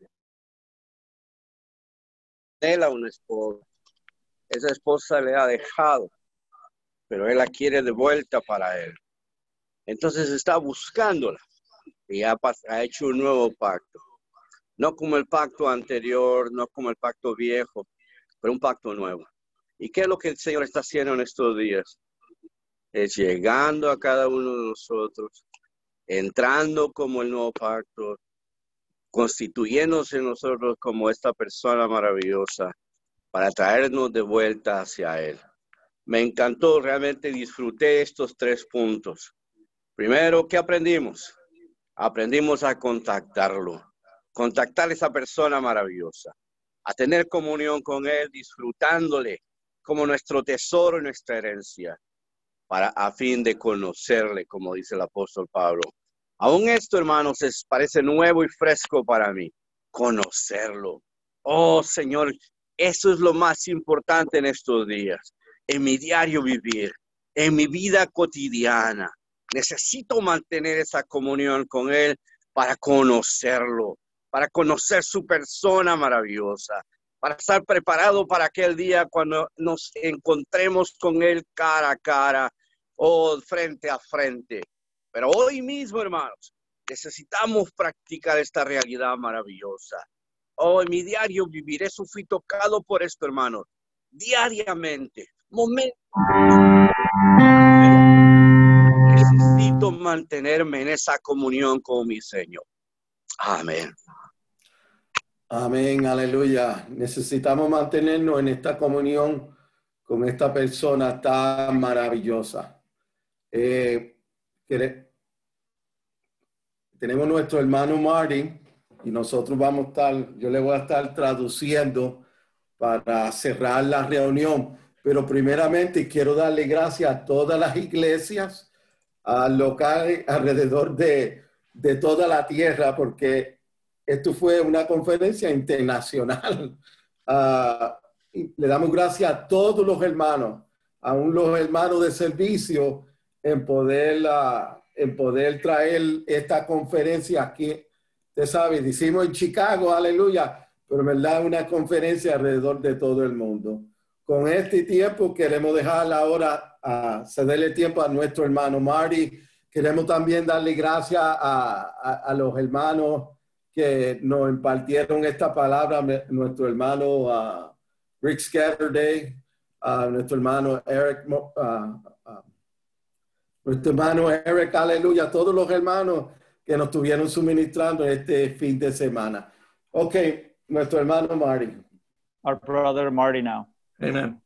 S6: Él a una esposa, esa esposa le ha dejado, pero él la quiere de vuelta para él. Entonces está buscándola y ha, ha hecho un nuevo pacto. No como el pacto anterior, no como el pacto viejo, pero un pacto nuevo. ¿Y qué es lo que el Señor está haciendo en estos días? Es llegando a cada uno de nosotros, entrando como el nuevo pacto, constituyéndose nosotros como esta persona maravillosa para traernos de vuelta hacia Él. Me encantó, realmente disfruté estos tres puntos. Primero, ¿qué aprendimos? Aprendimos a contactarlo, contactar a esa persona maravillosa, a tener comunión con Él, disfrutándole como nuestro tesoro y nuestra herencia, para a fin de conocerle, como dice el apóstol Pablo. Aún esto, hermanos, es, parece nuevo y fresco para mí, conocerlo. Oh, Señor, eso es lo más importante en estos días, en mi diario vivir, en mi vida cotidiana. Necesito mantener esa comunión con Él para conocerlo, para conocer su persona maravillosa, para estar preparado para aquel día cuando nos encontremos con Él cara a cara o frente a frente. Pero hoy mismo, hermanos, necesitamos practicar esta realidad maravillosa. Oh, en mi diario vivir, eso fui tocado por esto, hermanos, diariamente, momento. Necesito mantenerme en esa comunión con mi Señor. Amén.
S2: Amén, aleluya. Necesitamos mantenernos en esta comunión con esta persona tan maravillosa. Eh, tenemos nuestro hermano Martin y nosotros vamos a estar, yo le voy a estar traduciendo para cerrar la reunión. Pero primeramente quiero darle gracias a todas las iglesias, uh, locales alrededor de, de toda la tierra, porque esto fue una conferencia internacional. Uh, y le damos gracias a todos los hermanos, aún los hermanos de servicio, en poder, uh, en poder traer esta conferencia aquí. Usted sabe, decimos en Chicago, aleluya, pero en verdad una conferencia alrededor de todo el mundo. Con este tiempo queremos dejar ahora, uh, cederle tiempo a nuestro hermano Marty. Queremos también darle gracias a, a, a los hermanos que nos impartieron esta palabra, nuestro hermano uh, Rick Scatterday, uh, nuestro hermano Eric, uh, uh, nuestro hermano Eric, aleluya, todos los hermanos que nos estuvieron suministrando este fin de semana. Ok, nuestro hermano Marty.
S7: Our brother Marty now.
S10: Amen.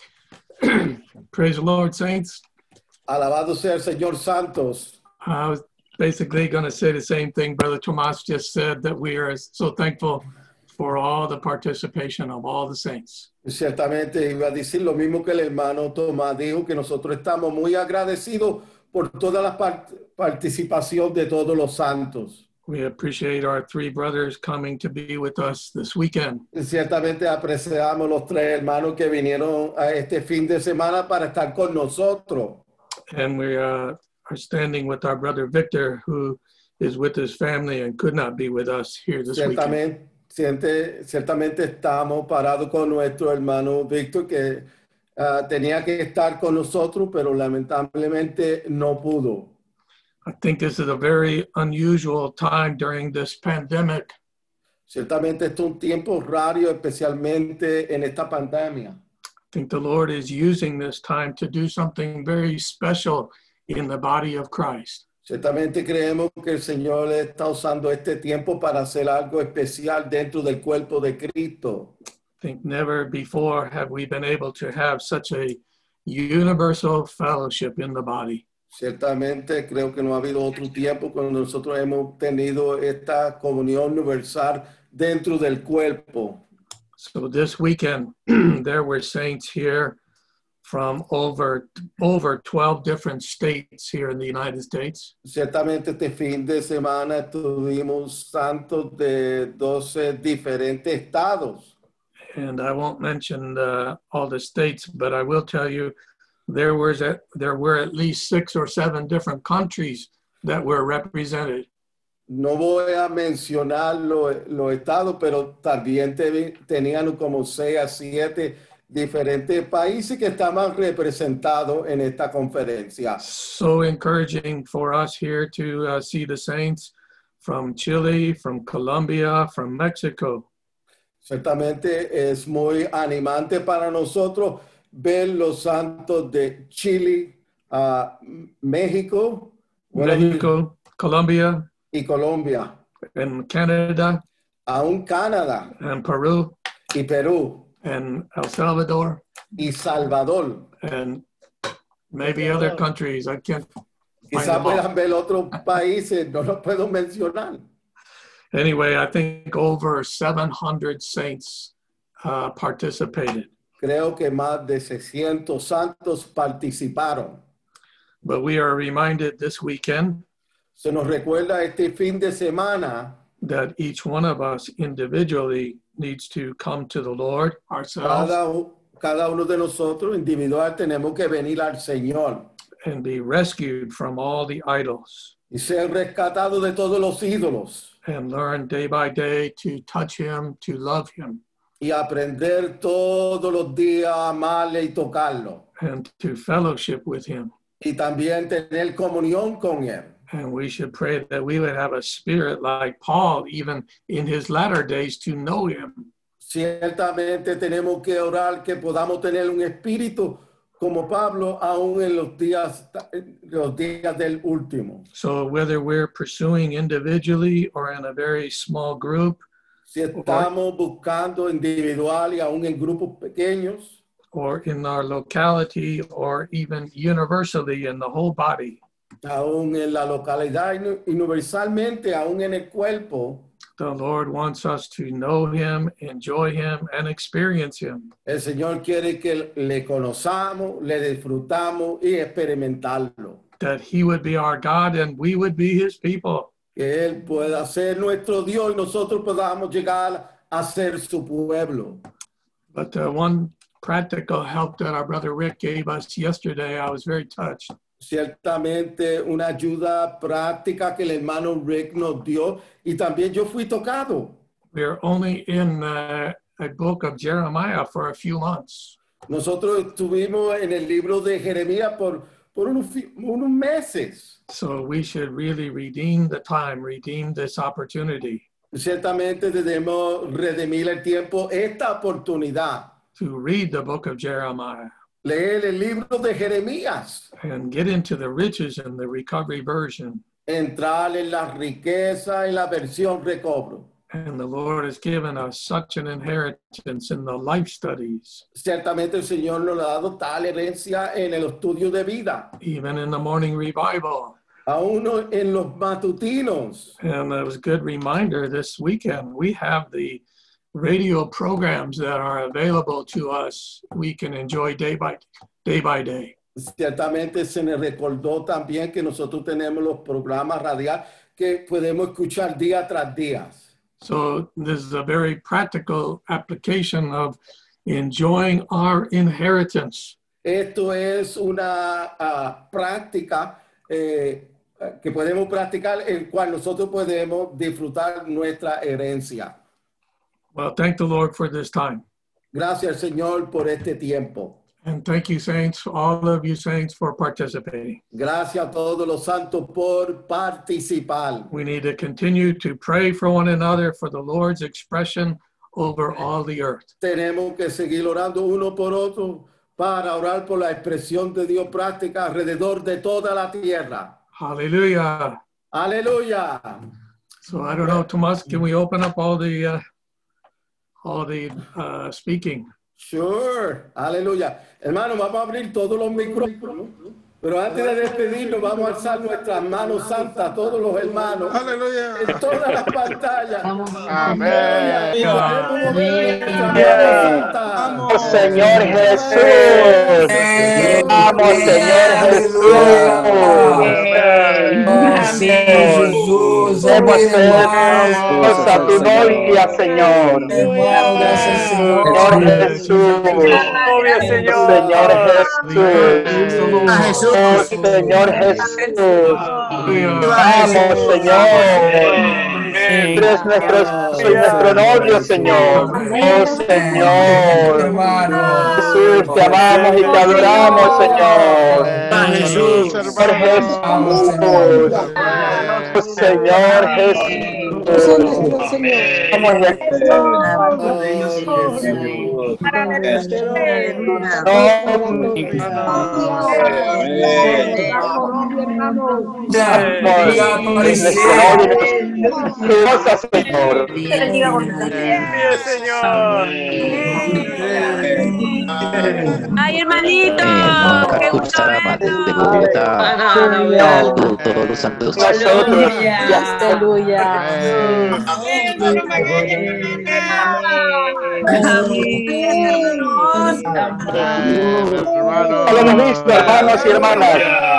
S10: Praise the Lord, saints.
S2: Alabado sea el Señor Santos.
S10: I was basically going to say the same thing Brother Tomas just said, that we are so thankful for all the participation of all the saints.
S2: Ciertamente iba a decir lo mismo que el hermano Tomás dijo, que nosotros estamos muy agradecidos por toda la part participación de todos los santos.
S10: We appreciate our three brothers coming to be with us this weekend.
S2: Ciertamente apreciamos los tres hermanos que vinieron a este fin de semana para estar con nosotros.
S10: And we uh, are standing with our brother Victor, who is with his family and could not be with us here this
S2: Ciertamente,
S10: weekend.
S2: ciertamente estamos parados con nuestro hermano Víctor, que uh, tenía que estar con nosotros, pero lamentablemente no pudo.
S10: I think this is a very unusual time during this pandemic.
S2: Ciertamente esto es un tiempo raro, especialmente en esta pandemia.
S10: I think the Lord is using this time to do something very special in the body of Christ.
S2: Ciertamente creemos que el Señor está usando este tiempo para hacer algo especial dentro del cuerpo de Cristo.
S10: I think never before have we been able to have such a universal fellowship in the body.
S2: Ciertamente creo que no ha habido otro tiempo cuando nosotros hemos tenido esta comunión universal dentro del cuerpo.
S10: So this weekend, there were saints here from over, over twelve different states here in the United States.
S2: Ciertamente este fin de semana tuvimos santos de doce diferentes estados.
S10: And I won't mention uh, all the states, but I will tell you there was a, there were at least six or seven different countries that were represented.
S2: No voy a mencionar los lo estados, pero también te, tenían como seis a siete diferentes países que estaban representados en esta conferencia.
S10: So encouraging for us here to uh, see the saints from Chile, from Colombia, from Mexico.
S2: Ciertamente es muy animante para nosotros ver los santos de Chile, uh, México,
S10: México, Colombia,
S2: y Colombia,
S10: and Canada,
S2: aún Canadá,
S10: and Peru,
S2: y Perú,
S10: and El Salvador,
S2: y Salvador,
S10: and maybe other countries. I can't find
S2: quizás
S10: them all.
S2: puedan ver otros países, no los puedo mencionar.
S10: Anyway, I think over seven hundred saints uh, participated.
S2: Creo que más de seiscientos santos participaron.
S10: But we are reminded this weekend
S2: Se nos recuerda este fin de semana
S10: that each one of us individually needs to come to the Lord ourselves
S2: cada, cada uno de nosotros individual tenemos que venir al Señor
S10: and be rescued from all the idols
S2: y ser rescatados de todos los ídolos
S10: and learn day by day to touch him, to love him,
S2: y aprender todos los días a amarle y tocarlo
S10: and to fellowship with him.
S2: y también tener comunión con Él.
S10: And we should pray that we would have a spirit like Paul, even in his latter days, to know him.
S2: Ciertamente tenemos que orar que podamos tener un espíritu como Pablo aún en los días, los días del último.
S10: So whether we're pursuing individually or in a very small group,
S2: Si estamos buscando individual y aún en grupos pequeños,
S10: or in our locality, or even universally in the whole body,
S2: aún en la localidad y universalmente, aún en el cuerpo,
S10: the Lord wants us to know him, enjoy him, and experience him.
S2: el Señor quiere que le conozcamos, le disfrutamos y experimentarlo.
S10: that he would be our God and we would be his people.
S2: Que Él pueda ser nuestro Dios y nosotros podamos llegar a ser su pueblo.
S10: But uh, one practical help that our brother Rick gave us yesterday, I was very touched.
S2: Ciertamente una ayuda práctica que el hermano Rick nos dio y también yo fui tocado.
S10: We're only in uh, a book of Jeremiah for a few months.
S2: Nosotros estuvimos en el libro de Jeremías por, por unos, unos meses.
S10: So we should really redeem the time, redeem this opportunity.
S2: Ciertamente debemos redimir el tiempo, esta oportunidad.
S10: To read the book of Jeremiah.
S2: Leer el libro de Jeremías.
S10: And get into the riches in the recovery version.
S2: Entrar en la riqueza y la versión recobro.
S10: And the Lord has given us such an inheritance in the life studies.
S2: Ciertamente el Señor nos ha dado tal herencia en el estudio de vida.
S10: Even in the morning revival.
S2: Aún en los matutinos.
S10: And it was a good reminder this weekend. We have the radio programs that are available to us. We can enjoy day by day by day.
S2: Ciertamente se me recordó también que nosotros tenemos los programas radiales que podemos escuchar día tras día.
S10: So this is a very practical application of enjoying our inheritance.
S2: Esto es una uh, práctica eh, que podemos practicar en cual nosotros podemos disfrutar nuestra herencia.
S10: Well, thank the Lord for this time.
S2: Gracias, Señor, por este tiempo.
S10: And thank you, saints, all of you saints, for participating.
S2: Gracias a todos los santos por participar.
S10: We need to continue to pray for one another for the Lord's expression over all the earth.
S2: Tenemos que seguir orando uno por otro para orar por la expresión de Dios práctica alrededor de toda la tierra.
S10: Hallelujah.
S2: Aleluya.
S10: So I don't know, Tomas, can we open up all the uh, all the uh, speaking?
S2: Sure, aleluya. Hermano, vamos a abrir todos los micrófonos, pero antes de despedirnos vamos a alzar nuestras manos santas, todos los hermanos, aleluya, en todas las pantallas.
S3: Amén.
S13: Vamos, Señor Jesús. Vamos, Señor Jesús. Jesús, hermosa tu novia, Señor. Señor Jesús. Señor Jesús. Señor Jesús. Vamos, Señor. Eres nuestro, soy nuestro novio, Señor. Oh, Señor. Jesús, te amamos y te adoramos, Señor. Jesús, Señor Jesús. Señor Jesús. Vamos, Señor.
S12: Ay, hermanito, qué gusto verlo.
S3: Todos los santos.
S12: Aleluya.
S13: Hermanos y hermanas.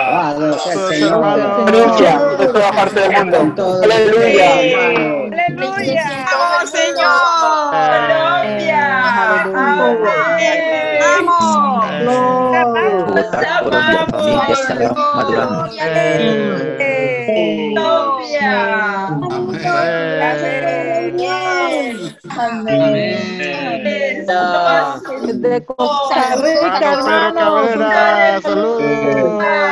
S13: Aleluya, de toda parte del mundo. Aleluya.
S12: Aleluya. ¡Vamos, Señor! ¡Colombia! ¡Amén! ¡Vamos!
S3: Colombia, familia estará madurando.
S12: ¡Colombia! Amén. De Costa Rica, hermano.
S3: Salud.